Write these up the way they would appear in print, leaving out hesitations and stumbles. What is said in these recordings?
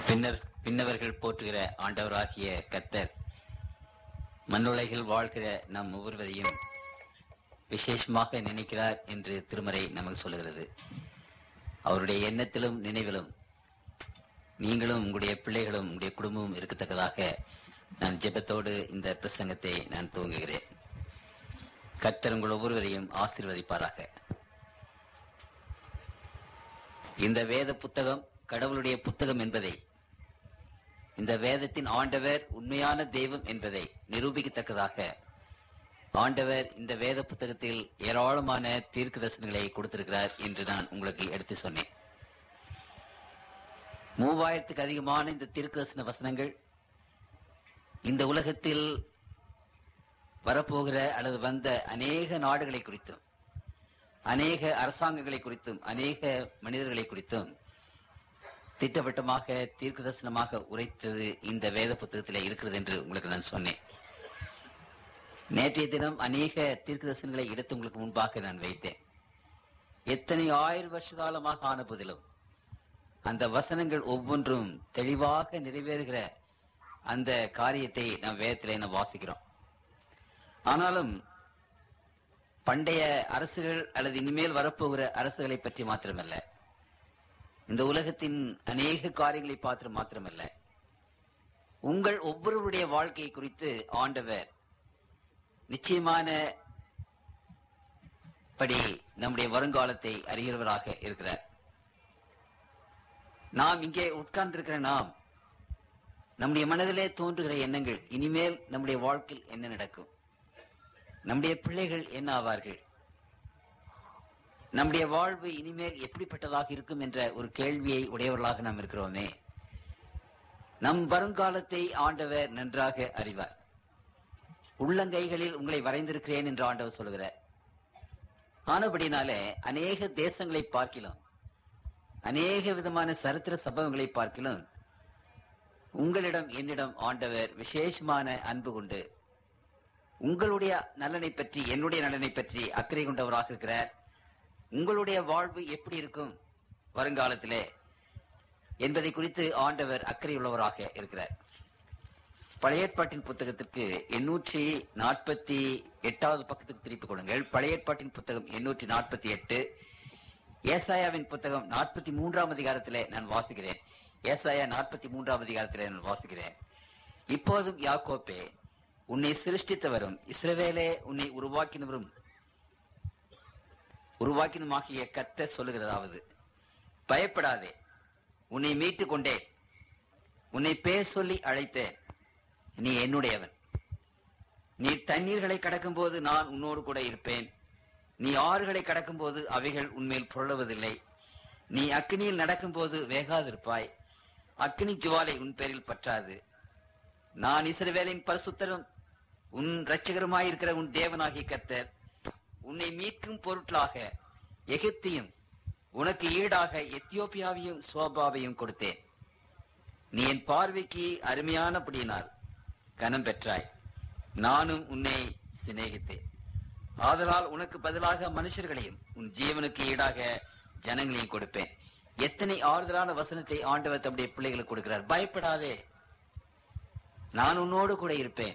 பின்னவர்கள் போற்றுகிற ஆண்டவராகிய கர்த்தர் மண்ணுலகில் வாழ்கிற நம் ஒவ்வொருவரையும் விசேஷமாக நினைக்கிறார் என்று திருமறை நமக்கு சொல்லுகிறது. அவருடைய எண்ணத்திலும் நினைவிலும் நீங்களும் உங்களுடைய பிள்ளைகளும் உங்களுடைய குடும்பமும் இருக்கத்தக்கதாக நான் ஜெபத்தோடு இந்த பிரசங்கத்தை நான் துவங்குகிறேன். கர்த்தர் உங்கள் ஒவ்வொருவரையும் ஆசீர்வதிப்பாராக. இந்த வேத புத்தகம் கடவுளுடைய புத்தகம் என்பதை, இந்த வேதத்தின் ஆண்டவர் உண்மையான தெய்வம் என்பதை நிரூபிக்கத்தக்கதாக ஆண்டவர் இந்த வேத புத்தகத்தில் ஏராளமான தீர்க்க தரிசனங்களை கொடுத்திருக்கிறார் என்று நான் உங்களுக்கு எடுத்து சொன்னேன். 3000க்கு அதிகமான இந்த தீர்க்க தரிசன வசனங்கள் இந்த உலகத்தில் வரப்போகிற அல்லது வந்த அநேக நாடுகளை குறித்தும், அநேக அரசாங்கங்களை குறித்தும், அநேக மனிதர்களை குறித்தும் திட்டவட்டமாக தீர்க்க தரிசனமாக உரைத்தது இந்த வேத புத்தகத்தில் இருக்கிறது என்று உங்களுக்கு நான் சொன்னேன். நேற்றைய தினம் அநேக தீர்க்க தரிசனங்களை எடுத்து உங்களுக்கு முன்பாக நான் வைத்தேன். எத்தனை 1000 வருஷ காலமாக ஆன போதிலும் அந்த வசனங்கள் ஒவ்வொன்றும் தெளிவாக நிறைவேறுகிற அந்த காரியத்தை நாம் வேதத்திலே நாம் வாசிக்கிறோம். ஆனாலும் பண்டைய அரசுகள் அல்லது இனிமேல் வரப்போகிற அரசுகளை பற்றி மாத்திரமல்ல, இந்த உலகத்தின் அநேக காரியங்களை பார்த்து மாத்திரமல்ல, உங்கள் ஒவ்வொருவருடைய வாழ்க்கையை குறித்து ஆண்டவர் நிச்சயமான படி நம்முடைய வருங்காலத்தை அறிகிறவராக இருக்கிறார். நாம் இங்கே உட்கார்ந்திருக்கிற நாம், நம்முடைய மனதிலே தோன்றுகிற எண்ணங்கள், இனிமேல் நம்முடைய வாழ்க்கையில் என்ன நடக்கும், நம்முடைய பிள்ளைகள் என்ன ஆவார்கள், நம்முடைய வாழ்வு இனிமேல் எப்படிப்பட்டதாக இருக்கும் என்ற ஒரு கேள்வியை உடையவர்களாக நாம் இருக்கிறோமே. நம் வருங்காலத்தை ஆண்டவர் நன்றாக அறிவார். உள்ளங்கைகளில் உங்களை வரைந்திருக்கிறேன் என்று ஆண்டவர் சொல்கிறார். ஆனபடினாலே அநேக தேசங்களை பார்க்கலாம், அநேக விதமான சரித்திர சம்பவங்களை பார்க்கலாம், உங்களிடம் என்னிடம் ஆண்டவர் விசேஷமான அன்பு கொண்டு உங்களுடைய நலனை பற்றி, என்னுடைய நலனை பற்றி அக்கறை கொண்டவராக இருக்கிறார். உங்களுடைய வாழ்வு எப்படி இருக்கும் வருங்காலத்திலே என்பதை குறித்து ஆண்டவர் அக்கறை உள்ளவராக இருக்கிறார். பழைய ஏற்பாட்டின் புத்தகத்திற்கு 848வது பக்கத்துக்கு திருப்பிக் கொள்ளுங்கள். பழைய ஏற்பாட்டின் புத்தகம் 848, ஏசாயாவின் புத்தகம் 43ஆம் அதிகாரத்திலே நான் வாசிக்கிறேன். ஏசாயா 43ஆம் அதிகாரத்திலே நான் வாசிக்கிறேன். இப்போதும் யாக்கோப்பே, உன்னை சிருஷ்டித்தவரும் இஸ்ரவேலே உன்னை உருவாக்கினுமாகிய கர்த்தர் சொல்லுகிறதாவது, பயப்படாதே, உன்னை மீட்டுக் கொண்டேன், உன்னை பேர் சொல்லி அழைத்தேன், நீ என்னுடையவன். நீ தண்ணீர்களை கடக்கும் போது நான் உன்னோடு கூட இருப்பேன், நீ ஆறுகளை கடக்கும் போது அவைகள் உன்மேல் புரளுவதில்லை, நீ அக்கினியில் நடக்கும் போது வேகாதிருப்பாய், அக்கினி ஜுவாலை உன் பேரில் பற்றாது. நான் இஸ்ரவேலின் பரிசுத்தரும் உன் இரட்சகருமாயிருக்கிற உன் தேவனாகிய கர்த்தர் உன்னை மீட்கும் பொருட்களாக எகிப்தையும் உனக்கு ஈடாக எத்தியோப்பியாவையும் சோபாவையும் கொடுத்தேன். நீ என் பார்வைக்கு அருமையானபடியினால் கனம் பெற்றாய், நானும் உன்னை சிநேகித்தேன். ஆதலால் உனக்கு பதிலாக மனுஷர்களையும் உன் ஜீவனுக்கு ஈடாக ஜனங்களையும் கொடுப்பேன். எத்தனை ஆறுதலான வசனத்தை ஆண்டவர் தம்முடைய பிள்ளைகளுக்கு கொடுக்கிறார். பயப்படாதே, நான் உன்னோடு கூட இருப்பேன்,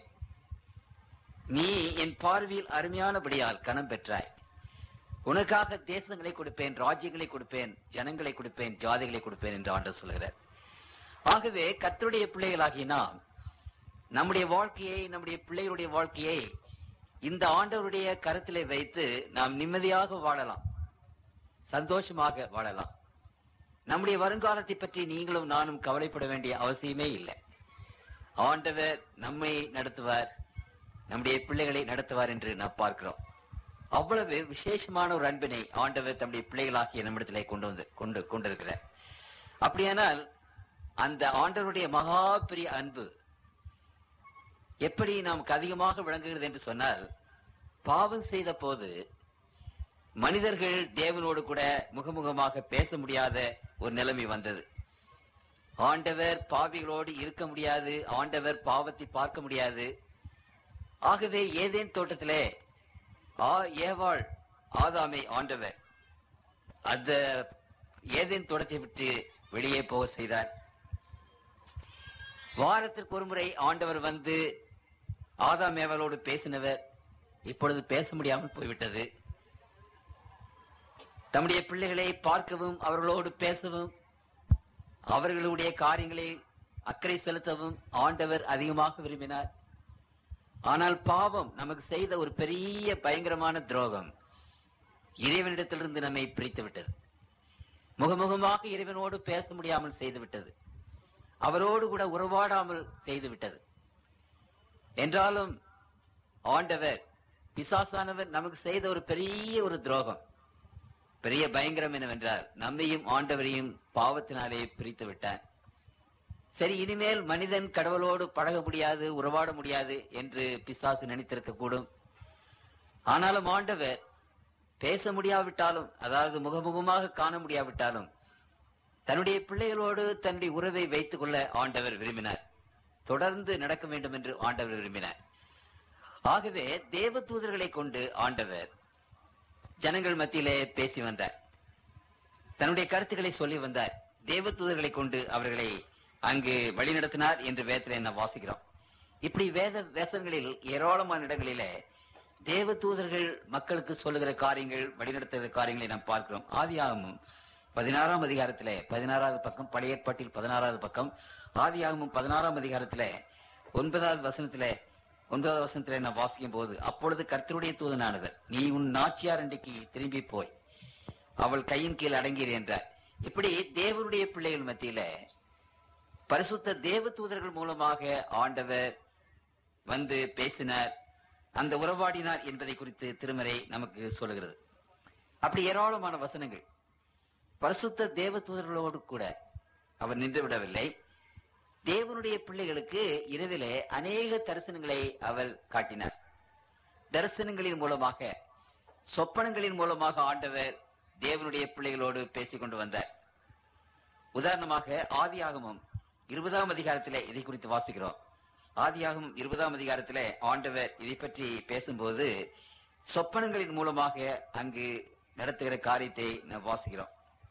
நீ என் பார்வையில் அருமையானபடியால் கனம் பெற்றாய், உனக்காக தேசங்களை கொடுப்பேன், ராஜ்யங்களை கொடுப்பேன், ஜனங்களை கொடுப்பேன், ஜாதிகளை கொடுப்பேன் என்று ஆண்டவர் சொல்கிறார். ஆகவே கர்த்தருடைய பிள்ளைகளாகிய நாம் நம்முடைய வாழ்க்கையை, நம்முடைய பிள்ளைகளுடைய வாழ்க்கையை இந்த ஆண்டவருடைய கருத்திலே வைத்து நாம் நிம்மதியாக வாழலாம், சந்தோஷமாக வாழலாம். நம்முடைய வருங்காலத்தை பற்றி நீங்களும் நானும் கவலைப்பட வேண்டிய அவசியமே இல்லை. ஆண்டவர் நம்மை நடத்துவார், நம்முடைய பிள்ளைகளை நடத்துவார் என்று நாம் பார்க்கிறோம். அவ்வளவு விசேஷமான ஒரு அன்பினை ஆண்டவர் தம்முடைய பிள்ளைகளாகிய நம்மிடத்திலே கொண்டிருக்கிறார். அப்படியானால் அந்த ஆண்டவருடைய மகா பெரிய அன்பு எப்படி நமக்கு அதிகமாக விளங்குகிறது என்று சொன்னால், பாவம் செய்த போது மனிதர்கள் தேவனோடு கூட முகமுகமாக பேச முடியாத ஒரு நிலைமை வந்தது. ஆண்டவர் பாவிகளோடு இருக்க முடியாது, ஆண்டவர் பாவத்தை பார்க்க முடியாது. ஆகவே ஏதேன் தோட்டத்திலே ஏவாள் ஆதாமை ஆண்டவர் அந்த ஏதேன் தோட்டத்தை விட்டு வெளியே போக செய்தார். வாரத்திற்கு ஒரு முறை ஆண்டவர் வந்து ஆதாம் ஏவாளோடு பேசினவர் இப்பொழுது பேச முடியாமல் போய்விட்டது. தம்முடைய பிள்ளைகளை பார்க்கவும், அவர்களோடு பேசவும், அவர்களுடைய காரியங்களை அக்கறை செலுத்தவும் ஆண்டவர் அதிகமாக விரும்பினார். ஆனால் பாவம் நமக்கு செய்த ஒரு பெரிய பயங்கரமான துரோகம் இறைவனிடத்திலிருந்து நம்மை பிரித்து விட்டது. முகமுகமாக இறைவனோடு பேச முடியாமல் செய்துவிட்டது. அவரோடு கூட உறவாடாமல் செய்துவிட்டது. என்றாலும் ஆண்டவர், பிசாசானவர் நமக்கு செய்த ஒரு பெரிய ஒரு துரோகம், பெரிய பயங்கரம் என்னவென்றால் நம்மையும் ஆண்டவரையும் பாவத்தினாலே பிரித்து விட்டார். சரி, இனிமேல் மனிதன் கடவுளோடு பழக முடியாது, உறவாட முடியாது என்று பிசாசு நினைத்திருக்க கூடும். ஆனாலும் ஆண்டவர் பேச முடியாவிட்டாலும், அதாவது முகமுகமாக காண முடியாவிட்டாலும், தன்னுடைய பிள்ளைகளோடு தன்னுடைய உறவை வைத்துக் கொள்ள ஆண்டவர் விரும்பினார். தொடர்ந்து நடக்க வேண்டும் என்று ஆண்டவர் விரும்பினார். ஆகவே தேவ தூதர்களை கொண்டு ஆண்டவர் ஜனங்கள் மத்தியிலே பேசி வந்தார். தன்னுடைய கருத்துக்களை சொல்லி வந்தார். தேவ தூதர்களை கொண்டு அவர்களை அங்கு வழிநடத்தினார் என்று வேதத்திலே நாம் வாசிக்கிறோம். இப்படி வேத வேசங்களில் ஏராளமான இடங்களிலே தேவ தூதர்கள் மக்களுக்கு சொல்லுகிற காரியங்கள், வழிநடத்துகிற காரியங்களை நாம் பார்க்கிறோம். ஆதியாகமம் 16ஆம் அதிகாரத்திலே 16வது பக்கம், பழைய ஏற்பாட்டில் 16வது பக்கம், ஆதியாகமம் 16ஆம் அதிகாரத்திலே 9வது வசனத்திலே நான் வாசிக்கும் போது, அப்பொழுது கர்த்தருடைய தூதனானவர், நீ உன் நாச்சியார் அண்டைக்கு திரும்பி போய் அவள் கையின் கீழ் அடங்கீர் என்றார். இப்படி தேவனுடைய பிள்ளைகள் மத்தியில பரிசுத்த தேவ தூதர்கள் மூலமாக ஆண்டவர் வந்து பேசினார், அந்த உறவாடினார் என்பதை குறித்து திருமறை நமக்கு சொல்லுகிறது. அப்படி ஏராளமான வசனங்கள். பரிசுத்த தேவ தூதர்களோடு கூட அவர் நின்று விடவில்லை. தேவனுடைய பிள்ளைகளுக்கு இரவிலே அநேக தரிசனங்களை அவர் காட்டினார். தரிசனங்களின் மூலமாக, சொப்பனங்களின் மூலமாக ஆண்டவர் தேவனுடைய பிள்ளைகளோடு பேசிக் கொண்டு வந்தார். உதாரணமாக ஆதியாகமம் 20ஆம் அதிகாரத்திலே இதை குறித்து வாசிக்கிறோம். ஆதியாகமம் 20ஆம் அதிகாரத்திலே ஆண்டவர் இதை பற்றி பேசும்போது சொப்பனங்களின் மூலமாக அங்கு நடத்துகிற காரியத்தை நாம் வாசிக்கிறோம்.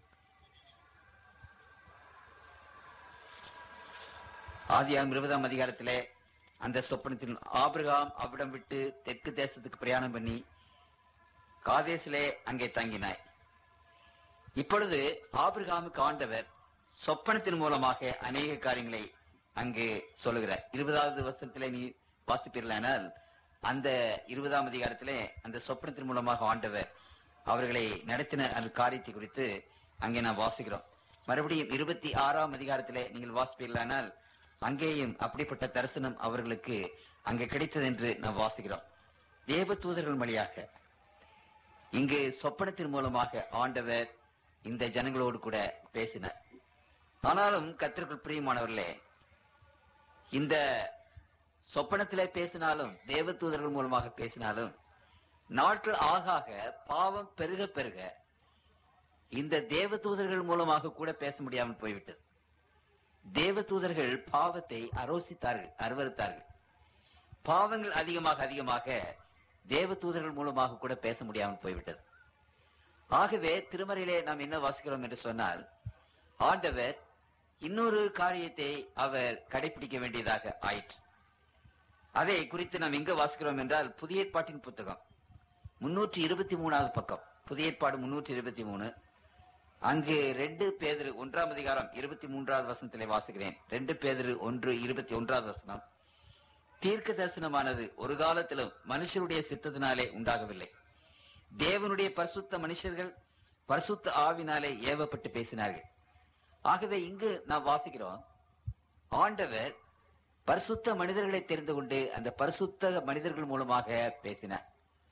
ஆதியாகமம் 20ஆம் அதிகாரத்திலே அந்த சொப்பனத்தில் ஆபிரகாம் அவ்விடம் விட்டு தெற்கு தேசத்துக்கு பிரயாணம் பண்ணி காதேசிலே அங்கே தங்கினாய். இப்பொழுது ஆபிரகாமுக்கு ஆண்டவர் சொப்பனத்தின் மூலமாக அநேக காரியங்களை அங்கு சொல்லுகிறார். 20வது வசனத்திலே நீ வாசிப்பீர்களானால் அந்த 20ஆம் அதிகாரத்திலே அந்த சொப்பனத்தின் மூலமாக ஆண்டவர் அவர்களை நடத்தின அந்த காரியத்தை குறித்து அங்கே நாம் வாசிக்கிறோம். மறுபடியும் 26ஆம் அதிகாரத்திலே நீங்கள் வாசிப்பீர்களானால் அங்கேயும் அப்படிப்பட்ட தரிசனம் அவர்களுக்கு அங்கே கிடைத்தது என்று நாம் வாசிக்கிறோம். தேவ தூதர்கள் வழியாக இங்கு சொப்பனத்தின் மூலமாக ஆண்டவர் இந்த ஜனங்களோடு கூட பேசினார். ஆனாலும் கர்த்தருக்குள் பிரியமானவர்களே, இந்த சொப்பனத்திலே பேசினாலும் தேவ தூதர்கள் மூலமாக பேசினாலும் நாட்கள் ஆக ஆக பாவம் பெருக பெருக இந்த தேவ தூதர்கள் மூலமாக கூட பேச முடியாமல் போய்விட்டது. தேவ தூதர்கள் பாவத்தை அருவருத்தார்கள். பாவங்கள் அதிகமாக அதிகமாக தேவ தூதர்கள் மூலமாக கூட பேச முடியாமல் போய்விட்டது. ஆகவே திருமறையிலே நாம் என்ன வாசிக்கிறோம் என்று சொன்னால், ஆண்டவர் இன்னொரு காரியத்தை அவர் கடைபிடிக்க வேண்டியதாக ஆயிற்று. அதை குறித்து நாம் எங்க வாசிக்கிறோம் என்றால் புதிய ஏற்பாட்டின் புத்தகம் 323வது பக்கம், புதிய ஏற்பாடு 323, அங்கு 2 பேதுரு 1ஆம் அதிகாரம் 23வது வசனத்திலே வாசிக்கிறேன். 2 பேதுரு 1:21வது வசனம், தீர்க்க தரிசனமானது ஒரு காலத்திலும் மனுஷருடைய சித்தத்தினாலே உண்டாகவில்லை, தேவனுடைய பரிசுத்த மனுஷர்கள் பரிசுத்த ஆவினாலே ஏவப்பட்டு பேசினார்கள். ஆகவே இங்கு நாம் வாசிக்கிறோம், ஆண்டவர் பரிசுத்த மனிதர்களை தெரிந்து கொண்டு அந்த பரிசுத்த மனிதர்கள் மூலமாக பேசினார்.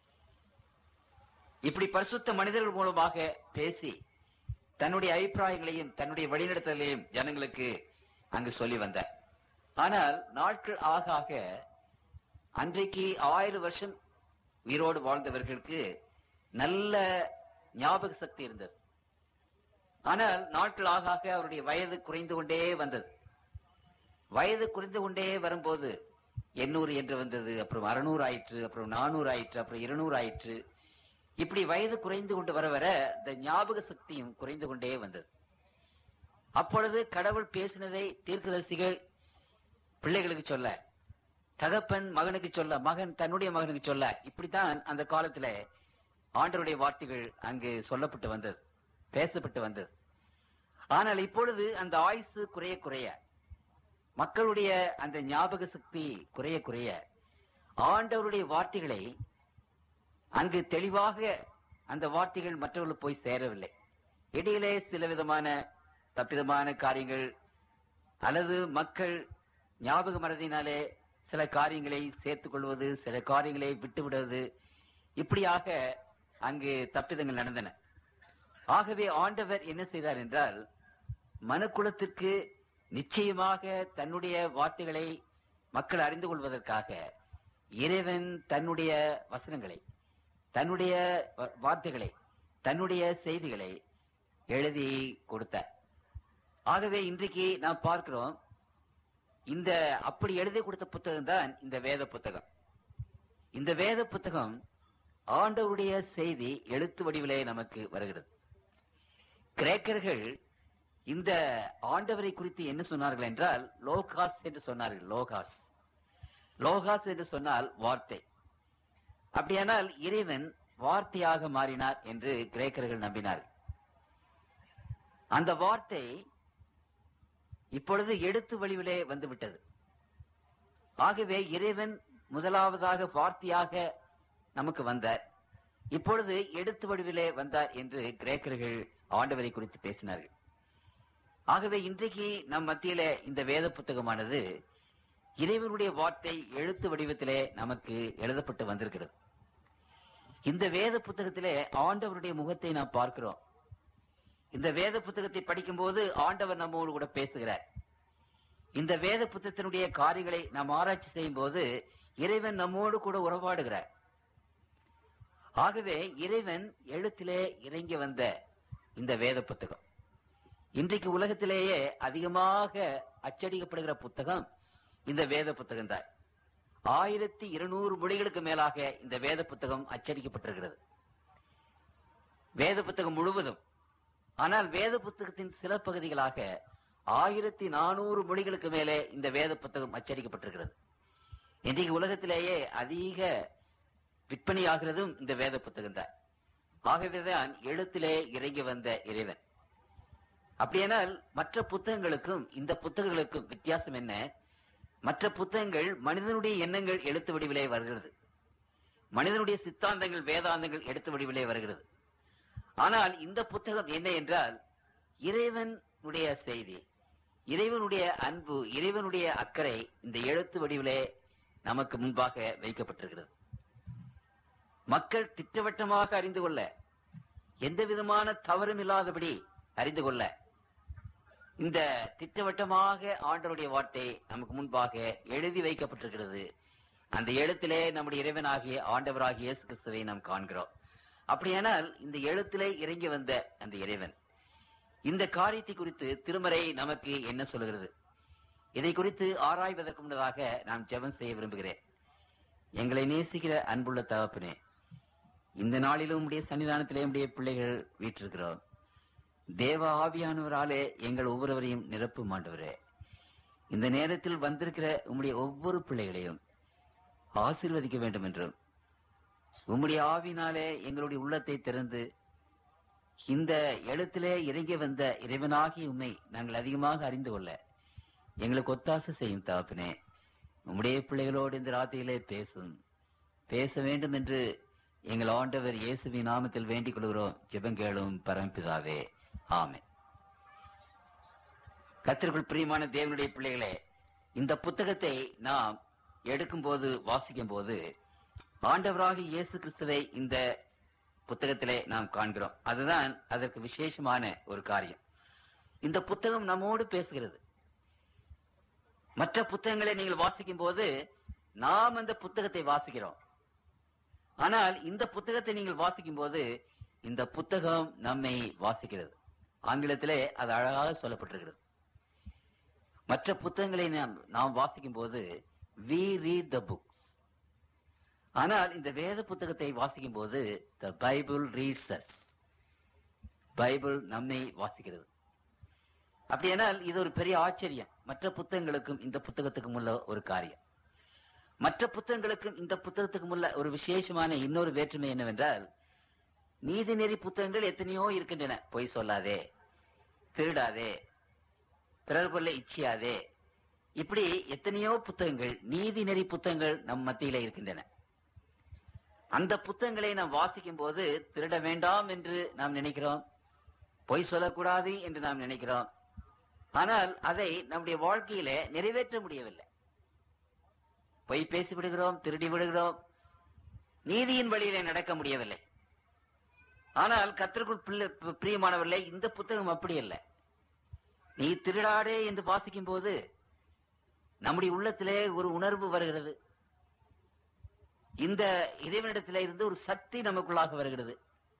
இப்படி பரிசுத்த மனிதர்கள் மூலமாக பேசி தன்னுடைய அபிப்பிராயங்களையும் தன்னுடைய வழிநடத்தலையும் ஜனங்களுக்கு அங்கு சொல்லி வந்தார். ஆனால் நாட்கள் ஆக ஆக அன்றைக்கு 1000 வருஷம் உயிரோடு வாழ்ந்தவர்களுக்கு நல்ல ஞாபக சக்தி இருந்தது. ஆனால் நாட்கள் ஆக ஆக அவருடைய வயது குறைந்து கொண்டே வந்தது. வயது குறைந்து கொண்டே வரும்போது 800 என்று வந்தது, அப்புறம் 600 ஆயிற்று, அப்புறம் 400 ஆயிற்று, அப்புறம் 200 ஆயிற்று. இப்படி வயது குறைந்து கொண்டு வர வர இந்த ஞாபக சக்தியும் குறைந்து கொண்டே வந்தது. அப்பொழுது கடவுள் பேசினதை தீர்க்கதரிசிகள் பிள்ளைகளுக்கு சொல்ல, தகப்பன் மகனுக்கு சொல்ல, மகன் தன்னுடைய மகனுக்கு சொல்ல, இப்படித்தான் அந்த காலத்துல ஆண்டவருடைய வார்த்தைகள் அங்கு சொல்லப்பட்டு வந்தது, பேசப்பட்டு வந்தது. ஆனால் இப்பொழுது அந்த ஆயுசு குறைய குறைய, மக்களுடைய அந்த ஞாபக சக்தி குறைய குறைய, ஆண்டவருடைய வார்த்தைகளை அங்கு தெளிவாக அந்த வார்த்தைகள் மற்றவர்களுக்கு போய் சேரவில்லை. இடையிலே சில விதமான தப்பிதமான காரியங்கள் அல்லது மக்கள் ஞாபக மறதியினாலே சில காரியங்களை சேர்த்துக் கொள்வது, சில காரியங்களை விட்டு விடுவது, இப்படியாக அங்கு தப்பிதங்கள் நடந்தன. ஆகவே ஆண்டவர் என்ன செய்தார் என்றால், மனுக்குலத்திற்கு நிச்சயமாக தன்னுடைய வார்த்தைகளை மக்கள் அறிந்து கொள்வதற்காக இறைவன் தன்னுடைய வசனங்களை, தன்னுடைய வார்த்தைகளை, தன்னுடைய செய்திகளை எழுதி கொடுத்தார். ஆகவே இன்றைக்கு நாம் பார்க்கிறோம், இந்த அப்படி எழுதி கொடுத்த புத்தகம் தான் இந்த வேத புத்தகம். இந்த வேத புத்தகம் ஆண்டவருடைய செய்தி எழுத்து வடிவிலே நமக்கு வருகிறது. கிரேக்கர்கள் இந்த ஆண்டவரை குறித்து என்ன சொன்னார்கள் என்றால், லோகாஸ் என்று சொன்னார்கள். லோகாஸ், லோகாஸ் என்று சொன்னால் வார்த்தை. அப்படியானால் இறைவன் வார்த்தையாக மாறினார் என்று கிரேக்கர்கள் நம்பினார்கள். அந்த வார்த்தை இப்பொழுது எழுத்து வடிவிலே வந்துவிட்டது. ஆகவே இறைவன் முதலாவதாக வார்த்தையாக நமக்கு வந்தார், இப்பொழுது எழுத்து வடிவிலே வந்தார் என்று கிரேக்கர்கள் ஆண்டவரை குறித்து பேசினார்கள். ஆகவே இன்றைக்கு நம் மத்தியிலே இந்த வேத புத்தகமானது இறைவனுடைய வார்த்தை எழுத்து வடிவத்திலே நமக்கு எழுதப்பட்டு வந்திருக்கிறது. இந்த வேத புத்தகத்திலே ஆண்டவருடைய முகத்தை நாம் பார்க்கிறோம். இந்த வேத புத்தகத்தை படிக்கும் போது ஆண்டவர் நம்மோடு கூட பேசுகிறார். இந்த வேத புத்தகத்தினுடைய காரியங்களை நாம் ஆராய்ச்சி செய்யும் போது இறைவன் நம்மோடு கூட உறவாடுகிறார். ஆகவே இறைவன் எழுத்திலே இறங்கி வந்த இந்த வேத புத்தகம் இன்றைக்கு உலகத்திலேயே அதிகமாக அச்சடிக்கப்படுகிற புத்தகம் இந்த வேத புத்தகம் தான். 1200 மொழிகளுக்கு மேலாக இந்த வேத புத்தகம் அச்சடிக்கப்பட்டிருக்கிறது, வேத புத்தகம் முழுவதும். ஆனால் வேத புத்தகத்தின் சில பகுதிகளாக 1400 மொழிகளுக்கு மேலே இந்த வேத புத்தகம் அச்சடிக்கப்பட்டிருக்கிறது. இன்றைக்கு உலகத்திலேயே அதிக விற்பனையாகிறதும் இந்த வேத புத்தகம் தான். ஆகவேதான் எழுத்திலே இறங்கி வந்த இறைவன். அப்படியானால் மற்ற புத்தகங்களுக்கும் இந்த புத்தகங்களுக்கும் வித்தியாசம் என்ன? மற்ற புத்தகங்கள் மனிதனுடைய எண்ணங்கள் எழுத்து வடிவிலே வருகிறது, மனிதனுடைய சித்தாந்தங்கள் வேதாந்தங்கள் எழுத்து வடிவிலே வருகிறது. ஆனால் இந்த புத்தகம் என்ன என்றால், இறைவனுடைய செய்தி, இறைவனுடைய அன்பு, இறைவனுடைய அக்கறை இந்த எழுத்து வடிவிலே நமக்கு முன்பாக வைக்கப்பட்டிருக்கிறது. மக்கள் திட்டவட்டமாக அறிந்து கொள்ள, எந்த விதமான தவறும் இல்லாதபடி அறிந்து கொள்ள, இந்த திட்டவட்டமாக ஆண்டவருடைய வார்த்தை நமக்கு முன்பாக எழுதி வைக்கப்பட்டிருக்கிறது. அந்த எழுத்திலே நம்முடைய இறைவனாகிய ஆண்டவராகிய இயேசு கிறிஸ்துவை நாம் காண்கிறோம். அப்படியானால் இந்த எழுத்திலே இறங்கி வந்த அந்த இறைவன் இந்த காரியத்தை குறித்து திருமறை நமக்கு என்ன சொல்கிறது? இதை குறித்து ஆராய்வதற்கு முன்னதாக நான் ஜெபம் செய்ய விரும்புகிறேன். எங்களை நேசிக்கிற அன்புள்ள தகப்பனே, இந்த நாளிலும் உடைய சன்னிதானத்திலே உடைய பிள்ளைகள் வீற்றிருக்கிறோம். தேவ ஆவியானவராலே எங்கள் ஒவ்வொருவரையும் நிரப்பும் ஆண்டவரே. இந்த நேரத்தில் வந்திருக்கிற உம்முடைய ஒவ்வொரு பிள்ளைகளையும் ஆசீர்வதிக்க வேண்டும் என்றும், உம்முடைய ஆவினாலே எங்களுடைய உள்ளத்தை திறந்து இந்த எழுத்திலே இறங்கி வந்த இறைவனாகி உம்மை நாங்கள் அதிகமாக அறிந்து கொள்ள எங்களுக்கு ஒத்தாசை செய்யும் தகப்பனே. உம்முடைய பிள்ளைகளோடு இந்த ராத்திரியிலே பேச வேண்டும் என்று எங்கள் ஆண்டவர் இயேசுவின் நாமத்தில் வேண்டிக் கொள்கிறோம். ஜெபங்கேளும் பரம்பிதாவே, ஆமென். கர்த்தருக்குள் பிரியமான தேவனுடைய பிள்ளைகளே, இந்த புத்தகத்தை நாம் எடுக்கும் போது, வாசிக்கும் போது, ஆண்டவராக இயேசு கிறிஸ்துவை இந்த புத்தகத்திலே நாம் காண்கிறோம். அதுதான் அதற்கு விசேஷமான ஒரு காரியம். இந்த புத்தகம் நம்மோடு பேசுகிறது. மற்ற புத்தகங்களை நீங்கள் வாசிக்கும் போது நாம் அந்த புத்தகத்தை வாசிக்கிறோம். ஆனால் இந்த புத்தகத்தை நீங்கள் வாசிக்கும் போது இந்த புத்தகம் நம்மை வாசிக்கிறது. ஆங்கிலத்திலே அது அழகாக சொல்லப்பட்டிருக்கிறது. மற்ற புத்தகங்களை நாம் வாசிக்கும் போது we read the books. ஆனால் இந்த வேத புத்தகத்தை வாசிக்கும் போது the Bible reads us. Bible நம்மை வாசிக்கிறது. அப்படியானால் இது ஒரு பெரிய ஆச்சரியம். மற்ற புத்தகங்களுக்கும் இந்த புத்தகத்துக்கும் உள்ள ஒரு காரியம். மற்ற புத்தகங்களுக்கும் இந்த புத்தகத்துக்கும் உள்ள ஒரு விசேஷமான இன்னொரு வேற்றுமை என்னவென்றால், நீதிநெறி புத்தகங்கள் எத்தனையோ இருக்கின்றன. பொய் சொல்லாதே, திருடாதே, பிறர் கொள்ள இச்சியாதே, இப்படி எத்தனையோ புத்தகங்கள், நீதிநெறி புத்தகங்கள் நம் மத்தியில இருக்கின்றன. அந்த புத்தகங்களை நாம் வாசிக்கும் போது திருட வேண்டாம் என்று நாம் நினைக்கிறோம், பொய் சொல்லக்கூடாது என்று நாம் நினைக்கிறோம். ஆனால் அதை நம்முடைய வாழ்க்கையில நிறைவேற்ற முடியவில்லை. பொய் பேசி விடுகிறோம், திருடி விடுகிறோம், நீதியின் வழியிலே நடக்க முடியவில்லை. ஆனால் கர்த்தருக்குள் பிரியமானவர்களே, இந்த புத்தகம் அப்படி அல்ல. நீ திருடாடே என்று வாசிக்கும் போது நம்முடைய உள்ளத்திலே ஒரு உணர்வு வருகிறது. இந்த இறைவனிடத்திலே இருந்து ஒரு சக்தி நமக்குள்ளாக வருகிறது.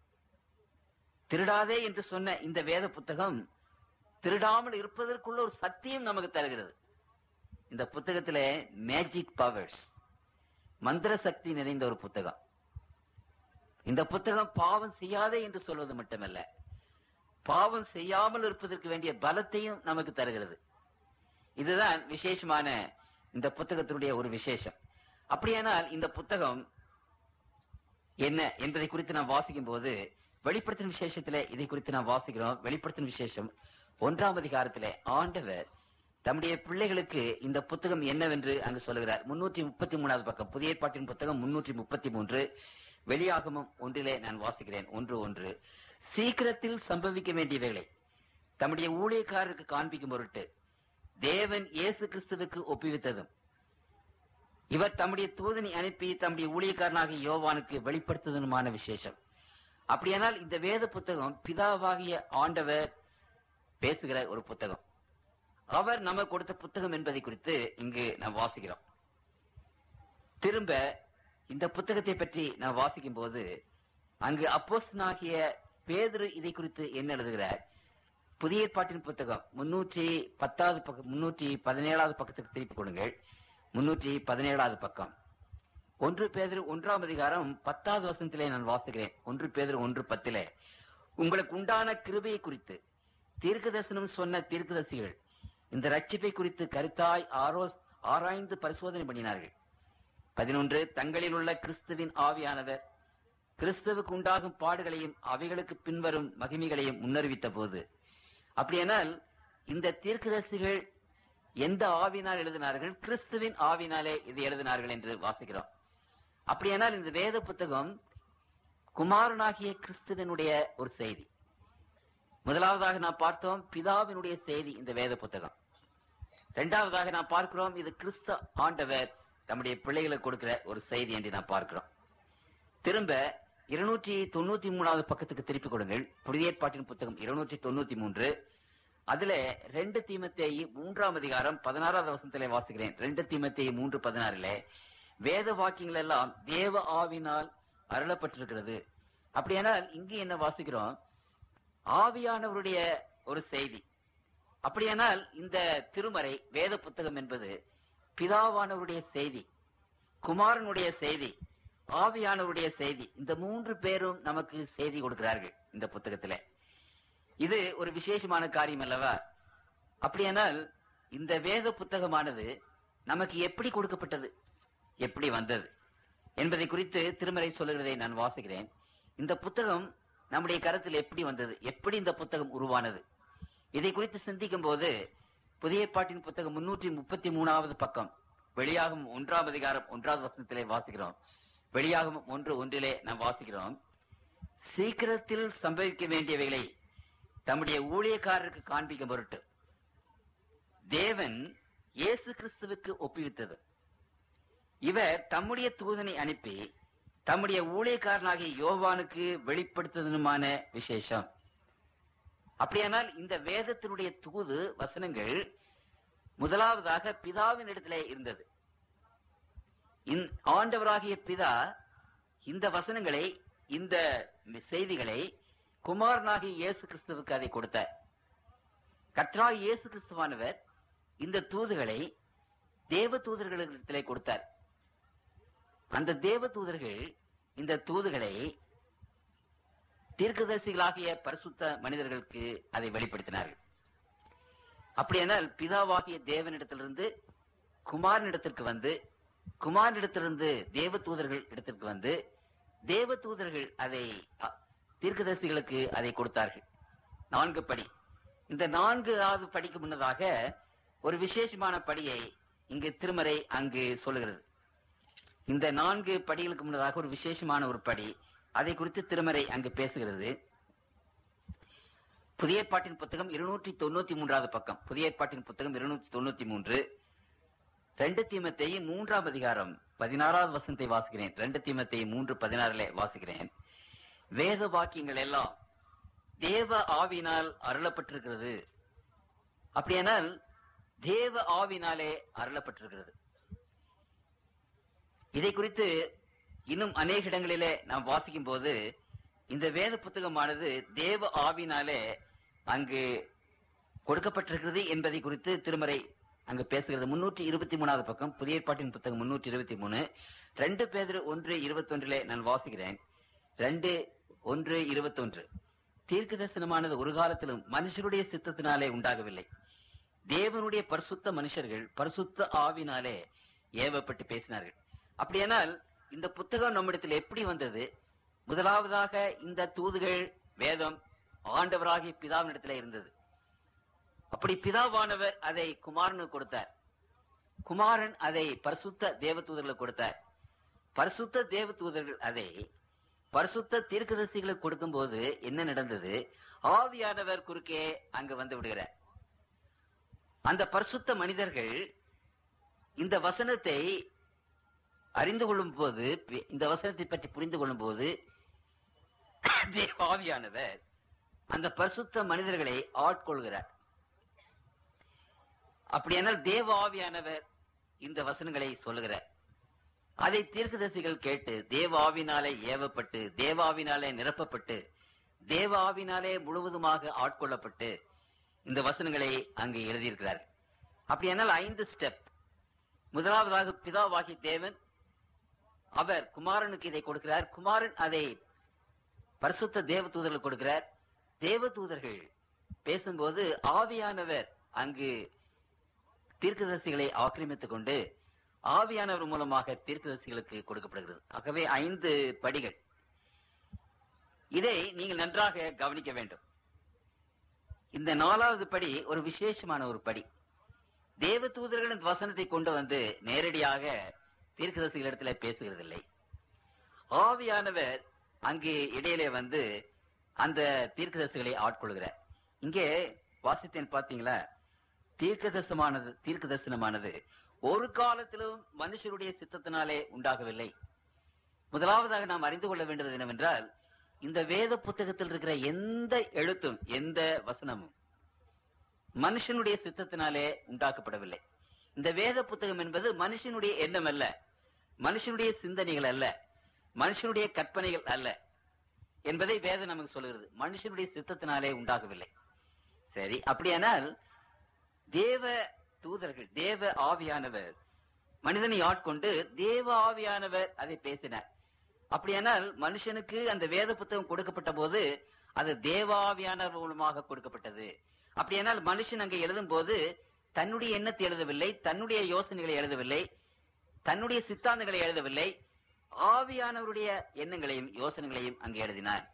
திருடாதே என்று சொன்ன இந்த வேத புத்தகம் திருடாமல் இருப்பதற்குள்ள ஒரு சக்தியும் நமக்கு தருகிறது. இந்த புத்தகத்திலே மேஜிக் பவர்ஸ், மந்திர சக்தி நிறைந்த ஒரு புத்தகம். இந்த புத்தகம் பாவம் செய்யாதே என்று சொல்வது மட்டுமல்ல, பாவம் செய்யாமல் இருப்பதற்கு வேண்டிய பலத்தையும் நமக்கு தருகிறது. இதுதான் விசேஷமான இந்த புத்தகத்தினுடைய ஒரு விசேஷம். அப்படியானால் இந்த புத்தகம் என்ன என்பதை குறித்து நாம் வாசிக்கும் போது, வெளிப்படுத்தின விசேஷத்துல இதை குறித்து நாம் வாசிக்கிறோம். வெளிப்படுத்தின விசேஷம் 1ஆம் அதிகாரத்திலே ஆண்டவர் தம்முடைய பிள்ளைகளுக்கு இந்த புத்தகம் என்னவென்று அங்கு சொல்லுகிறார். 333வது பக்கம், புதிய ஏற்பாட்டின் புத்தகம் 333, வெளியாகமம் 1 நான் வாசிக்கிறேன். 1:1. சீக்கிரத்தில் சம்பவிக்க வேண்டியவைகளை தம்முடைய ஊழியக்காரருக்கு காண்பிக்கும் பொருட்டு தேவன் இயேசு கிறிஸ்துவுக்கு ஒப்புவித்ததும், இவர் தம்முடைய தூதனை அனுப்பி தம்முடைய ஊழியக்காரனாகிய யோவானுக்கு வெளிப்படுத்துவதுமான விசேஷம். அப்படியானால் இந்த வேத புத்தகம் பிதாவாகிய ஆண்டவர் பேசுகிற ஒரு புத்தகம். அவர் நமக்கு கொடுத்த புத்தகம் என்பதை குறித்து இங்கு நாம் வாசிக்கிறோம். திரும்ப இந்த புத்தகத்தை பற்றி நாம் வாசிக்கும் போது அங்கு அப்போஸ்தலனாகிய பேதுரு இதை குறித்து என்ன எழுதுகிறார்? புதிய ஏற்பாட்டின் புத்தகம் 310வது பக்கம், 317வது பக்கத்துக்கு திருப்பிக் கொடுங்கள். 317வது பக்கம், 1 பேதுரு 1ஆம் அதிகாரம் 10வது வசனத்திலே நான் வாசிக்கிறேன். 1 பேதுரு 1:10, உங்களுக்கு உண்டான கிருபையை குறித்து தீர்க்கதரிசனம் சொன்ன தீர்க்கதரிசிகள் இந்த ரட்சிப்பை குறித்து கருத்தாய் ஆராய்ந்து பரிசோதனை பண்ணினார்கள். 11, தங்களில் உள்ள கிறிஸ்துவின் ஆவியானவர் கிறிஸ்துவுக்கு உண்டாகும் பாடுகளையும் அவைகளுக்கு பின்வரும் மகிமைகளையும் முன்னறிவித்த போது. அப்படியானால் இந்த தீர்க்கதரிசிகள் எந்த ஆவினால் எழுதினார்கள்? கிறிஸ்துவின் ஆவினாலே இது எழுதினார்கள் என்று வாசிக்கிறோம். அப்படியானால் இந்த வேத புத்தகம் குமாரனாகிய கிறிஸ்துவனுடைய ஒரு செய்தி. முதலாவதாக நாம் பார்த்தோம் பிதாவினுடைய செய்தி இந்த வேத புத்தகம். இரண்டாவதாக நாம் பார்க்கிறோம் இது கிறிஸ்து ஆண்டவர் தம்முடைய பிள்ளைகளுக்கு கொடுக்கிற ஒரு செய்தி என்று நாம் பார்க்கிறோம். திரும்ப 293வது பக்கத்துக்கு திருப்பிக் கொடுங்கள். புதிய ஏற்பாட்டின் புத்தகம் 293, அதுல 2 தீமோத்தேயு 3ஆம் அதிகாரம் 16வது வசனத்திலே வாசிக்கிறேன். 2 தீமோத்தேயு 3:16, வேத வாக்கியங்கள் எல்லாம் தேவ ஆவினால் அருளப்பட்டிருக்கிறது. அப்படியானால் இங்கே என்ன வாசிக்கிறோம்? ஆவியானவருடைய ஒரு செய்தி. அப்படியானால் இந்த திருமறை வேத புத்தகம் என்பது பிதாவானவருடைய செய்தி, குமாரனுடைய செய்தி, ஆவியானவருடைய செய்தி. இந்த 3 பேரும் நமக்கு செய்தி கொடுக்கிறார்கள் இந்த புத்தகத்திலே. இது ஒரு விசேஷமான காரியம் அல்லவா? அப்படியானால் இந்த வேத புத்தகமானது நமக்கு எப்படி கொடுக்கப்பட்டது, எப்படி வந்தது என்பதை குறித்து திருமறை சொல்லுகிறதை நான் வாசிக்கிறேன். இந்த புத்தகம் நம்முடைய கருத்தில் எப்படி வந்தது, எப்படி இந்த புத்தகம் உருவானது, இதை குறித்து சிந்திக்கும் போது புதிய ஏற்பாட்டின் புத்தகம் 333வது பக்கம், வெளியாகும் 1ஆம் அதிகாரம் 1வது வசனத்திலே வாசிக்கிறோம். வெளியாகும் 1:1 நாம் வாசிக்கிறோம், சீக்கிரத்தில் சம்பவிக்க வேண்டியவைகளை தம்முடைய ஊழியக்காரருக்கு காண்பிக்கும் பொருட்டு தேவன் இயேசு கிறிஸ்துவுக்கு ஒப்புவித்தது, இவர் தம்முடைய தூதனை அனுப்பி தம்முடைய ஊழியக்காரனாகிய யோவானுக்கு வெளிப்படுத்துவதுமான விசேஷம். அப்படியானால் இந்த வேதத்தினுடைய தூது வசனங்கள் முதலாவதாக பிதாவின் இடத்திலே இருந்தது. ஆண்டவராகிய பிதா இந்த வசனங்களை, இந்த செய்திகளை குமாரனாகிய இயேசு கிறிஸ்துவுக்கு அதை கொடுத்தார். கர்த்தராகிய இயேசு கிறிஸ்துவானவர் இந்த தூதுகளை தேவ தூதர்களிடத்திலே கொடுத்தார். அந்த தேவ தூதர்கள் இந்த தூதுகளை தீர்க்கதரிசிகளாகிய பரிசுத்த மனிதர்களுக்கு அதை வெளிப்படுத்தினார்கள். அப்படியானால் பிதாவாகிய தேவனிடத்திலிருந்து குமாரனிடத்திற்கு வந்து, குமாரனிடத்திலிருந்து தேவ தூதர்கள் இடத்திற்கு வந்து, தேவ தூதர்கள் அதை தீர்க்கதரிசிகளுக்கு அதை கொடுத்தார்கள். 4 படி. இந்த 4வது படிக்கு முன்னதாக ஒரு விசேஷமான படியை இங்கு திருமறை அங்கு சொல்லுகிறது. இந்த 4 படிகளுக்கு முன்னதாக ஒரு விசேஷமான ஒரு படி, அதை குறித்து திருமறை அங்கு பேசுகிறது. புதிய ஏற்பாட்டின் புத்தகம் 293வது பக்கம். புதிய ஏற்பாட்டின் புத்தகம் 293. 2 தீமோத்தேயு 3ஆம் அதிகாரம் 16வது வசனத்தை வாசிக்கிறேன். 2 தீமோத்தேயு 3:16 வாசிக்கிறேன். வேத வாக்கியங்கள் எல்லாம் தேவ ஆவியினால் அருளப்பட்டிருக்கிறது. அப்படியானால் தேவ ஆவியினாலே அருளப்பட்டிருக்கிறது. இதை குறித்து இன்னும் அநேக இடங்களிலே நாம் வாசிக்கும் போது இந்த வேத புத்தகமானது தேவ ஆவியினாலே அங்கு கொடுக்கப்பட்டிருக்கிறது என்பதை குறித்து திருமறை அங்கு பேசுகிறது. 323வது பக்கம். புதிய ஏற்பாட்டின் புத்தகம் 323. 2 பேதுரு 1:21 நான் வாசிக்கிறேன். 2:1:21. தீர்க்க தரிசனமானது ஒரு காலத்திலும் மனுஷருடைய சித்தத்தினாலே உண்டாகவில்லை. தேவனுடைய பரிசுத்த மனுஷர்கள் பரிசுத்த ஆவினாலே ஏவப்பட்டு பேசினார்கள். அப்படியானால் இந்த புத்தகம் நம்மிடத்தில் எப்படி வந்தது? முதலாவதாக இந்த தூதுகள் வேதம் ஆண்டவராகிய பிதாவினிடத்தில் இருந்தது. அப்படி பிதாவானவர் அதை குமாரனுக்கு கொடுத்தார். குமாரன் அதை பரிசுத்த தேவ தூதர்களுக்கு கொடுத்தார். பரிசுத்த தேவ தூதர்கள் அதை பரிசுத்த தீர்க்கதரிசிகளுக்கு கொடுக்கும் போது என்ன நடந்தது? ஆவியானவர் குறுக்கே அங்கு வந்து விடுகிறார். அந்த பரிசுத்த மனிதர்கள் இந்த வசனத்தை அறிந்து கொள்ளும் போது, இந்த வசனத்தை பற்றி புரிந்து கொள்ளும் போது ஆவியானவர் அந்த பரிசுத்த மனிதர்களை ஆட்கொள்கிறார். அப்படியானால் தேவ ஆவியானவர் இந்த வசனங்களை சொல்லுகிறார். அதை தீர்க்கதரிசிகள் கேட்டு தேவ ஆவினாலே ஏவப்பட்டு, தேவ ஆவினாலே நிரப்பப்பட்டு, தேவ ஆவினாலே முழுவதுமாக ஆட்கொள்ளப்பட்டு இந்த வசனங்களை அங்கு எழுதியிருக்கிறார்கள். அப்படியானால் 5 ஸ்டெப். முதலாவதாக பிதாவாகிய தேவன் அவர் குமாரனுக்கு இதை கொடுக்கிறார். குமாரன் அதை பரிசுத்த தேவ தூதர்கள் கொடுக்கிறார். தேவ தூதர்கள் பேசும்போது ஆவியானவர் அங்கு தீர்க்கதரிசிகளை ஆக்கிரமித்துக் கொண்டு ஆவியானவர் மூலமாக தீர்க்கதரிசிகளுக்கு கொடுக்கப்படுகிறது. ஆகவே 5 படிகள். இதை நீங்கள் நன்றாக கவனிக்க வேண்டும். இந்த 4வது படி ஒரு விசேஷமான ஒரு படி. தேவ தூதர்கள் இந்த வசனத்தை கொண்டு வந்து நேரடியாக தீர்க்கதரிசிகளிடத்தில் பேசுகிறதில்லை. ஆவியானவர் அங்கு இடையிலே வந்து அந்த தீர்க்கதரிசிகளை ஆட்கொள்கிறார். இங்கே வாசித்தேன், பாத்தீங்களா? தீர்க்க தரிசனமானது ஒரு காலத்திலும் மனுஷருடைய சித்தத்தினாலே உண்டாகவில்லை. முதலாவதாக நாம் அறிந்து கொள்ள வேண்டியது என்னவென்றால், இந்த வேத புத்தகத்தில் இருக்கிற எந்த எழுத்தும் எந்த வசனமும் மனுஷனுடைய சித்தத்தினாலே உண்டாக்கப்படவில்லை. இந்த வேத புத்தகம் என்பது மனுஷனுடைய எண்ணம் அல்ல, மனுஷனுடைய சிந்தனைகள் அல்ல, மனுஷனுடைய கற்பனைகள் அல்ல என்பதை வேதம் நமக்கு சொல்லுகிறது. மனுஷனுடைய சித்தத்தினாலே உண்டாகவில்லை. சரி, அப்படியானால் தேவ தூதர்கள், தேவ ஆவியானவர் மனிதனை ஆட்கொண்டு தேவ ஆவியானவர் அதை பேசினார். அப்படியானால் மனுஷனுக்கு அந்த வேத புத்தகம் கொடுக்கப்பட்ட போது அது தேவ ஆவியானவர் மூலமாக கொடுக்கப்பட்டது. அப்படியானால் மனுஷன் அங்கே எழுதும் போது தன்னுடைய எண்ணத்தை எழுதவில்லை, தன்னுடைய யோசனைகளை எழுதவில்லை, தன்னுடைய சித்தாந்தங்களை எழுதவில்லை, ஆவியானவருடைய எண்ணங்களையும் யோசனைகளையும் அங்கே எழுதினார்.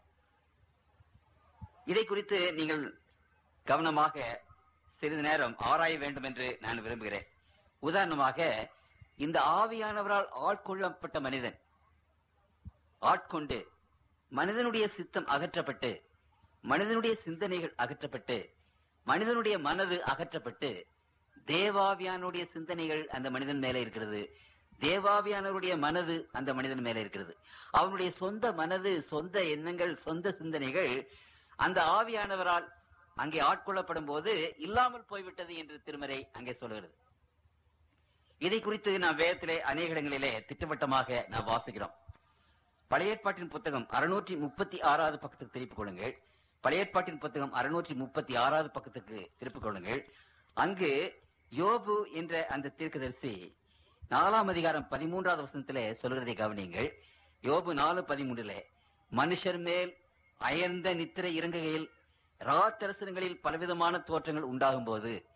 இதை குறித்து நீங்கள் கவனமாக சிறிது நேரம் ஆராய வேண்டும் என்று நான் விரும்புகிறேன். உதாரணமாக, இந்த ஆவியானவரால் ஆட்கொள்ளப்பட்ட மனிதன் ஆட்கொண்டு மனிதனுடைய சித்தம் அகற்றப்பட்டு, மனிதனுடைய சிந்தனைகள் அகற்றப்பட்டு, மனிதனுடைய மனது அகற்றப்பட்டு, தேவாவியானுடைய சிந்தனைகள் அந்த மனிதன் மேலே இருக்கிறது, தேவாவியானவருடைய மனது அந்த மனிதன் மேலே இருக்கிறது. அவனுடைய சொந்த மனது, சொந்த எண்ணங்கள், சொந்த சிந்தனைகள் அந்த ஆவியானவரால் அங்கே ஆட்கொள்ளப்படும் போது இல்லாமல் போய்விட்டது என்று திருமறை அங்கே சொல்கிறது. இதை குறித்து நாம் வேதத்திலே அநேக இடங்களிலே திட்டவட்டமாக நாம் வாசிக்கிறோம். பழைய ஏற்பாட்டின் புத்தகம் 636வது பக்கத்துக்கு திருப்பிக் கொள்ளுங்கள். பழைய ஏற்பாட்டின் புத்தகம் 636வது பக்கத்துக்கு திருப்பிக் கொள்ளுங்கள். அங்கு யோபு என்ற அந்த தீர்க்கதரிசி 4ஆம் அதிகாரம் 13வது வசனத்திலே சொல்கிறதை கவனியுங்கள். யோபு 4:13, மனுஷர் மேல் அயர்ந்த நித்திரை இறங்குகையில் ராத்தரசனங்களில் பலவிதமான தோற்றங்கள் உண்டாகும் போது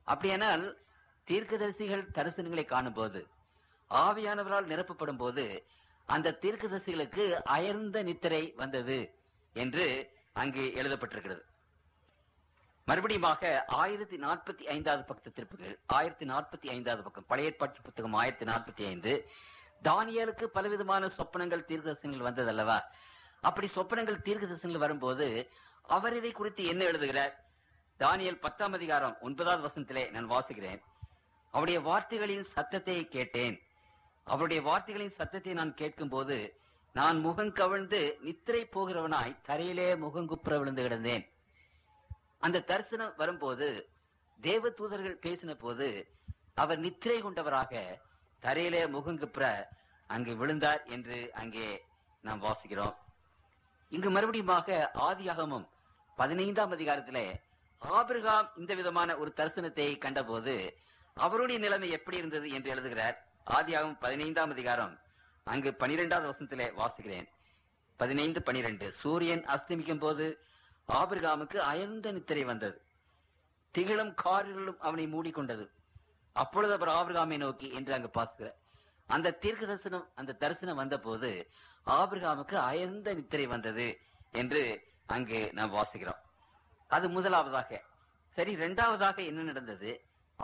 அப்படியானால் தீர்க்கதரிசிகள் தரிசனங்களை காணும் போது, ஆவியானவரால் நிரப்பப்படும் போது அந்த தீர்க்கதரிசிகளுக்கு அயர்ந்த நித்திரை வந்தது என்று அங்கு எழுதப்பட்டிருக்கிறது. மறுபடியுமாக 1045 பக்கத்து திருப்புகள், 1045 பக்கம், பழைய ஏற்பாட்டு புத்தகம் 1045. தானியேலுக்கு பலவிதமான சொப்பனங்கள் தீர்க்கதரிசனங்கள் வந்தது அல்லவா? அப்படி சொப்பனங்கள் தீர்க்கதரிசனங்கள் வரும்போது அவர் இதை குறித்து என்ன எழுதுகிறார்? தானியேல் 10ஆம் அதிகாரம் 9வது வசனத்திலே நான் வாசிக்கிறேன். அவருடைய வார்த்தைகளின் சத்தத்தை கேட்டேன். அவருடைய வார்த்தைகளின் சத்தத்தை நான் கேட்கும் போது நான் முகம் கவிழ்ந்து நித்திரை போகிறவனாய் தரையிலே முகங்குப்புற விழுந்து கிடந்தேன். அந்த தரிசனம் வரும்போது, தேவ தூதர்கள் பேசின போது அவர் நித்திரை கொண்டவராக தரையிலே முகங்குப்புற அங்கு விழுந்தார் என்று அங்கே நாம் வாசிக்கிறோம். இங்கு மறுபடியுமாக ஆதியாகமம் 15ஆம் அதிகாரத்திலே ஆபிரகாம் இந்த விதமான ஒரு தரிசனத்தை கண்டபோது அவருடைய நிலைமை எப்படி இருந்தது என்று எழுதுகிறார். ஆதியாகமம் 15ஆம் அதிகாரம் அங்கு 12வது வசனத்திலே வாசிக்கிறேன். 15:12. சூரியன் அஸ்தமிக்கும் போது ஆபிரகாமுக்கு அயர்ந்த நித்திரை வந்தது, திகிலும் காரிலும் அவனை மூடிக்கொண்டது. அப்பொழுது அவர் ஆபிரகாமை நோக்கி என்று அங்கு பாசுகிறார். அந்த தீர்க்க தரிசனம், அந்த தரிசனம் வந்த போது ஆபிரகாமுக்கு அயர்ந்த நித்திரை வந்தது என்று அங்கு நாம் வாசிக்கிறோம். அது முதலாவதாக. சரி, இரண்டாவதாக என்ன நடந்தது?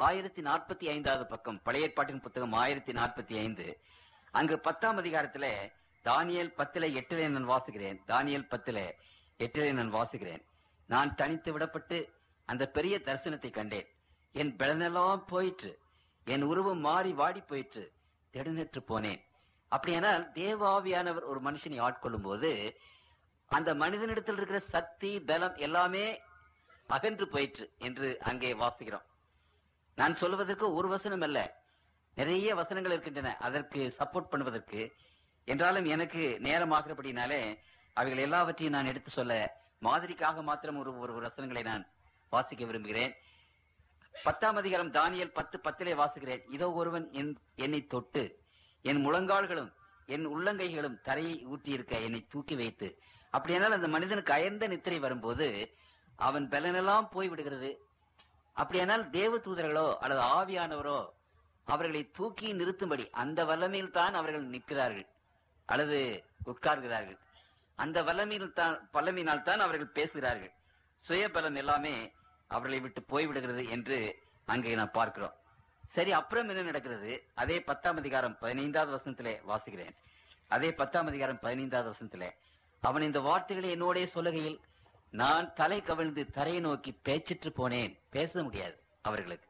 1045 பக்கம், பழைய ஏற்பாட்டின் புத்தகம் 1045. அங்கு 10ஆம் அதிகாரத்திலே தானியேல் 10:8 நான் வாசிக்கிறேன். தானியேல் 10:8 நான் வாசிக்கிறேன். நான் தனித்து விடப்பட்டு அந்த பெரிய தரிசனத்தை கண்டேன். என் பலனெல்லாம் போயிற்று, என் உருவம் மாறி வாடி போயிற்று, திடனற்று போனேன். அப்படியானால் தேவாவியானவர் ஒரு மனுஷனை ஆட்கொள்ளும் போது அந்த மனிதனிடத்தில் இருக்கிற சக்தி, பலம் எல்லாமே அகன்று போயிற்று என்று அங்கே வாசிக்கிறோம். நான் சொல்வதற்கு ஒரு வசனம் அல்ல, நிறைய வசனங்கள் இருக்கின்றன அதற்கு சப்போர்ட் பண்ணுவதற்கு. என்றாலும் எனக்கு நேரமாகிறபடினாலே அவைகள் எல்லாவற்றையும் நான் எடுத்து சொல்ல மாதிரிக்காக மாத்திரம் ஒரு வசனங்களை நான் வாசிக்க விரும்புகிறேன். 10ஆம் அதிகாரம் தானியேல் 10:10 வாசிக்கிறேன். இதோ ஒருவன் என்னை தொட்டு என் முழங்கால்களும் என் உள்ளங்கைகளும் தரையை ஊற்றியிருக்க என்னை தூக்கி வைத்து. அப்படியானால் அந்த மனிதனுக்கு அயர்ந்த நித்திரை வரும்போது அவன் பலனெல்லாம் போய்விடுகிறது. அப்படியானால் தேவ தூதர்களோ அல்லது ஆவியானவரோ அவர்களை தூக்கி நிறுத்தும்படி அந்த வல்லமையில் தான் அவர்கள் நிற்கிறார்கள் அல்லது உட்கார்கிறார்கள். அந்த வல்லமையினால் தான் அவர்கள் பேசுகிறார்கள். சுய பலம் எல்லாமே அவர்களை விட்டு போய்விடுகிறது என்று அங்கே நான் பார்க்கிறோம். சரி, அப்புறம் என்ன நடக்கிறது? அதே 10ஆம் அதிகாரம் 15வது வசனத்திலே வாசிக்கிறேன். அதே 10ஆம் அதிகாரம் 15வது வசனத்திலே அவன் இந்த வார்த்தைகளை என்னோட சொல்லுகையில் நான் தலை கவிழ்ந்து தரையை நோக்கி பேச்சிட்டு போனேன். பேச முடியாது அவர்களுக்கு.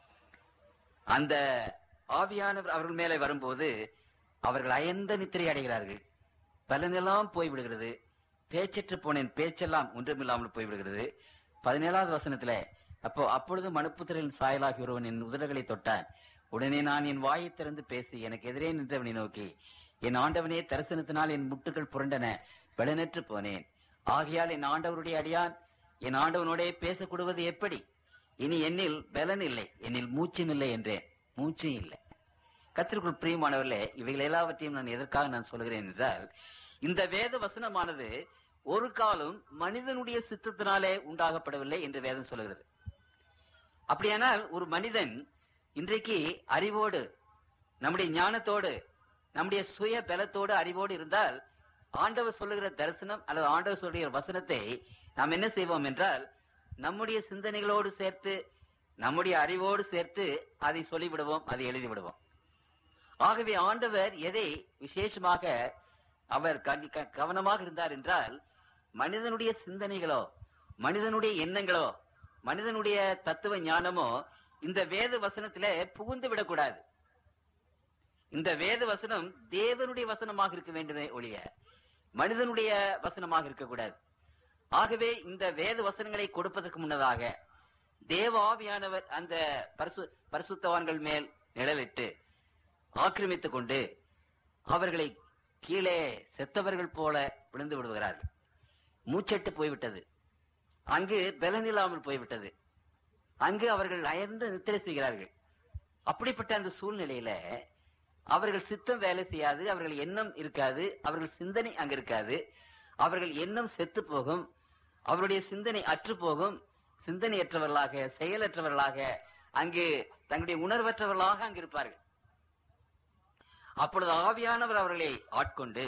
அந்த ஆவியானவர் அவர்கள் மேலே வரும்போது அவர்கள் அயர்ந்த நித்திரை அடைகிறார்கள். பலனெல்லாம் போய்விடுகிறது. பேச்சற்று போனேன், பேச்செல்லாம் ஒன்றுமில்லாமல் போய்விடுகிறது. 17வது வசனத்துல அப்பொழுது மனுப்புத்திரலின் சாயலாகி ஒருவன் என் உதடுகளை தொட்டான். உடனே நான் என் வாயை திறந்து பேசி எனக்கு எதிரே நின்றவனை நோக்கி, என் ஆண்டவனே, தரிசனத்தினால் என் முட்டுகள் புரண்டன, பலனற்று போனேன். ஆகையால் என் ஆண்டவருடைய அடியான் என் ஆண்டவனோடே பேசக்கூடுவது எப்படி? இனி என்னில் பலன் இல்லை, என்னில் மூச்சும் இல்லை என்றேன். மூச்சும் இல்லை. கர்த்தருக்குள் பிரியமானவர்களே, இவைகள் எல்லாவற்றையும் நான் எதற்காக நான் சொல்கிறேன் என்றால், இந்த வேத வசனமானது ஒரு காலம் மனிதனுடைய சித்தத்தினாலே உண்டாகப்படவில்லை என்று வேதம் சொல்கிறது. அப்படியானால் ஒரு மனிதன் இன்றைக்கு அறிவோடு, நம்முடைய ஞானத்தோடு, நம்முடைய சுய பலத்தோடு, அறிவோடு இருந்தால் ஆண்டவர் சொல்லுகிற தரிசனம் அல்லது ஆண்டவர் சொல்லுகிற வசனத்தை நாம் என்ன செய்வோம் என்றால், நம்முடைய சிந்தனைகளோடு சேர்த்து, நம்முடைய அறிவோடு சேர்த்து அதை சொல்லிவிடுவோம், அதை எழுதிவிடுவோம். ஆகவே ஆண்டவர் எதை விசேஷமாக அவர் கவனமாக இருந்தார் என்றால், மனிதனுடைய சிந்தனைகளோ, மனிதனுடைய எண்ணங்களோ, மனிதனுடைய தத்துவ ஞானமோ இந்த வேத வசனத்திலே புகுந்து விடக்கூடாது. இந்த வேத வசனம் தேவனுடைய வசனமாக இருக்க வேண்டுமே ஒழிய மனிதனுடைய வசனமாக இருக்கக்கூடாது. ஆகவே இந்த வேத வசனங்களை கொடுப்பதற்கு முன்னதாக தேவ ஆவியானவர் அந்த பரிசுத்தவான்கள் மேல் நிழலிட்டு ஆக்கிரமித்துக் கொண்டு அவர்களை கீழே செத்தவர்கள் போல விழுந்து விடுகிறார்கள். மூச்சட்டு போய்விட்டது, அங்கு பலன் இல்லாமல் போய்விட்டது, அங்கு அவர்கள் அயர்ந்து நித்திரை செய்கிறார்கள். அப்படிப்பட்ட அந்த சூழ்நிலையில அவர்கள் சித்தம் வேலை செய்யாது, அவர்கள் எண்ணம் இருக்காது, அவர்கள் சிந்தனை அங்கு இருக்காது, அவர்கள் எண்ணம் செத்து போகும், அவருடைய சிந்தனை அற்று போகும், சிந்தனையற்றவர்களாக செயலற்றவர்களாக அங்கு தங்களுடைய உணர்வற்றவர்களாக அங்கு இருப்பார்கள். அப்பொழுது ஆவியானவர் அவர்களை ஆட்கொண்டு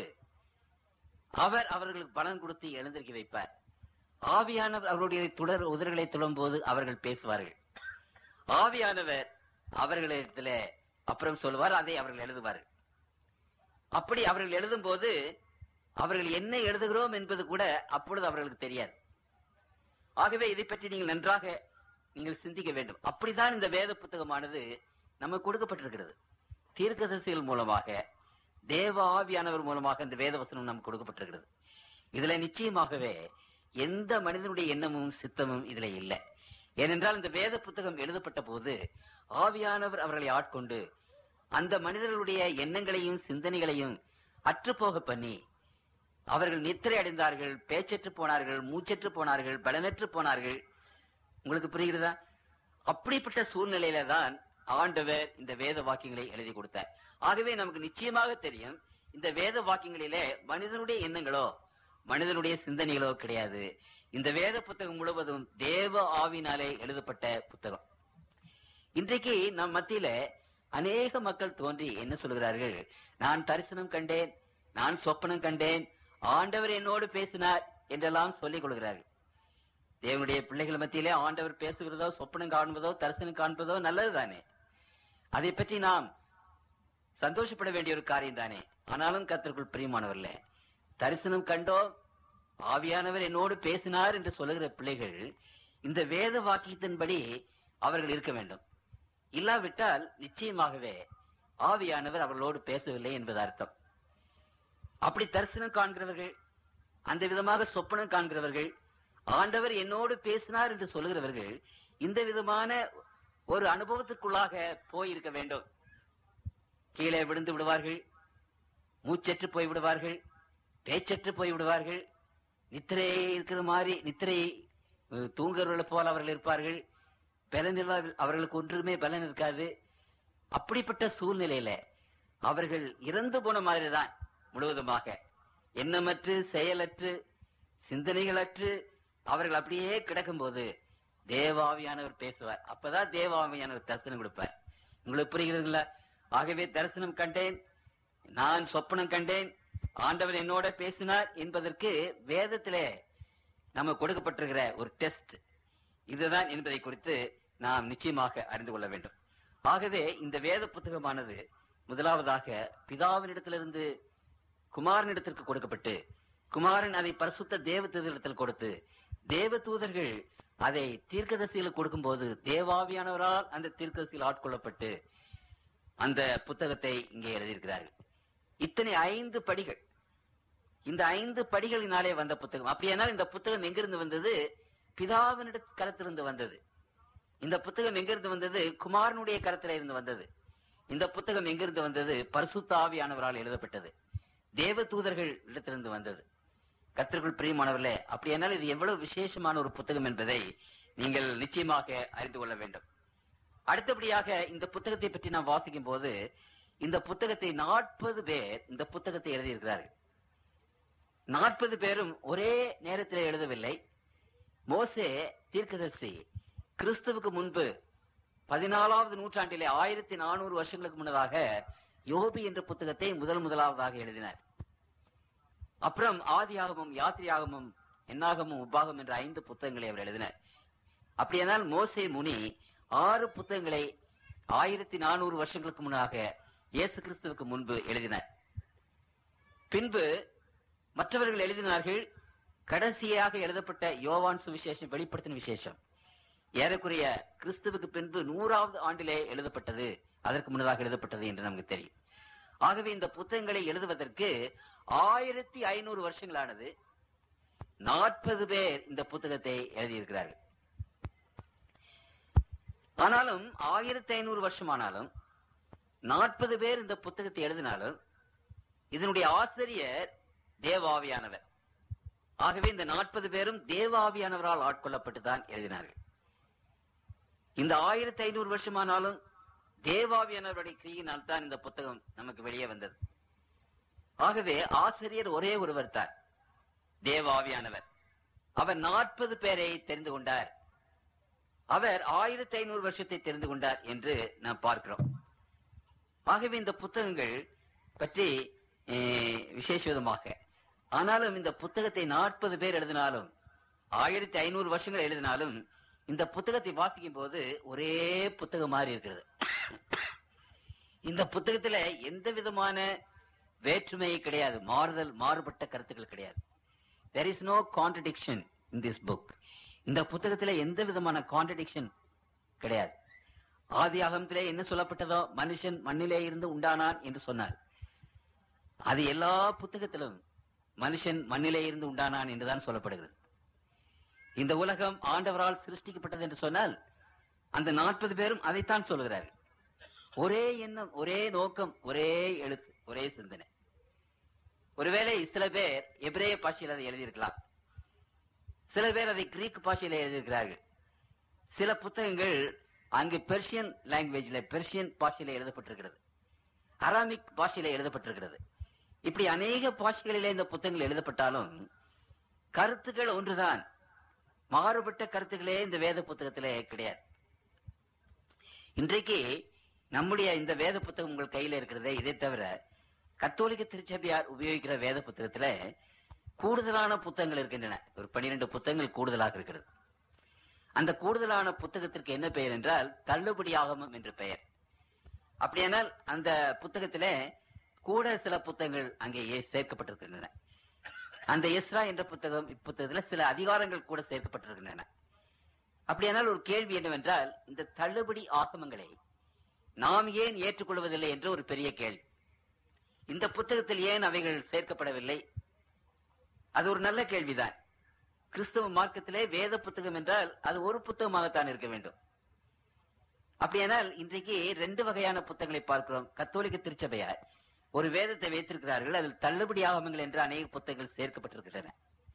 அவர் அவர்களுக்கு பலன் கொடுத்து எழுந்திருக்க வைப்பார். ஆவியானவர் அவருடைய உதடுகளை தொடும் போது அவர்கள் பேசுவார்கள். ஆவியானவர் அவர்களிடத்துல அப்புறம் சொல்லுவார், அதை அவர்கள் எழுதுவார்கள். அப்படி அவர்கள் எழுதும் போது அவர்கள் என்ன எழுதுகிறோம் என்பது கூட அப்பொழுது அவர்களுக்கு தெரியாது. ஆகவே இதை பற்றி நீங்கள் நன்றாக நீங்கள் சிந்திக்க வேண்டும். அப்படித்தான் இந்த வேத புத்தகமானது நமக்கு கொடுக்கப்பட்டிருக்கிறது. தீர்க்கதரிசிகள் மூலமாக, தேவ ஆவியானவர் மூலமாக இந்த வேத வசனம் நமக்கு கொடுக்கப்பட்டிருக்கிறது. இதுல நிச்சயமாகவே எந்த மனிதனுடைய எண்ணமும் சித்தமும் இதுல இல்லை. ஏனென்றால் இந்த வேத புத்தகம் எழுதப்பட்ட போது ஆவியானவர் அவர்களை ஆட்கொண்டு அந்த மனிதர்களுடைய எண்ணங்களையும் சிந்தனைகளையும் அற்றுப்போக பண்ணி அவர்கள் நித்திரை அடைந்தார்கள், பேச்சற்று போனார்கள், மூச்சற்று போனார்கள், பலனற்று போனார்கள். உங்களுக்கு புரிகிறதா? அப்படிப்பட்ட சூழ்நிலையில தான் ஆண்டவர் இந்த வேத வாக்கியங்களை எழுதி கொடுத்தார். ஆகவே நமக்கு நிச்சயமாக தெரியும், இந்த வேத வாக்கியங்களிலே மனிதனுடைய எண்ணங்களோ மனிதனுடைய சிந்தனைகளோ கிடையாது. இந்த வேத புத்தகம் முழுவதும் தேவ ஆவினாலே எழுதப்பட்ட புத்தகம். இன்றைக்கு நம் மத்தியில அநேக மக்கள் தோன்றி என்ன சொல்கிறார்கள்? நான் தரிசனம் கண்டேன், நான் சொப்பனம் கண்டேன், ஆண்டவர் என்னோடு பேசினார் என்றெல்லாம் சொல்லிக் கொள்கிறார்கள். தேவனுடைய பிள்ளைகள் மத்தியிலே ஆண்டவர் பேசுகிறதோ, சொப்பனம் காண்பதோ, தரிசனம் காண்பதோ நல்லதுதானே. அதை பற்றி நாம் சந்தோஷப்பட வேண்டிய ஒரு காரியம் தானே. ஆனாலும் கர்த்தருக்குள் பிரியமானவர்களே, தரிசனம் கண்டோம், ஆவியானவர் என்னோடு பேசினார் என்று சொல்லுகிற பிள்ளைகள் இந்த வேத வாக்கியத்தின்படி அவர்கள் இருக்க வேண்டும். இல்லாவிட்டால் நிச்சயமாகவே ஆவியானவர் அவர்களோடு பேசவில்லை என்பது அர்த்தம். அப்படி தரிசனம் காண்கிறவர்கள், அந்த விதமாக சொப்பனம் காண்கிறவர்கள், ஆண்டவர் என்னோடு பேசினார் என்று சொல்லுகிறவர்கள் இந்த விதமான ஒரு அனுபவத்திற்குள்ளாக போயிருக்க வேண்டும். கீழே விழுந்து விடுவார்கள், மூச்சற்று போய் விடுவார்கள், பேச்சற்று போய் விடுவார்கள், நித்திரை இருக்கிற மாதிரி நித்திரை தூங்குறவர்களை போல அவர்கள் இருப்பார்கள். பலன் அவர்களுக்கு ஒன்றுமே பலன் இருக்காது. அப்படிப்பட்ட சூழ்நிலையில அவர்கள் இறந்து போன மாதிரிதான் முழுவதுமாக, எண்ணமற்று செயலற்று சிந்தனைகளற்று அவர்கள் அப்படியே கிடக்கும் போது தேவாவியானவர் பேசுவார். அப்பதான் தேவாவியானவர் தரிசனம் கொடுப்பார். உங்களுக்கு புரிகிறதுங்களா? ஆகவே தரிசனம் கண்டேன், நான் சொப்பனம் கண்டேன், ஆண்டவர் என்னோட பேசினார் என்பதற்கு வேதத்திலே நம்ம கொடுக்கப்பட்டிருக்கிற ஒரு டெஸ்ட் இதுதான் என்பதை குறித்து நாம் நிச்சயமாக அறிந்து கொள்ள வேண்டும். ஆகவே இந்த வேத புத்தகமானது முதலாவதாக பிதாவினிடத்திலிருந்து குமாரனிடத்திற்கு கொடுக்கப்பட்டு, குமாரன் அதை பரிசுத்த தேவ தூதரிடத்தில் கொடுத்து, தேவ தூதர்கள் அதை தீர்க்கதரிசிகளுக்கு கொடுக்கும் போது தேவாவியானவரால் அந்த தீர்க்கதரிசிகள் ஆட்கொள்ளப்பட்டு அந்த புத்தகத்தை இங்கே எழுதியிருக்கிறார்கள். இத்தனை 5 படிகள், இந்த 5 படிகளினாலே வந்த புத்தகம். அப்படியானால் இந்த புத்தகம் எங்கிருந்து வந்தது? பிதாவினுடைய கரத்திலிருந்து வந்தது. இந்த புத்தகம் எங்கிருந்து வந்தது? குமாரனுடைய கரத்தில இருந்து வந்தது. இந்த புத்தகம் எங்கிருந்து வந்தது? பரிசுத்த ஆவியானவரால் எழுதப்பட்டது. தேவ தூதர்கள் இடத்திலிருந்து வந்தது. கர்த்தருக்குள் பிரியமானவர்களே, அப்படியானால் இது எவ்வளவு விசேஷமான ஒரு புத்தகம் என்பதை நீங்கள் நிச்சயமாக அறிந்து கொள்ள வேண்டும். அடுத்தபடியாக இந்த புத்தகத்தை பற்றி நாம் வாசிக்கும் போது, இந்த புத்தகத்தை 40 பேர் இந்த புத்தகத்தை எழுதியிருக்கிறார்கள். 40 பேரும் ஒரே நேரத்தில் எழுதவில்லை. மோசே தீர்க்கதரிசி கிறிஸ்துவுக்கு முன்பு 14வது நூற்றாண்டிலே 1400 வருஷங்களுக்கு முன்னதாக யோபு என்ற புத்தகத்தை முதலாவதாக எழுதினார். அப்புறம் ஆதியாகமும், யாத்திரையாகமும், என்னாகமும், உபாகம் என்ற 5 புத்தகங்களை அவர் எழுதினார். அப்படியானால் மோசே முனி 6 புத்தகங்களை 1400 வருஷங்களுக்கு முன்னாக இயேசு கிறிஸ்துவுக்கு முன்பு எழுதினார். பின்பு மற்றவர்கள் எழுதினார்கள். கடைசியாக எழுதப்பட்ட யோவான் சுவிசேஷம், வெளிப்படுத்தின விசேஷம் ஏறக்குறைய கிறிஸ்துவுக்கு பின்பு 100வது ஆண்டிலே எழுதப்பட்டது, அதற்கு முன்னதாக எழுதப்பட்டது என்று நமக்கு தெரியும். ஆகவே இந்த புத்தகங்களை எழுதுவதற்கு 1500 வருஷங்களானது. 40 பேர் இந்த புத்தகத்தை எழுதியிருக்கிறார்கள். ஆனாலும் 1500 வருஷமானாலும் 40 பேர் இந்த புத்தகத்தை எழுதினாலும் இதனுடைய ஆசிரியர் தேவாவியானவர். ஆகவே இந்த 40 பேரும் தேவாவியானவரால் ஆட்கொள்ளப்பட்டுதான் எழுதினார்கள். இந்த 1500 வருஷமானாலும் தேவாவியானவருடைய கிரியினால் தான் இந்த புத்தகம் நமக்கு வெளியே வந்தது. ஆகவே ஆசிரியர் ஒரே ஒருவர் தான், தேவாவியானவர். அவர் 40 பேரை தெரிந்து கொண்டார். அவர் 1500 வருஷத்தை தெரிந்து கொண்டார் என்று நாம் பார்க்கிறோம். ஆகவே இந்த புத்தகங்கள் பற்றி விசேஷ விதமாக, ஆனாலும் இந்த புத்தகத்தை 40 பேர் எழுதினாலும் 1500 வருஷங்கள் எழுதினாலும் இந்த புத்தகத்தை வாசிக்கும் போது ஒரே புத்தகம் மாதிரி இருக்கிறது. இந்த புத்தகத்துல எந்த விதமான வேற்றுமை கிடையாது, மாறுபட்ட கருத்துக்கள் கிடையாது. There is no contradiction in this book. இந்த புத்தகத்துல எந்த விதமான கான்ட்ரடிக்ஷன் கிடையாது. ஆதியாகமத்திலே என்ன சொல்லப்பட்டதோ, மனுஷன் மண்ணிலே இருந்து உண்டானான் என்று சொன்னார், அது எல்லா புத்தகத்திலும் மனுஷன் மண்ணிலே இருந்து உண்டானான் என்றுதான் சொல்லப்படுகிறது. இந்த உலகம் ஆண்டவரால் சிருஷ்டிக்கப்பட்டது என்று சொன்னால் அந்த 40 பேரும் அதைத்தான் சொல்கிறார்கள். ஒரே எண்ணம், ஒரே நோக்கம், ஒரே எழுத்து, ஒரே சிந்தனை. ஒருவேளை சில பேர் எபிரேய பாஷையில் அதை எழுதியிருக்கலாம், சில பேர் அதை கிரீக் பாஷையில எழுதியிருக்கிறார்கள். சில புத்தகங்கள் அங்கு பெர்ஷியன் லாங்குவேஜ்ல, பெர்ஷியன் பாஷையில எழுதப்பட்டிருக்கிறது, அராமிக் பாஷையில எழுதப்பட்டிருக்கிறது. இப்படி அநேக பாஷைகளிலே இந்த புத்தகங்கள் எழுதப்பட்டாலும் கருத்துக்கள் ஒன்றுதான். மாறுபட்ட கருத்துக்களே இந்த வேத புத்தகத்திலே கிடையாது. இன்றைக்கு நம்முடைய இந்த வேத புத்தகம் உங்கள் கையில இருக்கிறதே, இதை தவிர கத்தோலிக்க திருச்சபையார் உபயோகிக்கிற வேத புத்தகத்துல கூடுதலான புத்தகங்கள் இருக்கின்றன. ஒரு 12 புத்தகங்கள் கூடுதலாக இருக்கிறது. அந்த கூடுதலான புத்தகத்திற்கு என்ன பெயர் என்றால் தள்ளுபடி ஆகமம் என்று பெயர். அப்படியானால் அந்த புத்தகத்திலே கூட சில புத்தகங்கள் அங்கே சேர்க்கப்பட்டிருக்கின்றன. அந்த எஸ்ரா என்ற புத்தகத்துல சில அதிகாரங்கள் கூட சேர்க்கப்பட்டிருக்கின்றன. அப்படியானால் ஒரு கேள்வி என்னவென்றால், இந்த தள்ளுபடி ஆகமங்களை நாம் ஏன் ஏற்றுக்கொள்வதில்லை என்ற ஒரு பெரிய கேள்வி. இந்த புத்தகத்தில் ஏன் அவைகள் சேர்க்கப்படவில்லை? அது ஒரு நல்ல கேள்விதான். கிறிஸ்தவ மார்க்கத்திலே வேத புத்தகம் என்றால் அது ஒரு புத்தகமாகத்தான் இருக்க வேண்டும். அப்படியானால் இன்றைக்கு 2 வகையான புத்தகங்களை பார்க்கிறோம். கத்தோலிக்க திருச்சபையார் ஒரு வேதத்தை வைத்திருக்கிறார்கள், அதில் தள்ளுபடி ஆகமங்கள் என்று அநேக புத்தகங்கள் சேர்க்கப்பட்டிருக்கின்றன.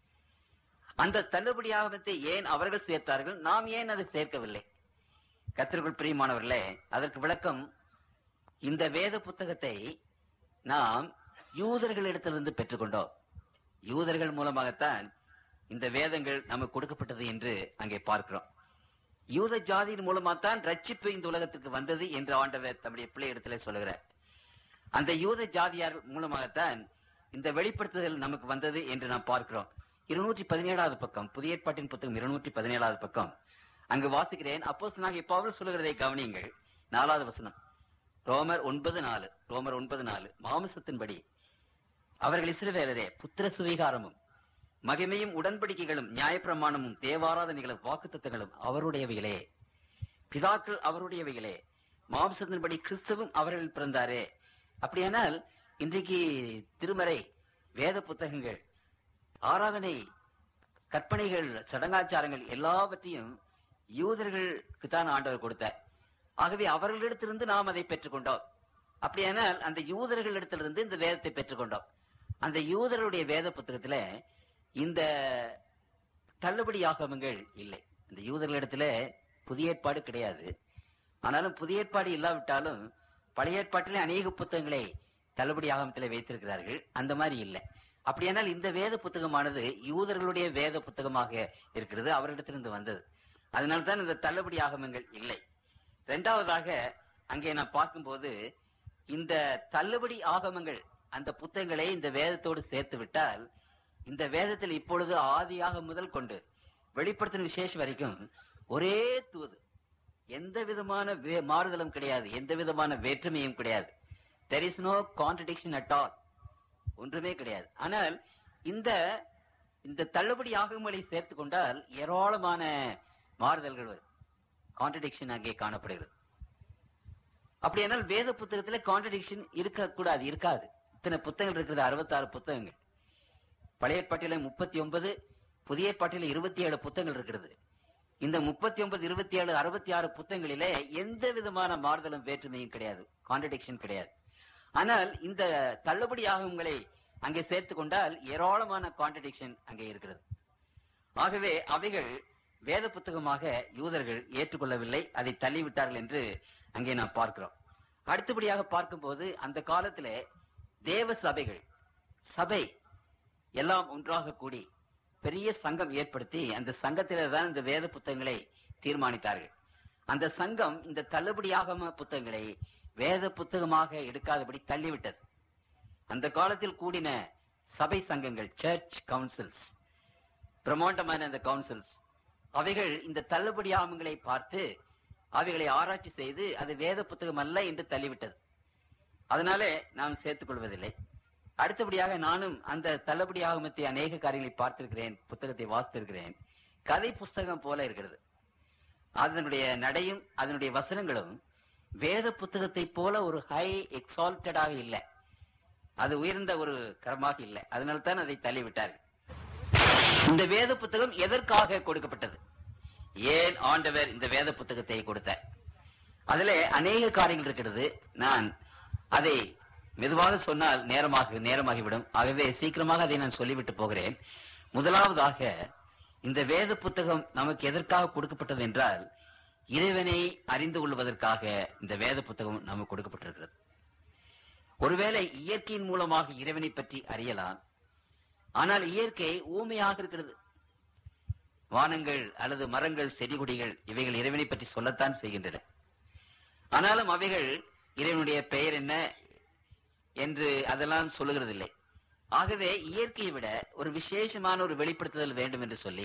அந்த தள்ளுபடி ஆகமத்தை ஏன் அவர்கள் சேர்த்தார்கள், நாம் ஏன் அதை சேர்க்கவில்லை? கர்த்தருக்குள் பிரியமானவர்களே, அதற்கு விளக்கம், இந்த வேத புத்தகத்தை நாம் யூதர்களிடத்திலிருந்து பெற்றுக்கொண்டோம். யூதர்கள் மூலமாகத்தான் இந்த வேதங்கள் நமக்கு கொடுக்கப்பட்டது என்று அங்கே பார்க்கிறோம். யூத ஜாதியின் மூலமாகத்தான் ரட்சிப்பு இந்த உலகத்துக்கு வந்தது என்று ஆண்டவர் தம்முடைய பிள்ளையிடத்திலே சொல்லுகிறார். அந்த யூத ஜாதியார் மூலமாகத்தான் இந்த வெளிப்படுத்துதல் நமக்கு வந்தது என்று நாம் பார்க்கிறோம். 217வது பக்கம், புதிய ஏற்பாட்டின் புத்தகம் 217வது பக்கம், அங்கு வாசிக்கிறேன். அப்போஸ்தலனாகிய பவுல் சொல்லுகிறதை கவனியுங்கள். 4வது வசனம், ரோமர் 9:4. ரோமர் 9:4, மாமிசத்தின்படி அவர்கள் இஸ்ரவேலரே, புத்திர சுவீகாரமும் மகிமையும் உடன்படிக்கைகளும் நியாயப்பிரமாணமும் தேவாராதனைகளும் வாக்குத்தத்தங்களும் அவருடையவைகளே, பிதாக்கள் அவருடையவைகளே, மாம்சத்தின்படி கிறிஸ்துவும் அவர்கள் பிறந்தாரே. அப்படியானால் இன்றைக்கு திருமறை, வேத புத்தகங்கள், ஆராதனை, கற்பனைகள், சடங்காச்சாரங்கள் எல்லாவற்றையும் யூதர்களுக்கு தான் ஆண்டவர் கொடுத்தார். ஆகவே அவர்களிடத்திலிருந்து நாம் அதை பெற்றுக்கொண்டோம். அப்படியானால் அந்த யூதர்களிடத்திலிருந்து இந்த வேதத்தை பெற்றுக்கொண்டோம். அந்த யூதருடைய வேத புத்தகத்துல இந்த தள்ளுபடி ஆகமங்கள் இல்லை. இந்த யூதர்களிடத்துல புதிய ஏற்பாடு கிடையாது. ஆனாலும் புதிய ஏற்பாடு இல்லாவிட்டாலும் பழைய ஏற்பாட்டிலே அநேக புத்தகங்களை தள்ளுபடி ஆகமத்திலே வைத்திருக்கிறார்கள். அந்த மாதிரி இல்லை. அப்படியானால் இந்த வேத புத்தகமானது யூதர்களுடைய வேத புத்தகமாக இருக்கிறது, அவரிடத்திலிருந்து வந்தது. அதனால்தான் இந்த தள்ளுபடி ஆகமங்கள் இல்லை. 2வதாக அங்கே நான் பார்க்கும்போது, இந்த தள்ளுபடி ஆகமங்கள் அந்த புத்தகங்களை இந்த வேதத்தோடு சேர்த்து விட்டால், இந்த வேதத்தில் இப்பொழுது ஆதியாக முதல் கொண்டு வெளிப்படுத்தின விசேஷம் வரைக்கும் ஒரே தூது, எந்த விதமான மாறுதலும் கிடையாது, எந்த விதமான வேற்றுமையும் கிடையாது. There is no contradiction at all. ஒன்றுமே கிடையாது. ஆனால் இந்த தள்ளுபடி ஆகமங்களை சேர்த்து கொண்டால் ஏராளமான மாறுதல்கள் வரும், கான்ட்ரடிக்ஷன் அங்கே காணப்படுகிறது. அப்படியானால் வேத புத்தகத்துல கான்ட்ரடிக்ஷன் இருக்கக்கூடாது, இருக்காது. இத்தனை புத்தகங்கள் இருக்கிறது, 66 புத்தகங்கள். பழைய ஏற்பாட்டில 39, புதிய ஏற்பாட்டில 27 புத்தகங்கள் இருக்கிறது. இந்த 39, 27, 66 புத்தகங்களிலே எந்த விதமான மாறுதலும் வேற்றுமையும் கிடையாது, கான்ட்ரடிக்ஷன் கிடையாது. ஆனால் இந்த தள்ளுபடி ஆகமங்களை அங்கே சேர்த்து கொண்டால் ஏராளமான கான்ட்ரடிக்ஷன் அங்கே இருக்கிறது. ஆகவே அவைகள் வேத புத்தகமாக யூதர்கள் ஏற்றுக்கொள்ளவில்லை, அதை தள்ளிவிட்டார்கள் என்று அங்கே நாம் பார்க்கிறோம். அடுத்தபடியாக பார்க்கும்போது, அந்த காலத்திலே தேவ சபை எல்லாம் ஒன்றாக கூடி பெரிய சங்கம் ஏற்படுத்தி, அந்த சங்கத்திலே தான் இந்த வேத புத்தகங்களை தீர்மானித்தார்கள். அந்த சங்கம் இந்த தள்ளுபடியாகம புத்தகங்களை வேத புத்தகமாக எடுக்காதபடி தள்ளிவிட்டது. அந்த காலத்தில் கூடின சபை சங்கங்கள், சர்ச் கவுன்சில்ஸ், பிரமாண்டமான அந்த கவுன்சில்ஸ், அவைகள் இந்த தள்ளுபடியாகங்களை பார்த்து அவைகளை ஆராய்ச்சி செய்து அது வேத புத்தகம் அல்ல என்று தள்ளிவிட்டது. அதனாலே நாம் சேர்த்துக் கொள்வதில்லை. அடுத்தபடியாக நானும் அந்த தள்ளுபடியாகமத்தை அநேக காரியங்களை பார்த்திருக்கிறேன், புத்தகத்தை வாசித்திருக்கிறேன். கதை புஸ்தகம் போல இருக்கிறது. அதனுடைய நடையும் அதனுடைய வசனங்களும் வேத புத்தகத்தை போல ஒரு ஹை எக்ஸால்டடாக இல்லை, அது உயர்ந்த ஒரு கரமாக இல்லை. அதனால்தான் அதை தள்ளிவிட்டார்கள். இந்த வேத புத்தகம் எதற்காக கொடுக்கப்பட்டது? ஏன் ஆண்டவர் இந்த வேத புத்தகத்தை கொடுத்தார்? அதிலே அநேக காரியங்கள் இருக்கிறது. நான் அதை மெதுவாக சொன்னால் நேரமாகிவிடும். ஆகவே சீக்கிரமாக அதை நான் சொல்லிவிட்டு போகிறேன். முதலாவதாக, இந்த வேத புத்தகம் நமக்கு எதற்காக கொடுக்கப்பட்டது என்றால், இறைவனை அறிந்து கொள்வதற்காக இந்த வேத புத்தகம் நமக்கு கொடுக்கப்பட்டிருக்கிறது. ஒருவேளை இயற்கையின் மூலமாக இறைவனை பற்றி அறியலாம், ஆனால் இயற்கை ஊமையாக இருக்கிறது. வானங்கள் அல்லது மரங்கள், செடி கொடிகள், இவைகள் இறைவனை பற்றி சொல்லத்தான் செய்கின்றன. ஆனாலும் அவைகள் இறைவனுடைய பெயர் என்ன என்று அதெல்லாம் சொல்லுகிறதில்லை. ஆகவே இயற்கையை விட ஒரு விசேஷமான ஒரு வெளிப்படுத்துதல் வேண்டும் என்று சொல்லி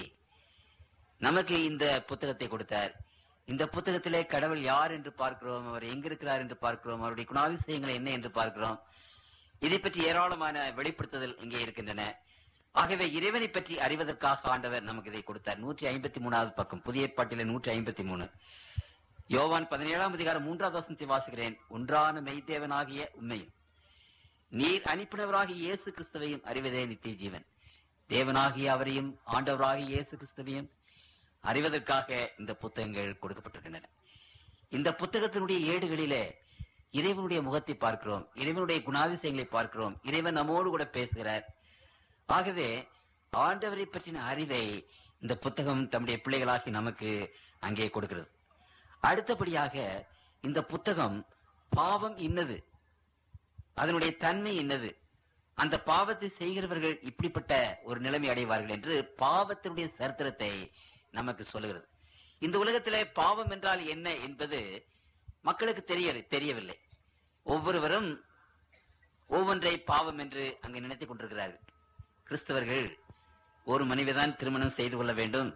நமக்கு இந்த புத்தகத்தை கொடுத்தார். இந்த புத்தகத்திலே கடவுள் யார் என்று பார்க்கிறோம், அவர் எங்கிருக்கிறார் என்று பார்க்கிறோம், அவருடைய குணாதிசயங்கள் என்ன என்று பார்க்கிறோம். இதை பற்றி ஏராளமான வெளிப்படுத்துதல் இங்கே இருக்கின்றன. ஆகவே இறைவனை பற்றி அறிவதற்காக ஆண்டவர் நமக்கு இதை கொடுத்தார். 153வது பக்கம், புதிய ஏற்பாட்டிலே 153. யோவான் 17ஆம் அதிகாரம் 3வது வசனத்தை வாசிக்கிறேன். ஒன்றான மெய்தேவனாகிய உண்மையும் நீர் அனுப்பினவராகிய இயேசு கிறிஸ்துவையும் அறிவதே நித்திய ஜீவன். தேவனாகிய அவரையும் ஆண்டவராகிய இயேசு கிறிஸ்துவையும் அறிவதற்காக இந்த புத்தகங்கள் கொடுக்கப்பட்டிருக்கின்றன. இந்த புத்தகத்தினுடைய ஏடுகளிலே இறைவனுடைய முகத்தை பார்க்கிறோம், இறைவனுடைய குணாதிசயங்களை பார்க்கிறோம். இறைவன் நம்மோடு கூட பேசுகிறார். ஆகவே ஆண்டவரை பற்றின அறிவை இந்த புத்தகம் தம்முடைய பிள்ளைகளாகி நமக்கு அங்கே கொடுக்கிறது. அடுத்தபடியாக, இந்த புத்தகம் பாவம் இன்னது, அதனுடைய தன்மை என்னது, அந்த பாவத்தை செய்கிறவர்கள் இப்படிப்பட்ட ஒரு நிலைமை அடைவார்கள் என்று பாவத்தினுடைய சரித்திரத்தை நமக்கு சொல்லுகிறது. இந்த உலகத்திலே பாவம் என்றால் என்ன என்பது மக்களுக்கு தெரியவில்லை. ஒவ்வொருவரும் ஒவ்வொன்றை பாவம் என்று அங்கு நினைத்துக் கொண்டிருக்கிறார்கள். கிறிஸ்தவர்கள் ஒரு மனைவிதான் திருமணம் செய்து கொள்ள வேண்டும்,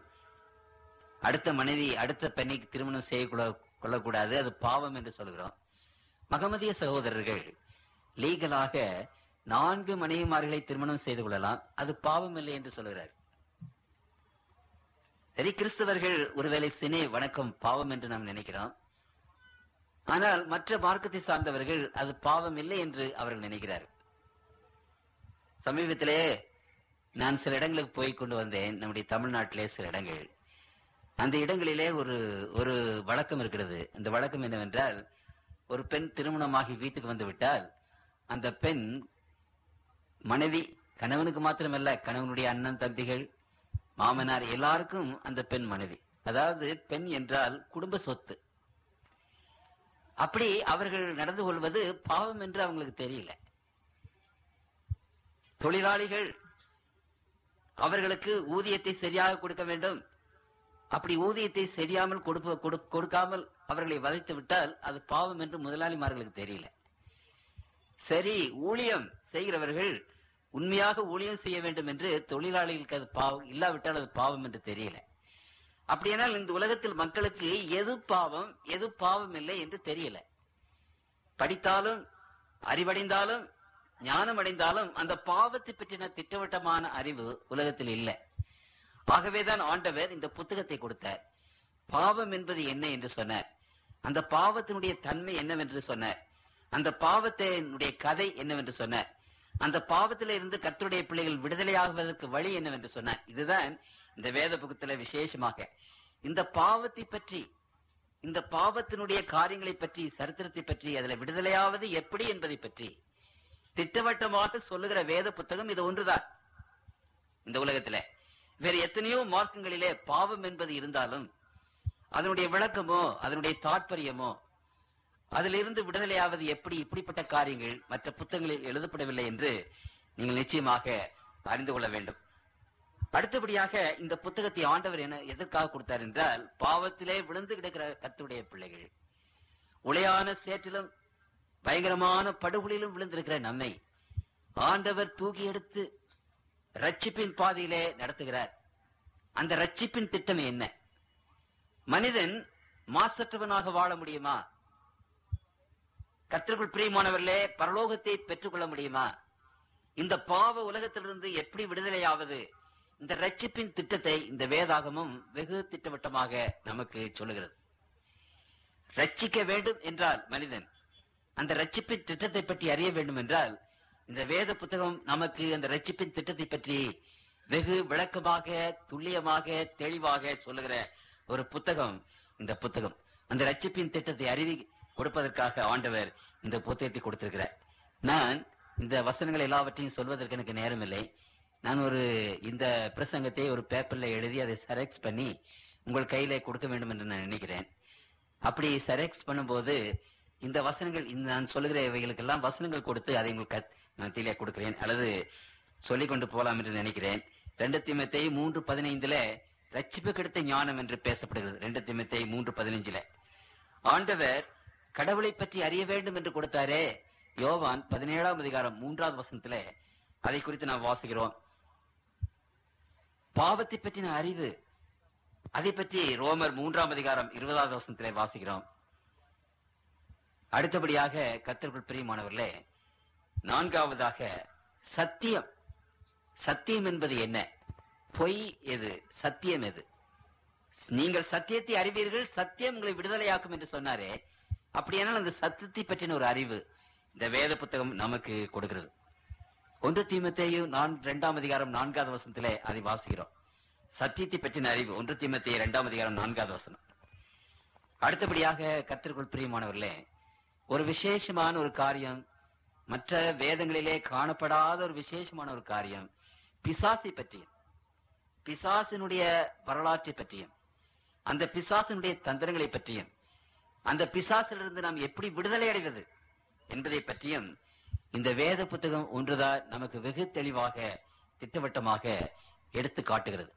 அடுத்த பெண்ணை திருமணம் செய்து கொள்ளக்கூடாது, அது பாவம் என்று சொல்கிறோம். மகமதிய சகோதரர்கள் லீகலாக 4 மனைவிமார்களை திருமணம் செய்து கொள்ளலாம், அது பாவம் இல்லை என்று சொல்கிறார். சரி, கிறிஸ்தவர்கள் ஒருவேளை சினை வணக்கம் பாவம் என்று நாம் நினைக்கிறோம். ஆனால் மற்ற மார்க்கத்தை சார்ந்தவர்கள் அது பாவம் இல்லை என்று அவர்கள் நினைக்கிறார்கள். சமீபத்திலே நான் சில இடங்களுக்கு போய் கொண்டு வந்தேன், நம்முடைய தமிழ்நாட்டிலே சில இடங்கள். அந்த இடங்களிலே ஒரு வழக்கம் இருக்கிறது. அந்த வழக்கம் என்னவென்றால், ஒரு பெண் திருமணமாகி வீட்டுக்கு வந்து விட்டால் அந்த பெண் மனைவி, கணவனுக்கு மாத்திரமல்ல, கணவனுடைய அண்ணன் தம்பிகள், மாமனார் எல்லாருக்கும் அந்த பெண் மனைவி. அதாவது பெண் என்றால் குடும்ப சொத்து. அப்படி அவர்கள் நடந்து கொள்வது பாவம் என்று அவங்களுக்கு தெரியல. தொழிலாளிகள் அவர்களுக்கு ஊதியத்தை சரியாக கொடுக்க வேண்டும். அப்படி ஊதியத்தை சரியாமல் கொடுக்காமல் அவர்களை வதைத்து விட்டால் அது பாவம் என்று முதலாளிமார்களுக்கு தெரியல. சரி, ஊழியம் செய்கிறவர்கள் உண்மையாக ஊழியம் செய்ய வேண்டும் என்று தொழிலாளிகளுக்கு அது பாவம், இல்லாவிட்டால் அது பாவம் என்று தெரியல. அப்படியானால் இந்த உலகத்தில் மக்களுக்கு எது பாவம் எது பாவம் இல்லை என்று தெரியல. படித்தாலும் அறிவடைந்தாலும் ஞானம் அடைந்தாலும் அந்த பாவத்தை பற்றின திட்டவட்டமான அறிவு உலகத்தில் இல்லை. ஆகவேதான் ஆண்டவர் இந்த புத்தகத்தை கொடுத்தார். பாவம் என்பது என்ன என்று சொன்னார், அந்த பாவத்தினுடைய தன்மை என்னவென்று சொன்னார், அந்த பாவத்தினுடைய கதை என்னவென்று சொன்னார், அந்த பாவத்தில இருந்து கர்த்தருடைய பிள்ளைகள் விடுதலையாகுவதற்கு வழி என்னவென்று சொன்னார். இதுதான் இந்த வேத புத்தகத்தில விசேஷமாக இந்த பாவத்தை பற்றி, இந்த பாவத்தினுடைய காரியங்களை பற்றி, சரித்திரத்தை பற்றி, அதுல விடுதலையாவது எப்படி என்பதை பற்றி திட்டவட்டமாக சொல்லுகிற வேத புத்தகம் இது ஒன்றுதான். இந்த உலகத்தில வேறு எத்தனையோ மார்க்கங்களிலே பாவம் என்பது இருந்தாலும் அதனுடைய விளக்கமோ அதனுடைய தாற்பயமோ அதிலிருந்து விடுதலையாவது எப்படி, இப்படிப்பட்ட காரியங்கள் மற்ற புத்தகங்களில் எழுதப்படவில்லை என்று நீங்கள் நிச்சயமாக அறிந்து கொள்ள வேண்டும். அடுத்தபடியாக இந்த புத்தகத்தை ஆண்டவர் என்ன எதற்காக கொடுத்தார் என்றால், பாவத்திலே விழுந்து கிடக்கிற கர்த்தருடைய பிள்ளைகள், உளையான சேற்றிலும் பயங்கரமான படுகொலிலும் விழுந்திருக்கிற நம்மை ஆண்டவர் தூக்கி எடுத்து ரட்சிப்பின் பாதையிலே நடத்துகிறார். அந்த ரட்சிப்பின் திட்டம் என்ன? மனிதன் மாசற்றவனாக வாழ முடியுமா? கர்த்தருக்குள் பிரியமானவர்களே, பரலோகத்தை பெற்றுக் கொள்ள முடியுமா? இந்த பாவ உலகத்திலிருந்து எப்படி விடுதலையாவது? இந்த ரட்சிப்பின் திட்டத்தை இந்த வேதாகமும் வெகு திட்டவட்டமாக நமக்கு சொல்லுகிறது. ரட்சிக்க வேண்டும் என்றால் மனிதன் அந்த ரட்சிப்பின் திட்டத்தை பற்றி அறிய வேண்டும் என்றால், இந்த வேத புத்தகம் நமக்கு அந்த ரட்சிப்பின் திட்டத்தை பற்றி வெகு விளக்கமாக, துல்லியமாக, தெளிவாக சொல்லுகிற ஒரு புத்தகம் இந்த புத்தகம். அந்த ரட்சிப்பின் திட்டத்தை அறிவி கொடுப்பதற்காக ஆண்டவர் இந்த புத்தகத்தை கொடுத்திருக்கிறார். நான் இந்த வசனங்கள் எல்லாவற்றையும் சொல்வதற்கு எனக்கு நேரம் இல்லை. நான் இந்த பிரசங்கத்தை ஒரு பேப்பர்ல எழுதி அதை செரெக்ஸ் பண்ணி உங்கள் கையில கொடுக்க வேண்டும் என்று நான் நினைக்கிறேன். அப்படி செரெக்ஸ் பண்ணும்போது இந்த வசனங்கள், நான் சொல்லுகிற இவைகளுக்கெல்லாம் வசனங்கள் கொடுத்து அதை உங்களுக்கு மத்தியிலே கொடுக்கிறேன், அல்லது சொல்லிக் கொண்டு போலாம் என்று நினைக்கிறேன். 2 தீமோத்தேயு 3:15 ரட்சிப்பு கிடைத்த ஞானம் என்று பேசப்படுகிறது. 2 தீமோத்தேயு 3:15 ஆண்டவர் கடவுளை பற்றி அறிய வேண்டும் என்று கொடுத்தாரே. யோவான் 17ஆம் அதிகாரம் 3வது வசனத்திலே அதை குறித்து நாம் வாசிக்கிறோம். பாவத்தை பற்றின அறிவு, அதை பற்றி ரோமர் 3ஆம் அதிகாரம் 20வது வசனத்திலே வாசிக்கிறோம். அடுத்தபடியாக கர்த்தருக்குள் பிரியமானவர்களே, 4வதாக சத்தியம். சத்தியம் என்பது என்ன? பொய் எது, சத்தியம் எது? நீங்கள் சத்தியத்தை அறிவீர்கள், சத்தியம் உங்களை விடுதலையாக்கும் என்று சொன்னாரே. அப்படியானால் அந்த சத்தியத்தை பற்றின ஒரு அறிவு இந்த வேத புத்தகம் நமக்கு கொடுக்கிறது. 1 தீமோத்தேயு 2ஆம் அதிகாரம் 4வது வசனத்திலே அதை வாசிக்கிறோம். சத்தியத்தை பற்றின அறிவு 1 தீமோத்தேயு 2ஆம் அதிகாரம் 4வது வசனம். அடுத்தபடியாக கர்த்தருக்குள் பிரியமானவர்களே, ஒரு விசேஷமான ஒரு காரியம், மற்ற வேதங்களிலே காணப்படாத ஒரு விசேஷமான ஒரு காரியம், பிசாசை பற்றியும் பிசாசினுடைய வரலாற்றை பற்றியும் அந்த பிசாசினுடைய தந்திரங்களை பற்றியும் அந்த பிசாசிலிருந்து நாம் எப்படி விடுதலை அடைவது என்பதை பற்றியும் இந்த வேத புத்தகம் ஒன்றுதான் நமக்கு வெகு தெளிவாக திட்டவட்டமாக எடுத்து காட்டுகிறது.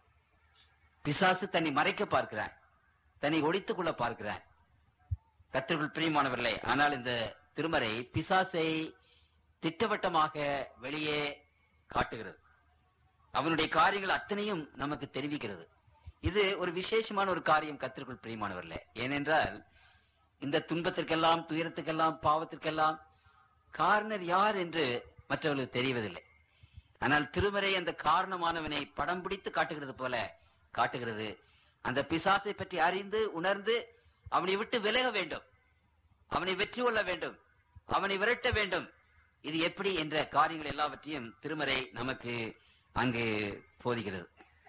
பிசாசு தன்னை மறைக்க பார்க்கிறான், தன்னை ஒழித்துக் கொள்ள பார்க்கிறான். கர்த்தருக்குள் பிரியமானவர்களே, ஆனால் இந்த திருமறை பிசாசை திட்டவட்டமாக வெளியே காட்டுகிறது. அவனுடைய காரியங்கள் அத்தனையும் நமக்கு தெரிவிக்கிறது. இது ஒரு விசேஷமான ஒரு காரியம் கர்த்தருக்குள் பிரியமானவர்களே. ஏனென்றால் இந்த துன்பத்திற்கெல்லாம், துயரத்துக்கெல்லாம், பாவத்திற்கெல்லாம் காரணர் யார் என்று மற்றவர்களுக்கு தெரிவதில்லை. ஆனால் திருமறை அந்த காரணமானவனை படம் பிடித்து காட்டுகிறது போல காட்டுகிறது. அந்த பிசாசை பற்றி அறிந்து உணர்ந்து அவனை விட்டு விலக வேண்டும், அவனை வெற்றி கொள்ள வேண்டும், அவனை விரட்ட வேண்டும். இது எப்படி என்ற காரியங்கள் எல்லாவற்றையும் திருமறை நமக்கு அங்கு போதிக்கிறது.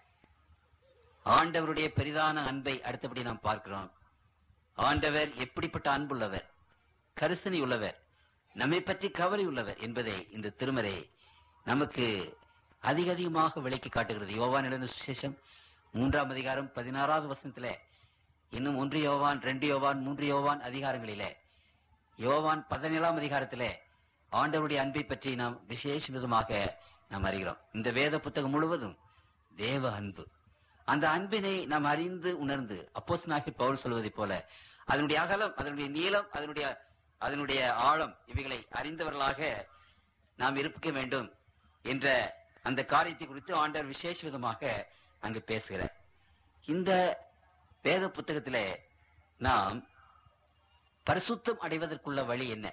ஆண்டவருடைய பெரிதான அன்பை அடுத்தபடி நாம் பார்க்கிறோம். ஆண்டவர் எப்படிப்பட்ட அன்புள்ளவர், கரிசனை உள்ளவர், நம்மை பற்றி கவலை உள்ளவர் என்பதை இந்த திருமறை நமக்கு அதிகமாக விளக்கி காட்டுகிறது. யோவான் எழுதின சுவிசேஷம் 3ஆம் அதிகாரம் 16வது வசனத்திலே, இன்னும் 1 யோவான், 2 யோவான், 3 யோவான் அதிகாரங்களிலே, யோவான் 17ஆம் அதிகாரத்திலே ஆண்டவருடைய அன்பை பற்றி நாம் விசேஷ விதமாக நாம் அறிகிறோம். இந்த வேத புத்தகம் முழுவதும் தேவ அன்பு. அந்த அன்பினை நாம் அறிந்து உணர்ந்து அப்போஸ்தலனாகிய பவுல் சொல்வதை போல அதனுடைய அகலம், அதனுடைய நீளம், அதனுடைய ஆழம் இவைகளை அறிந்தவர்களாக நாம் இருக்க வேண்டும் என்ற அந்த காரியத்தை குறித்து ஆண்டவர் விசேஷ விதமாக அங்கு பேசுகிறார். இந்த வேத புத்தகத்திலே நாம் பரிசுத்தம் அடைவதற்குள்ள வழி என்ன?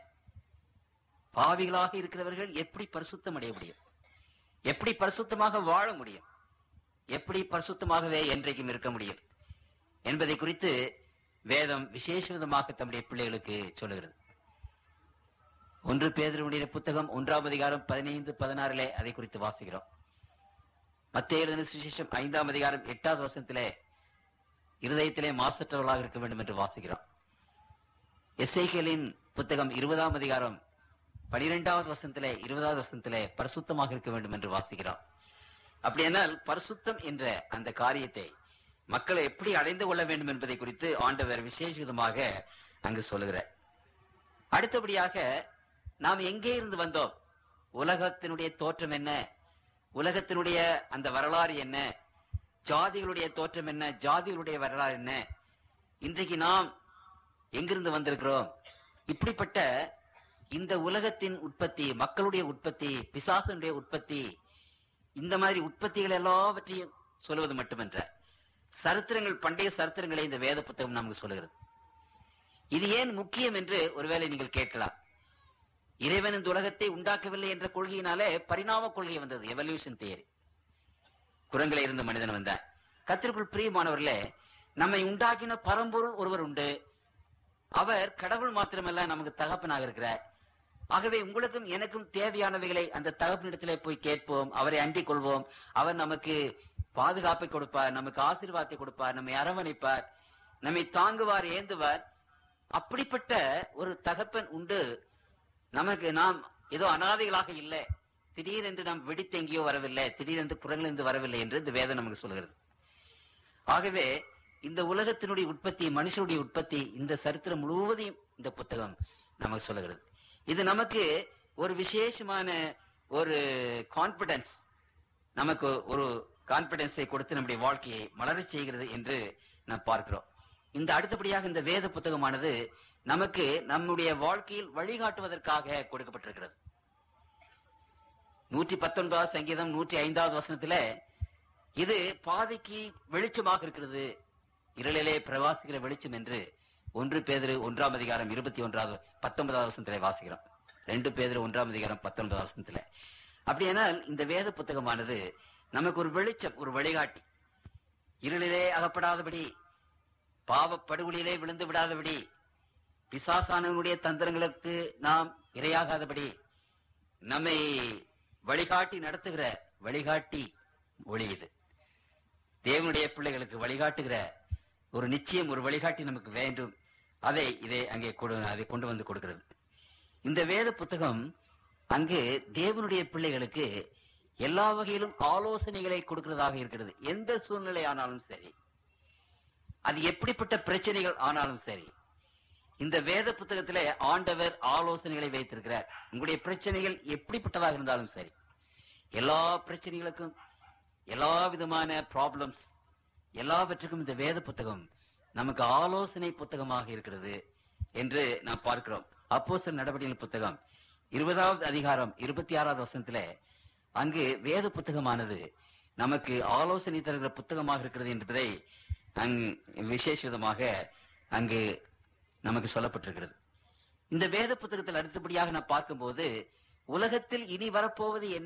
பாவிகளாக இருக்கிறவர்கள் எப்படி பரிசுத்தம் அடைய முடியும்? எப்படி பரிசுத்தமாக வாழ முடியும்? எப்படி பரிசுத்தமாகவே என்றைக்கும் இருக்க முடியும் என்பதை குறித்து வேதம் விசேஷ விதமாக தம்முடைய பிள்ளைகளுக்கு சொல்லுகிறது. 1 பேதுருவினுடைய புத்தகம் 1ஆம் அதிகாரம் 15-16 அதை குறித்து வாசிக்கிறோம். மத்தேயு எழுதின சுவிசேஷம் 5ஆம் அதிகாரம் 8வது வசனத்திலே இருதயத்திலே மாசற்றவர்களாக இருக்க வேண்டும் என்று வாசிக்கிறோம். எசேக்கியேலின் புத்தகம் 20ஆம் அதிகாரம் 12வது வசனத்திலே 20வது வசனத்திலே பரிசுத்தமாக இருக்க வேண்டும் என்று வாசிக்கிறோம். அப்படியானால் பரிசுத்தம் என்ற அந்த காரியத்தை மக்களை எப்படி அடைந்து கொள்ள வேண்டும் என்பதை குறித்து ஆண்டவர் விசேஷ விதமாக அங்கு சொல்லுகிறார். அடுத்தபடியாக நாம் எங்கே இருந்து வந்தோம்? உலகத்தினுடைய தோற்றம் என்ன? உலகத்தினுடைய அந்த வரலாறு என்ன, ஜாதிகளுடைய தோற்றம் என்ன, ஜாதிகளுடைய வரலாறு என்ன, இன்றைக்கு நாம் எங்கிருந்து வந்திருக்கிறோம், இப்படிப்பட்ட இந்த உலகத்தின் உற்பத்தி, மக்களுடைய உற்பத்தி, பிசாசனுடைய உற்பத்தி, இந்த மாதிரி உற்பத்திகள் எல்லாவற்றையும் சொல்வது மட்டுமன்ற சரித்திரங்கள், பண்டைய சரித்திரங்களை இந்த வேத புத்தகம் நமக்கு சொல்லுகிறது. இது ஏன் முக்கியம் என்று ஒருவேளை நீங்கள் கேட்கலாம். இறைவன் இந்த உலகத்தை உண்டாக்கவில்லை என்ற கொள்கையினாலே பரிணாம கொள்கை வந்தது, எவல்யூஷன் தியரி. குரங்கில இருந்து மனிதன் வந்தான். கர்த்தருக்குள் பிரியமானவர்களே, நம்மை உண்டாக்கின பரம்பொருள் ஒருவர் உண்டு. அவர் கடவுள் மாத்திரமல்ல, நமக்கு தகப்பனாக இருக்கிறார். ஆகவே உங்களுக்கும் எனக்கும் தேவையானவைகளை அந்த தகப்பனிடத்திலே போய் கேட்போம், அவரை அண்டிக் கொள்வோம். அவர் நமக்கு பாதுகாப்பை கொடுப்பார், நமக்கு ஆசீர்வாதத்தை கொடுப்பார், நம்மை அரவணைப்பார், நம்மை தாங்குவார், ஏந்துவார். அப்படிப்பட்ட ஒரு தகப்பன் உண்டு நமக்கு. நாம் ஏதோ அனாதைகளாக இல்லை, திடீரென்று நாம் வெடித்து எங்கேயோ வரவில்லை, திடீரென்று குரங்கிலிருந்து வரவில்லை என்று இந்த வேதம் நமக்கு சொல்கிறது. ஆகவே இந்த உலகத்தினுடைய உற்பத்தி, மனுஷனுடைய உற்பத்தி, இந்த சரித்திரம் முழுவதையும் இந்த புத்தகம் நமக்கு சொல்லுகிறது. இது நமக்கு ஒரு விசேஷமான ஒரு கான்பிடன்ஸ், நமக்கு ஒரு கான்பிடன்ஸை கொடுத்து நம்முடைய வாழ்க்கையை மலரச் செய்கிறது என்று நாம் பார்க்கிறோம். இந்த அடுத்தபடியாக இந்த வேத புத்தகமானது நமக்கு நம்முடைய வாழ்க்கையில் வழிகாட்டுவதற்காக கொடுக்கப்பட்டிருக்கிறது. 119 சங்கீதம் 105 வசனத்துல இது பாதைக்கு வெளிச்சமாக இருக்கிறது, இருளிலே பிரவாசிக்கிற வெளிச்சம் என்று 1 பேதுரு 1 அதிகாரம் 19 வசனத்திலே வாசிக்கிறோம். 2 பேதுரு 1 அதிகாரம் 19 வசனத்துல. அப்படியானால் இந்த வேத புத்தகமானது நமக்கு ஒரு வெளிச்சம், ஒரு வழிகாட்டி. இருளிலே அகப்படாதபடி, பாவப்படுகொலியிலே விழுந்து விடாதபடி, பிசாசானவனுடைய தந்திரங்களுக்கு நாம் இரையாகாதபடி நம்மை வழிகாட்டி நடத்துகிற வழிகாட்டி ஒளி இது. தேவனுடைய பிள்ளைகளுக்கு வழிகாட்டுகிற ஒரு நிச்சயம், ஒரு வழிகாட்டி நமக்கு வேண்டும். அதை கொண்டு வந்து கொடுக்கிறது. இந்த வேத புத்தகம் அங்கு தேவனுடைய பிள்ளைகளுக்கு எல்லா வகையிலும் ஆலோசனைகளை கொடுக்கிறதாக இருக்கிறது. எந்த சூழ்நிலை ஆனாலும் சரி, அது எப்படிப்பட்ட பிரச்சனைகள் ஆனாலும் சரி, இந்த வேத புத்தகத்திலே ஆண்டவர் ஆலோசனைகளை வைத்திருக்கிறார். உங்களுடைய பிரச்சனைகள் எப்படிப்பட்டதாக இருந்தாலும் சரி, எல்லா பிரச்சனைகளுக்கும், எல்லா விதமான ப்ராப்ளம்ஸ் எல்லாவற்றுக்கும் இந்த வேத புத்தகம் நமக்கு ஆலோசனை புத்தகமாக இருக்கிறது என்று நாம் பார்க்கிறோம். அப்போஸ்தலர் நடவடிக்கைகள் புத்தகம் 20 அதிகாரம் 26 வசனத்துல அங்கு வேத புத்தகமானது நமக்கு ஆலோசனை தருகிற புத்தகமாக இருக்கிறது என்பதை விசேஷ விதமாக அங்கு நமக்கு சொல்லப்பட்டிருக்கிறது. இந்த வேத புத்தகத்தில் அடுத்தபடியாக நான் பார்க்கும்போது, உலகத்தில் இனி வரப்போவது என்ன,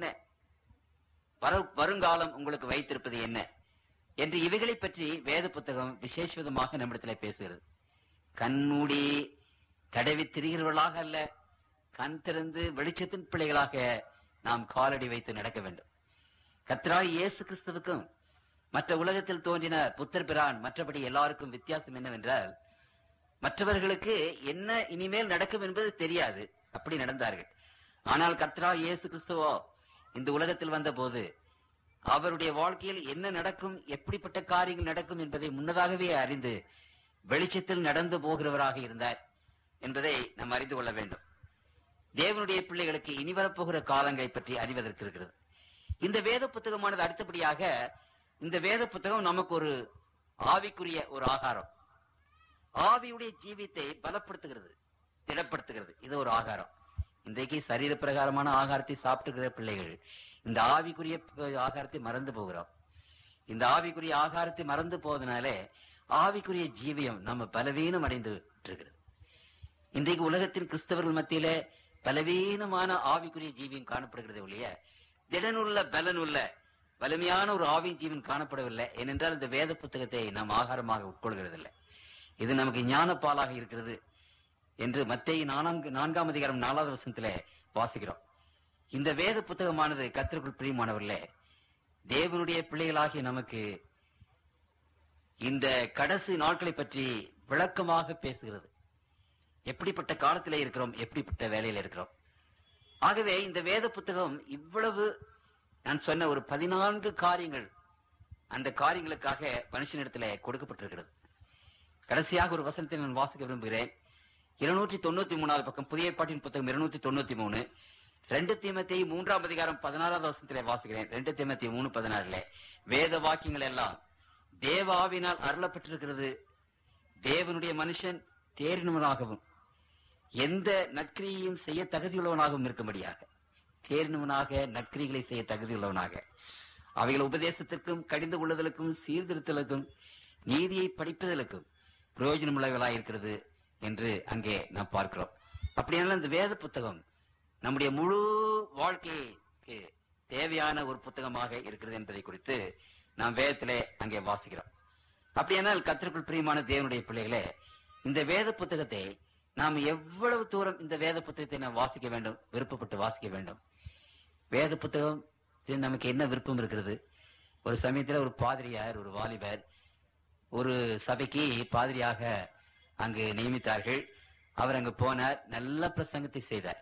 வருங்காலம் உங்களுக்கு வைத்திருப்பது என்ன என்று இவைகளை பற்றி வேத புத்தகம் விசேஷ விதமாக நம்மிடத்தில் பேசுகிறது. கண்மூடி தடவி திரிகிறவர்களாக அல்ல, கண் திறந்து வெளிச்சத்தின் பிள்ளைகளாக நாம் காலடி வைத்து நடக்க வேண்டும். கர்த்தராகிய இயேசு கிறிஸ்துவுக்கும் மற்ற உலகத்தில் தோன்றின புத்தர் பிரான் மற்றபடி எல்லாருக்கும் வித்தியாசம் என்னவென்றால், மற்றவர்களுக்கு என்ன இனிமேல் நடக்கும் என்பது தெரியாது, அப்படி நடந்தார்கள். ஆனால் கர்த்தராகிய இயேசு கிறிஸ்துவோ இந்த உலகத்தில் வந்த போது அவருடைய வாழ்க்கையில் என்ன நடக்கும், எப்படிப்பட்ட காரியங்கள் நடக்கும் என்பதை முன்னதாகவே அறிந்து வெளிச்சத்தில் நடந்து போகிறவராக இருந்தார் என்பதை நாம் அறிந்து கொள்ள வேண்டும். தேவனுடைய பிள்ளைகளுக்கு இனி வரப்போகிற காலங்களை பற்றி அறிவதற்கு இருக்கிறது. இந்த வேத புத்தகமானது அடுத்தபடியாக, இந்த வேத புத்தகம் நமக்கு ஒரு ஆவிக்குரிய ஒரு ஆகாரம், ஆவியுடைய ஜீவியத்தை பலப்படுத்துகிறது, திடப்படுத்துகிறது. இது ஒரு ஆகாரம். இன்றைக்கு சரீர பிரகாரமான ஆகாரத்தை சாப்பிட்டுக்கிற பிள்ளைகள் இந்த ஆவிக்குரிய ஆகாரத்தை மறந்து போகிறோம். இந்த ஆவிக்குரிய ஆகாரத்தை மறந்து போவதனாலே ஆவிக்குரிய ஜீவியம் நம்ம பலவீனம் அடைந்து இருக்கிறது. இன்றைக்கு உலகத்தின் கிறிஸ்தவர்கள் மத்தியிலே பலவீனமான ஆவிக்குரிய ஜீவியம் காணப்படுகிறது ஒழிய திடனுள்ள பலனுள்ள வலிமையான ஒரு ஆவி ஜீவன் காணப்படவில்லை. ஏனென்றால் இந்த வேத புத்தகத்தை நாம் ஆகாரமாக உட்கொள்கிறதில்லை. இது நமக்கு ஞான பாலாக இருக்கிறது என்று மத்தேயு 4 அதிகாரம் 4 வசனத்திலே வாசிக்கிறோம். இந்த வேத புத்தகமானது கர்த்தருக்குள் பிரியமானவர்களே, தேவனுடைய பிள்ளைகளாகிய நமக்கு இந்த கடைசி நாட்களை பற்றி விளக்கமாக பேசுகிறது. எப்படிப்பட்ட காலத்திலே இருக்கிறோம், எப்படிப்பட்ட வேலையில இருக்கிறோம். ஆகவே இந்த வேத புத்தகம் இவ்வளவு நான் சொன்ன ஒரு 14 காரியங்கள், அந்த காரியங்களுக்காக மனுஷனிடத்திலே கொடுக்கப்பட்டிருக்கிறது. கடைசியாக ஒரு வசனத்தை நான் வாசிக்க விரும்புகிறேன். 293 பக்கம், புதிய ஏற்பாட்டின் புத்தகம் 293. 2 தீமோத்தேயு 3:16 வாசிக்கிறேன். 2 தீமோத்தேயு 3:16 வேத வாக்கியங்கள் எல்லாம் தேவ ஆவியினால் அருளப்பட்டிருக்கிறது. தேவனுடைய மனுஷன் தேறினவனாகவும் எந்த நற்கிரியையும் செய்ய தகுதியுள்ளவனாகவும் இருக்கும்படியாக, தேறினவனாக நற்கிரிகளை செய்ய தகுதியுள்ளவனாக, அவைகள் உபதேசத்திற்கும் கடிந்து கொள்ளுதலுக்கும் சீர்திருத்தலுக்கும் நீதியை படிப்பதற்கும் பிரயோஜனம் உள்ளவர்களாயிருக்கிறது என்று அங்கே நாம் பார்க்கிறோம். அப்படியானால் இந்த வேத புத்தகம் நம்முடைய முழு வாழ்க்கைக்கு தேவையான ஒரு புத்தகமாக இருக்கிறது என்பதை குறித்து நாம் வேதத்திலே அங்கே வாசிக்கிறோம். அப்படியானால் கர்த்தருக்குள் பிரியமான தேவனுடைய பிள்ளைகளே, இந்த வேத புத்தகத்தை நாம் எவ்வளவு தூரம் இந்த வேத புத்தகத்தை நாம் வாசிக்க வேண்டும், விருப்பப்பட்டு வாசிக்க வேண்டும். வேத புத்தகம் நமக்கு என்ன விருப்பம் இருக்கிறது? ஒரு சமயத்தில் ஒரு பாதிரியார், ஒரு வாலிபர் ஒரு சபைக்கு பாதிரியாக அங்கு நியமித்தார்கள். அவர் அங்கு போனார், நல்ல பிரசங்கத்தை செய்தார்.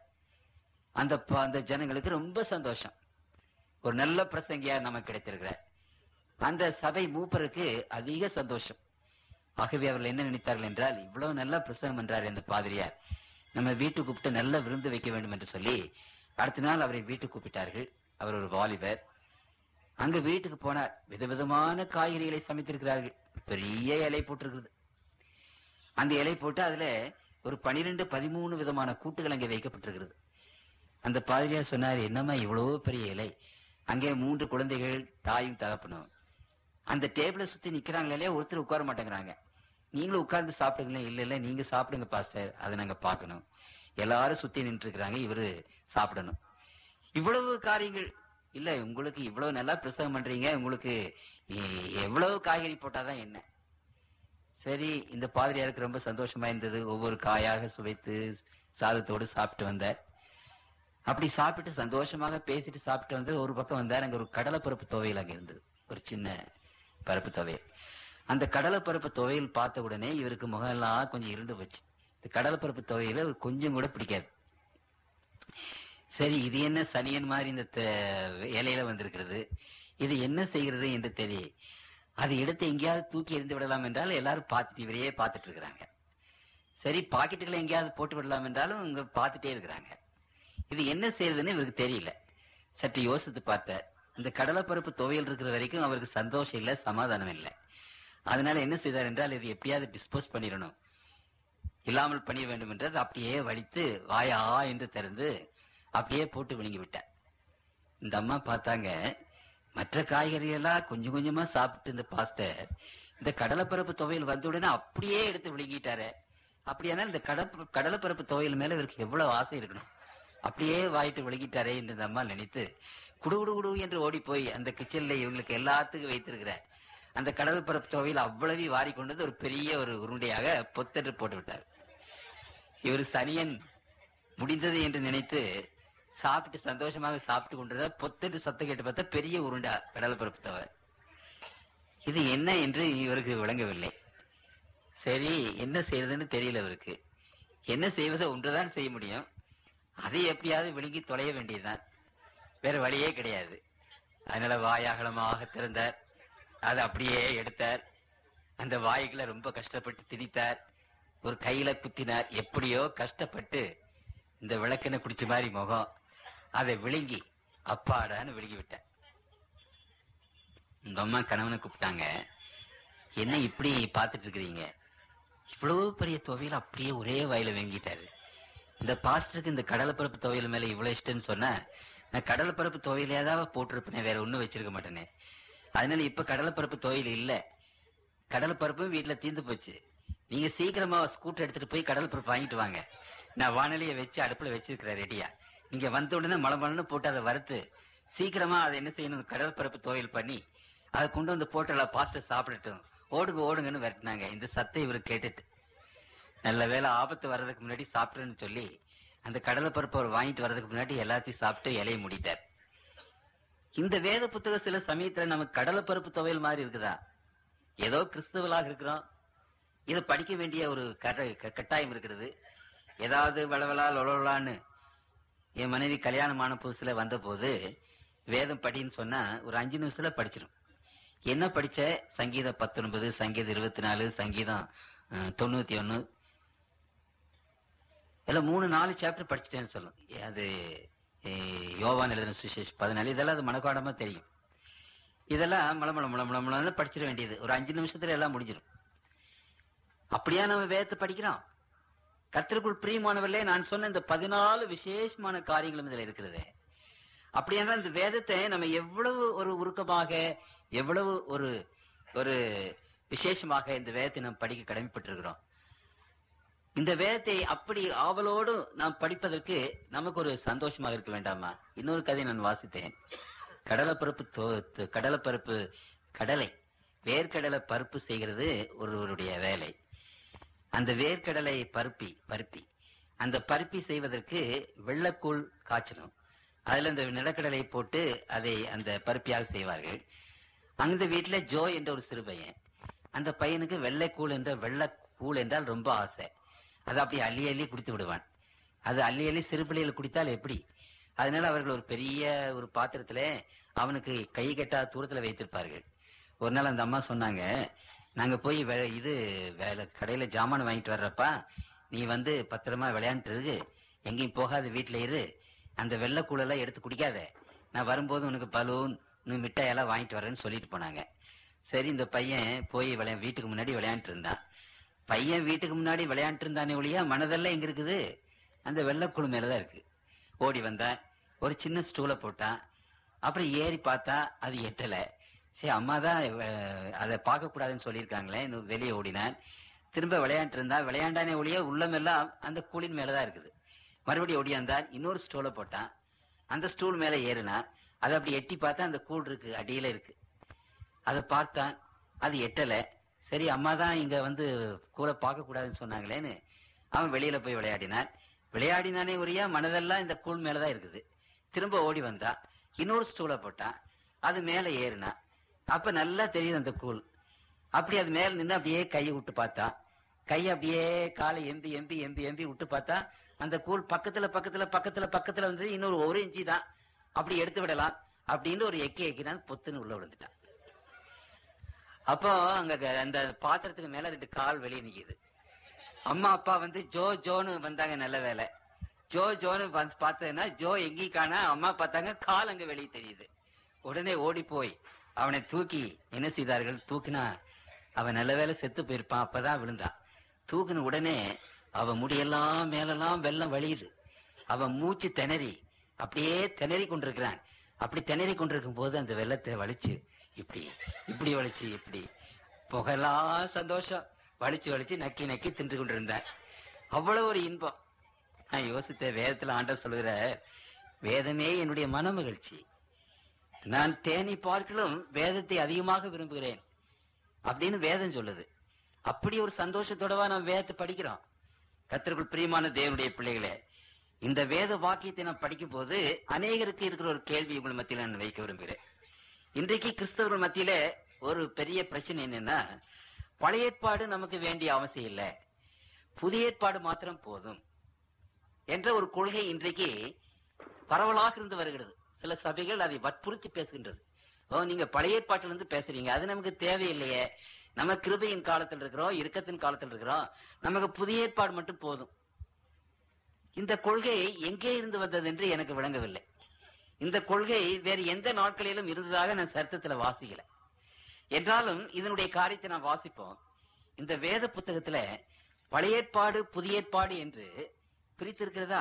அந்த ஜனங்களுக்கு ரொம்ப சந்தோஷம். ஒரு நல்ல பிரசங்கியார் நமக்கு கிடைத்திருக்கிறார். அந்த சபை மூப்பருக்கு அதிக சந்தோஷம். ஆகவே அவர்கள் என்ன நினைத்தார்கள் என்றால், இவ்வளவு நல்ல பிரசங்கம் என்றார் இந்த பாதிரியார், நம்ம வீட்டுக்கு கூப்பிட்டு நல்ல விருந்து வைக்க வேண்டும் என்று சொல்லி அடுத்த நாள் அவரை வீட்டுக்கு கூப்பிட்டார்கள். அவர் ஒரு வாலிபர். அங்க வீட்டுக்கு போனார். விதவிதமான காய்கறிகளை சமைத்திருக்கிறார்கள். பெரிய இலை போட்டிருக்கிறது. அந்த இலை போட்டு அதுல ஒரு 12-13 விதமான கூட்டுகள் அங்கே வைக்கப்பட்டிருக்கிறது. அந்த பாதிரியார் சொன்னார், என்னம்மா இவ்வளவு பெரிய இலை? அங்கே 3 குழந்தைகள், தாயும் தகப்பனும். அந்த டேபிளை சுத்தி நிக்கிறாங்களே, ஒருத்தர் உட்கார மாட்டேங்கிறாங்க. நீங்களும் உட்கார்ந்து சாப்பிடுங்களேன். இல்ல நீங்க சாப்பிடுங்க பாஸ்டர், அதை நாங்க பார்க்கணும். எல்லாரும் சுத்தி நின்று இருக்கிறாங்க, இவரு சாப்பிடணும். இவ்வளவு காரியங்கள் இல்ல, உங்களுக்கு இவ்வளவு நல்லா பிரசவம் பண்றீங்க, உங்களுக்கு எவ்வளவு காய்கறி போட்டாதான் என்ன? சரி, இந்த பாதிரியாருக்கு ரொம்ப சந்தோஷமா இருந்தது. ஒவ்வொரு காயாக சுவைத்து சாதத்தோடு சாப்பிட்டு வந்தார். அப்படி சாப்பிட்டு சந்தோஷமாக பேசிட்டு சாப்பிட்டு வந்து ஒரு பக்கம் வந்தார். அங்க ஒரு கடலைப்பருப்பு துவையல் அங்க இருந்தது, ஒரு சின்ன பருப்பு துவையல். அந்த கடலைப்பருப்பு துவையல் பார்த்த உடனே இவருக்கு முகமெல்லாம் கொஞ்சம் இருண்டு போச்சு. இந்த கடலைப்பருப்பு துவையல கொஞ்சம் கூட பிடிக்காது. சரி, இது என்ன சனியன் மாதிரி இந்த இலையில வந்திருக்கிறது, இது என்ன செய்கிறது என்று தெரியும். அதை எடுத்து எங்கேயாவது தூக்கி எறிந்து விடலாம் என்றால் எல்லாரும் பார்த்துட்டு இவரையே பார்த்துட்டு இருக்கிறாங்க. சரி, பாக்கெட்டுகளை எங்கேயாவது போட்டு விடலாம் என்றாலும் இங்க பார்த்துட்டே இருக்கிறாங்க. இது என்ன செய்யறதுன்னு இவருக்கு தெரியல. சற்று யோசித்து பார்த்த, இந்த கடலைப்பருப்பு துவையல் இருக்கிற வரைக்கும் அவருக்கு சந்தோஷம் இல்லை, சமாதானம் இல்லை. அதனால என்ன செய்தார் என்றால், இது எப்படியாவது டிஸ்போஸ் பண்ணிடணும், இல்லாமல் பண்ணிட வேண்டும் என்றது அப்படியே வலித்து வாயா என்று திறந்து அப்படியே போட்டு விழுங்கி விட்டார். இந்த அம்மா பார்த்தாங்க, மற்ற காய்கறியெல்லாம் கொஞ்சம் கொஞ்சமா சாப்பிட்டு இந்த பாஸ்டர் இந்த கடலைப்பருப்பு துவையல் வந்த உடனே அப்படியே எடுத்து விழுங்கிட்டாரு. அப்படியானால் இந்த கடலைப்பருப்பு துவையல் மேல இவருக்கு எவ்வளவு ஆசை இருக்கணும், அப்படியே வாயிட்டு விழுங்கிட்டாரே என்று இந்த அம்மா நினைத்து குடு என்று ஓடி போய் அந்த கிச்சன்ல இவங்களுக்கு எல்லாத்துக்கும் வைத்திருக்கிற அந்த கடலைப்பருப்பு துவையல் அவ்வளவு வாரி கொண்டது ஒரு பெரிய ஒரு உருண்டையாக பொத்தென்று போட்டு விட்டார். இவர் சனியன் முடிந்தது என்று நினைத்து சாப்பிட்டு சந்தோஷமாக சாப்பிட்டு கொண்டிருந்த பொத்தென்று சத்தம் கேட்டு பார்த்தா பெரிய உருண்டா கடலைப்பருப்பு துவையல். இது என்ன என்று இவருக்கு விளங்கவில்லை. சரி, என்ன செய்யறதுன்னு தெரியல இவருக்கு. என்ன செய்வதை ஒன்றுதான் செய்ய முடியும், அதை எப்படியாவது விழுங்கி தொலைய வேண்டியதுதான், வேற வழியே கிடையாது. அதனால வாயாகலமாக திறந்தார், அதை அப்படியே எடுத்தார். அந்த வாய்க்குள்ள ரொம்ப கஷ்டப்பட்டு திணித்தார், ஒரு கையில குத்தினார். எப்படியோ கஷ்டப்பட்டு இந்த விளக்கெண்ணெய் குடிச்ச மாதிரி முகம், அதை விழுங்கி அப்பாடான்னு விழுங்கி விட்டார். உங்க அம்மா கணவனை கூப்பிட்டாங்க, என்ன இப்படி பார்த்துட்டு இருக்கிறீங்க, இவ்வளவு பெரிய துவையில அப்படியே ஒரே வாயில வாங்கிட்டாரு. இந்த பாஸ்டருக்கு இந்த கடலைப்பருப்பு துவையல் மேல இவ்வளவு இஷ்டம்னு சொன்னா, நான் கடலைப்பருப்பு துவையில ஏதாவது போட்டிருப்பேன், வேற ஒண்ணும் வச்சிருக்க மாட்டேனே. அதனால இப்ப கடலைப்பருப்பு துவையல் இல்ல, கடலைப்பருப்பும் வீட்டுல தீர்ந்து போச்சு. நீங்க சீக்கிரமா ஸ்கூட்டர் எடுத்துட்டு போய் கடலைப்பருப்பு வாங்கிட்டு வாங்க, நான் வானலியை வச்சு அடுப்புல வச்சிருக்கிறேன் ரெடியா. நீங்க வந்த உடனே மலமலன்னு போட்டு அதை வறுத்து சீக்கிரமா அதை என்ன செய்யணும், கடலைப்பருப்பு துவையல் பண்ணி அதை கொண்டு வந்து போட்டு பாஸ்டர் சாப்பிடட்டும், ஓடுங்கன்னு விரட்டினாங்க. இந்த சத்தை இவரு கேட்டுட்டு, நல்ல வேலை ஆபத்து வர்றதுக்கு முன்னாடி சாப்பிட்டுன்னு சொல்லி அந்த கடலைப்பருப்பு அவர் வாங்கிட்டு வர்றதுக்கு முன்னாடி எல்லாத்தையும் சாப்பிட்டு இலையை முடித்தார். இந்த வேத புத்தகம் சில சமயத்துல நமக்கு கடலைப்பருப்பு துவையல் மாதிரி இருக்குதா? ஏதோ கிறிஸ்துவலாக இருக்கிறோம், இதை படிக்க வேண்டிய ஒரு கட்டாயம் இருக்கிறது. ஏதாவது வளவலா லொலலான்னு என் மனைவி கல்யாணமான புதுசுல வந்த போது வேதம் படின்னு சொன்னா ஒரு 5 நிமிஷத்துல படிச்சிடும். என்ன படிச்ச? சங்கீதம் 19, சங்கீதம் 24, சங்கீதம் 91, இல்ல 3-4 சாப்டர் படிச்சுட்டேன்னு சொல்லும். அது யோவான் எழுதின சுவிசேஷம் 14, இதெல்லாம் அது மனப்பாடமா தெரியும். இதெல்லாம் மளமளன்னு படிச்சிட வேண்டியது. ஒரு 5 நிமிஷத்துல எல்லாம் முடிஞ்சிடும். அப்படியா நம்ம வேதத்தை படிக்கிறோம்? கர்த்தருக்குள் பிரியமானவர்களே, நான் சொன்ன இந்த 14 விசேஷமான காரியங்களும் இதுல இருக்கிறது. அப்படியான இந்த வேதத்தை நம்ம எவ்வளவு ஒரு உருக்கமாக, எவ்வளவு ஒரு ஒரு விசேஷமாக இந்த வேதத்தை நாம் படிக்க கடமைப்பட்டிருக்கிறோம். இந்த வேதத்தை அப்படி ஆவலோடு நாம் படிப்பதற்கு நமக்கு ஒரு சந்தோஷமாக இருக்க வேண்டாமா? இன்னொரு கதையை நான் வாசித்தேன். வேர்க்கடலை பருப்பு செய்கிறது ஒருவருடைய வேலை. அந்த வேர்க்கடலை பருப்பி அந்த பருப்பி செய்வதற்கு வெள்ளைக்கூழ் காய்ச்சணும். அதுல இந்த நிலக்கடலை போட்டு அதை அந்த பருப்பியாக செய்வார்கள். அந்த வீட்டுல ஜோ என்ற ஒரு சிறு பையன், அந்த பையனுக்கு வெள்ளைக்கூழ் என்றால் ரொம்ப ஆசை. அதை அப்படி அள்ளி அள்ளி குடித்து விடுவான். அது அள்ளி அள்ளி சிறு பிள்ளைகள் குடித்தால் எப்படி? அதனால அவர்கள் ஒரு பெரிய ஒரு பாத்திரத்துல அவனுக்கு கை கெட்டாத தூரத்துல வைத்திருப்பார்கள். ஒரு நாள் அந்த அம்மா சொன்னாங்க, நாங்க போய் கடையில ஜாமான் வாங்கிட்டு வர்றப்பா, நீ பத்திரமா விளையாண்டு இருக்கு, எங்கேயும் போகாத வீட்டுல இரு, அந்த வெள்ளைக்கூழெல்லாம் எடுத்து குடிக்காத, நான் வரும்போது உனக்கு பலூன் மிட்டாயெல்லாம் வாங்கிட்டு வரேன்னு சொல்லிட்டு போனாங்க. சரி, இந்த பையன் போய் வீட்டுக்கு முன்னாடி விளையாண்டு இருந்தான். பையன் வீட்டுக்கு முன்னாடி விளையாண்டு இருந்தானே ஒழியா மனதெல்லாம் எங்க இருக்குது? அந்த வெள்ளைக்கூழ் மேலதான் இருக்கு. ஓடி வந்தான், ஒரு சின்ன ஸ்டூலை போட்டான். அப்புறம் ஏறி பார்த்தா அது எட்டலை. சரி, அம்மா தான் அதை பார்க்க கூடாதுன்னு சொல்லியிருக்காங்களே, வெளியே ஓடினான். திரும்ப விளையாண்டு இருந்தான். விளையாண்டானே ஒழிய உள்ளமெல்லாம் அந்த கூழின் மேலதான் இருக்குது. மறுபடியும் ஓடியாந்தான், இன்னொரு ஸ்டூலை போட்டான். அந்த ஸ்டூல் மேல ஏறினா அதை அப்படி எட்டி பார்த்தா அந்த கூழ் இருக்கு, அடியில இருக்கு. அதை பார்த்தான், அது எட்டலை. சரி, அம்மா தான் இங்க கூழை பார்க்க கூடாதுன்னு சொன்னாங்களேன்னு அவன் வெளியில போய் விளையாடினானே ஒழியா மனதெல்லாம் இந்த கூழ் மேலதான் இருக்குது. திரும்ப ஓடி வந்தா, இன்னொரு ஸ்டூலை போட்டான். அது மேல ஏறினா அப்ப நல்லா தெரியுது அந்த கூழ். அப்படி அது மேல நின்று அப்படியே கையை விட்டு பார்த்தா, கையை அப்படியே காலை எம்பி எம்பி எம்பி எம்பி விட்டு பார்த்தா அந்த கூழ் பக்கத்துல இன்னொரு 1 இன்ச்சு தான், அப்படி எடுத்து விடலாம் அப்படின்னு ஒரு எக்கினான். பொத்துன்னு உள்ள விழுந்துட்டான். அப்போ அங்க அந்த பாத்திரத்துக்கு மேல 2 கால் வெளியே நிக்குது. அம்மா அப்பா ஜோன்னு வந்தாங்க. நல்ல வேலை, ஜோன்னு பார்த்ததுன்னா ஜோ எங்கேயும் காணா. அம்மா பார்த்தாங்க, கால் அங்க வெளியே தெரியுது. உடனே ஓடி போய் அவனை தூக்கி என்ன செய்தார்கள்? தூக்கினா அவன் நல்ல வேலை செத்து போயிருப்பான். அப்பதான் விழுந்தான். தூக்கின உடனே அவன் முடியெல்லாம் மேலெல்லாம் வெள்ளம் வழியுது. அவன் மூச்சு அப்படியே திணறி கொண்டிருக்கிறான். அப்படி திணறி கொண்டிருக்கும் போது அந்த வெள்ளத்தை வலிச்சு இப்படி வலிச்சு இப்படி புகழா சந்தோஷம் வலிச்சு நக்கி நக்கி தின்று கொண்டிருந்தார். அவ்வளவு ஒரு இன்பம். நான் யோசித்த, வேதத்துல ஆண்டவர் சொல்லுகிற, வேதமே என்னுடைய மன மகிழ்ச்சி, நான் தேனி பார்க்கலும் வேதத்தை அதிகமாக விரும்புகிறேன் அப்படின்னு வேதம் சொல்லுது. அப்படி ஒரு சந்தோஷத்தோடவா நாம் வேதத்தை படிக்கிறோம். கர்த்தருக்குள் பிரியமான தேவனுடைய பிள்ளைகளே, இந்த வேத வாக்கியத்தை நான் படிக்கும் போது அநேகருக்கு இருக்கிற ஒரு கேள்வி உங்கள் மத்தியில நான் வைக்க விரும்புகிறேன். இன்றைக்கு கிறிஸ்தவர்கள் மத்தியில ஒரு பெரிய பிரச்சனை என்னன்னா, பழைய ஏற்பாடு நமக்கு வேண்டிய அவசியம் இல்லை, புதிய ஏற்பாடு மாத்திரம் போதும் என்ற ஒரு கொள்கை இன்றைக்கு பரவலாக இருந்து வருகிறது. சில சபைகள் அதை வற்புறுத்தி பேசுகின்றது. நீங்க பழைய ஏற்பாட்டிலிருந்து பேசுறீங்க, அது நமக்கு தேவையில்லையே, நம்ம கிருபையின் காலத்தில் இருக்கிறோம், இரக்கத்தின் காலத்தில் இருக்கிறோம், நமக்கு புதிய ஏற்பாடு மட்டும் போதும். இந்த கொள்கை எங்கே இருந்து வந்தது என்று எனக்கு விளங்கவில்லை. இந்த கொள்கை வேறு எந்த நாட்களிலும் இருந்ததாக நான் சரித்திரத்துல வாசிக்கல. என்றாலும் இதனுடைய காரியத்தை நான் வாசிப்போம். இந்த வேத புத்தகத்துல பழைய ஏற்பாடு புதிய ஏற்பாடு என்று பிரித்திருக்கிறதா?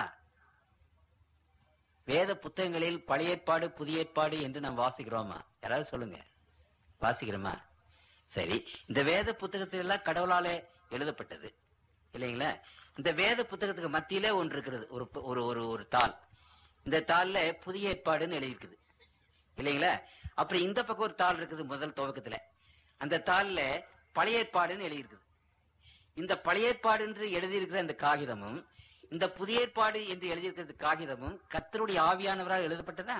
வேத புத்தகங்களில் பழைய ஏற்பாடு புதிய ஏற்பாடு என்று நாம் வாசிக்கிறோமா? யாராவது சொல்லுங்க, வாசிக்கிறோமா? சரி, இந்த வேத புத்தகத்திலெல்லாம் கடவுளாலே எழுதப்பட்டது இல்லைங்களா? இந்த வேத புத்தகத்துக்கு மத்தியில ஒன்று இருக்கிறது, ஒரு தாள். இந்த தாள்ல புதிய ஏற்பாடுன்னு எழுதியிருக்குது இல்லைங்களா? அப்புறம் இந்த பக்கம் ஒரு தாள் இருக்குது முதல் துவக்கத்துல, அந்த தாள்ல பழைய ஏற்பாடுன்னு எழுதியிருக்குது. இந்த பழைய ஏற்பாடு என்று எழுதியிருக்கிற அந்த காகிதமும் இந்த புதிய ஏற்பாடு என்று எழுதியிருக்கிறது காகிதமும் கர்த்தருடைய ஆவியானவரால் எழுதப்பட்டதா?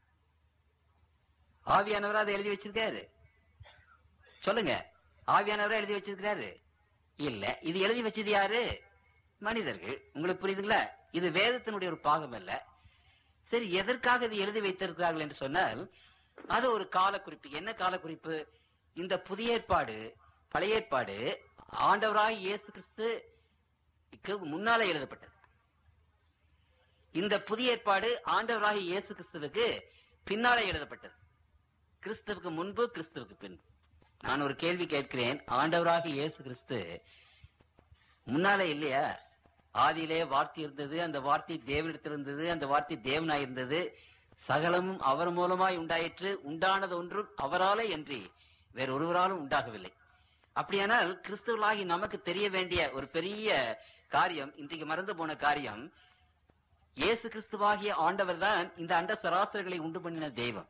ஆவியானவரா அதை எழுதி வச்சிருக்காரு? சொல்லுங்க, ஆவியானவரா எழுதி வச்சிருக்கிறாரு? இல்ல. இது எழுதி வச்சது யாரு? மனிதர்கள். உங்களுக்கு புரியுதுங்களா? இது வேதத்தினுடைய ஒரு பாகம் அல்ல. சரி, எதற்காக இது எழுதி வைத்திருக்கிறார்கள் என்று சொன்னால், அது ஒரு காலக்குறிப்பு. என்ன காலக்குறிப்பு? இந்த புதிய ஏற்பாடு பழைய ஏற்பாடு ஆண்டவராய் இயேசு கிறிஸ்துக்கு முன்னாலே எழுதப்பட்டது. இந்த புதிய ஏற்பாடு ஆண்டவராகிய இயேசு கிறிஸ்துவுக்கு பின்னாலே எழுதப்பட்டது. கிறிஸ்துவுக்கு முன்பு, கிறிஸ்துவுக்கு பின்பு. நான் ஒரு கேள்வி கேட்கிறேன். ஆண்டவராகிய இயேசு கிறிஸ்து முன்னாலே இல்லையா? ஆதியிலே வார்த்தை இருந்தது, அந்த வார்த்தை தேவனிடத்தில் இருந்தது, அந்த வார்த்தை தேவனாய் இருந்தது, சகலமும் அவர் மூலமாய் உண்டாயிற்று, உண்டானது ஒன்றும் அவராலே அன்றி வேற ஒருவராலும் உண்டாகவில்லை. அப்படியானால் கிறிஸ்துவலாகி நமக்கு தெரிய வேண்டிய ஒரு பெரிய காரியம், இன்றைக்கு மறந்து போன காரியம், இயேசு கிறிஸ்துவாகிய ஆண்டவர் தான் இந்த அண்ட சராசரங்களை உண்டு பண்ணின தெய்வம்.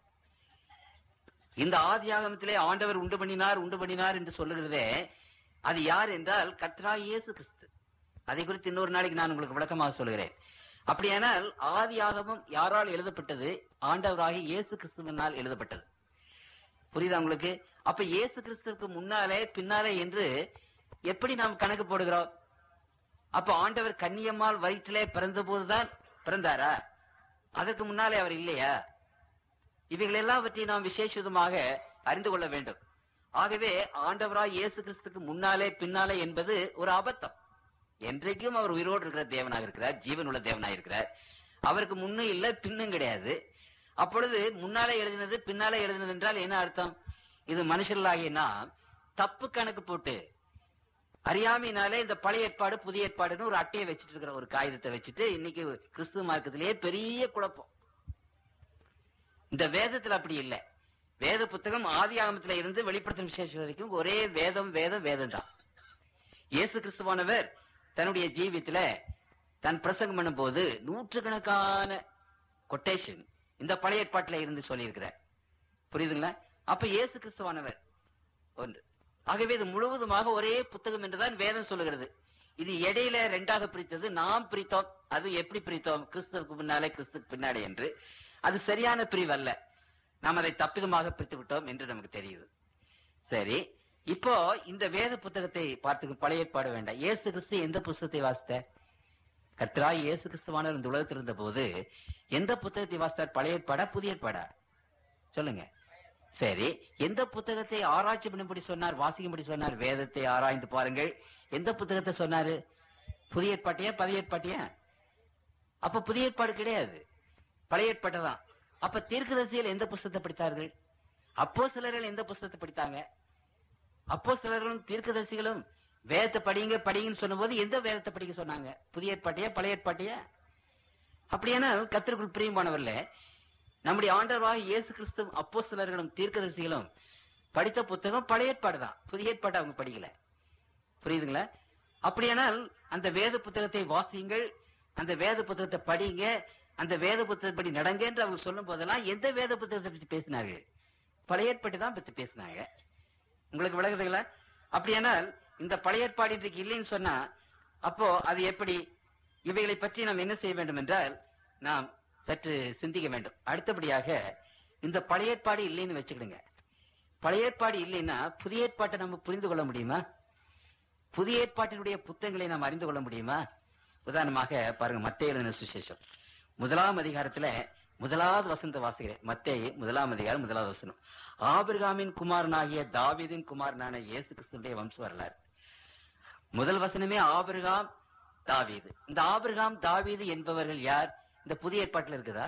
இந்த ஆதியாகமத்திலே ஆண்டவர் உண்டு பண்ணினார் என்று சொல்லுகிறதே, அது யார் என்றால் கர்த்தராகிய இயேசு கிறிஸ்து. அதை குறித்து இன்னொரு நாளைக்கு நான் உங்களுக்கு விளக்கமாக சொல்கிறேன். அப்படியானால் ஆதியாகமம் யாரால் எழுதப்பட்டது? ஆண்டவராகிய இயேசு கிறிஸ்துவினால் எழுதப்பட்டது. புரியுதா உங்களுக்கு? அப்ப இயேசு கிறிஸ்துவுக்கு முன்னாலே பின்னாலே என்று எப்படி நாம் கணக்கு போடுகிறோம்? அப்ப ஆண்டவர் கன்னியம்மாள் வயிற்றிலே பிறந்த போதுதான் பிறந்தாரா? அதற்கு முன்னாலே அவர் இல்லையா? இவைகள் எல்லாவற்றையும் நாம் விசேஷமாக அறிந்து கொள்ள வேண்டும். ஆகவே ஆண்டவராய் இயேசு கிறிஸ்துக்கு முன்னாலே பின்னாலே என்பது ஒரு அபத்தம். என்றைக்கும் அவர் உயிரோடு இருக்கிற தேவனாக இருக்கிறார், ஜீவன் உள்ள தேவனாக இருக்கிறார். அவருக்கு முன்னும் இல்லை, பின்னும் கிடையாது. அப்பொழுது முன்னாலே எழுதினது பின்னாலே எழுதினது என்றால் என்ன அர்த்தம்? இது மனுஷர்களாகிய நாம் தப்பு கணக்கு போட்டு அறியாமையினாலே இந்த பழைய ஏற்பாடு புதிய ஏற்பாடுன்னு ஒரு அட்டையை வச்சுட்டு இருக்கிற, ஒரு காகிதத்தை வச்சுட்டு இன்னைக்கு கிறிஸ்துவ மார்க்கத்திலேயே பெரிய குழப்பம். இந்த வேதத்துல அப்படி இல்லை. வேத புத்தகம் ஆதி ஆகமத்துல இருந்து வெளிப்படுத்தும் விசேஷம் வரைக்கும் ஒரே வேதம் வேதம் வேதம் தான். இயேசு கிறிஸ்துவானவர் தன்னுடைய ஜீவியத்துல தன் பிரசங்கம் பண்ணும் போது நூற்றுக்கணக்கான கொட்டேஷன் இந்த பழைய ஏற்பாட்டில இருந்து சொல்லியிருக்கிறார். புரியுதுங்களா? அப்ப இயேசு கிறிஸ்துவானவர் ஒன்று. ஆகவே இது முழுவதுமாக ஒரே புத்தகம் என்றுதான் வேதம் சொல்லுகிறது. இது இடையில ரெண்டாக பிரித்தது நாம் பிரித்தோம். அது எப்படி பிரித்தோம்? கிறிஸ்துவுக்கு முன்னாலே கிறிஸ்துக்கு பின்னாடி என்று. அது சரியான பிரிவு அல்ல. நாம் அதை தப்பிதமாக பிரித்து விட்டோம் என்று நமக்கு தெரியுது. சரி, இப்போ இந்த வேத புத்தகத்தை பார்த்து பழைய ஏற்பாடு வேண்டாம். இயேசு கிறிஸ்து எந்த புத்தகத்தை வாசித்த? கர்த்தராகிய இயேசு கிறிஸ்துவானவர் இந்த உலகத்தில் இருந்த போது எந்த புத்தகத்தை வாசித்தார்? பழைய ஏற்பாடா புதிய ஏற்பாடா? சொல்லுங்க. சரி, எந்த புத்தகத்தை ஆராய்ச்சி பண்ணும்படி சொன்னார், வாசிக்கும்படி சொன்னார்? வேதத்தை ஆராய்ந்து பாருங்கள். எந்த புத்தகத்தை சொன்னாரு? புதிய ஏற்பாட்டையா பழைய ஏற்பாட்டையா? அப்ப புதிய ஏற்பாடு கிடையாது, பழைய ஏற்பாட்டை தான். அப்ப தீர்க்கதரிசிகள் எந்த புத்தகத்தை படித்தார்கள்? அப்போஸ்தலர்கள் எந்த புத்தகத்தை படித்தாங்க? அப்போஸ்தலர்களும் தீர்க்கதரிசிகளும் வேதத்தை படிங்கன்னு சொன்ன போது எந்த வேதத்தை படிக்க சொன்னாங்க? புதிய ஏற்பாட்டையா பழைய ஏற்பாட்டையா? அப்படியான கர்த்தருக்குள் பிரியமானவர்ல, நம்முடைய ஆண்டவராகிய இயேசு கிறிஸ்து அப்போஸ்தலர்களும் தீர்க்கதரிசிகளும் படித்த புத்தகம் பழைய ஏற்பாடு தான். புதிய ஏற்பாட்டை அவங்க படிக்கல. புரியுதுங்களா? அப்படியானால் அந்த வேத புத்தகத்தை வாசியுங்கள், அந்த வேத புத்தகத்தை படிங்க, அந்த வேத புத்தகப்படி நடங்க என்று அவங்க சொல்லும் போதெல்லாம் எந்த வேத புத்தகத்தை பற்றி பேசினார்கள்? பழைய ஏற்பாட்டை தான் பற்றி பேசினாங்க. உங்களுக்கு விளக்குதுங்களா? அப்படியானால் இந்த பழைய ஏற்பாடு இன்றைக்கு இல்லைன்னு சொன்னா அப்போ அது எப்படி? இவைகளை பற்றி நாம் என்ன செய்ய வேண்டும் என்றால் நாம் சற்று சிந்திக்க வேண்டும். அடுத்தபடியாக இந்த பழைய ஏற்பாடு இல்லைன்னு வச்சுக்கிடுங்க. பழைய ஏற்பாடு இல்லைன்னா புதிய ஏற்பாட்டை நம்ம புரிந்து கொள்ள முடியுமா? புதிய ஏற்பாட்டினுடைய புத்தகங்களை நாம் அறிந்து கொள்ள முடியுமா? உதாரணமாக பாருங்க, மத்தேயு எழுதின சுவிசேஷம் 1ஆம் அதிகாரத்துல 1வது வசனத்தை வாசிக்கிறேன். மத்தேயு 1ஆம் அதிகாரம் 1வது வசனம். ஆபிரகாமின் குமாரனாகிய தாவீதின் குமாரனான இயேசு கிறிஸ்துவினுடைய வம்ச வரலாறு. முதல் வசனமே ஆபிரகாம் தாவீது. இந்த ஆபிரகாம் தாவீது என்பவர்கள் யார்? இந்த புதிய ஏற்பாட்டில் இருக்குதா?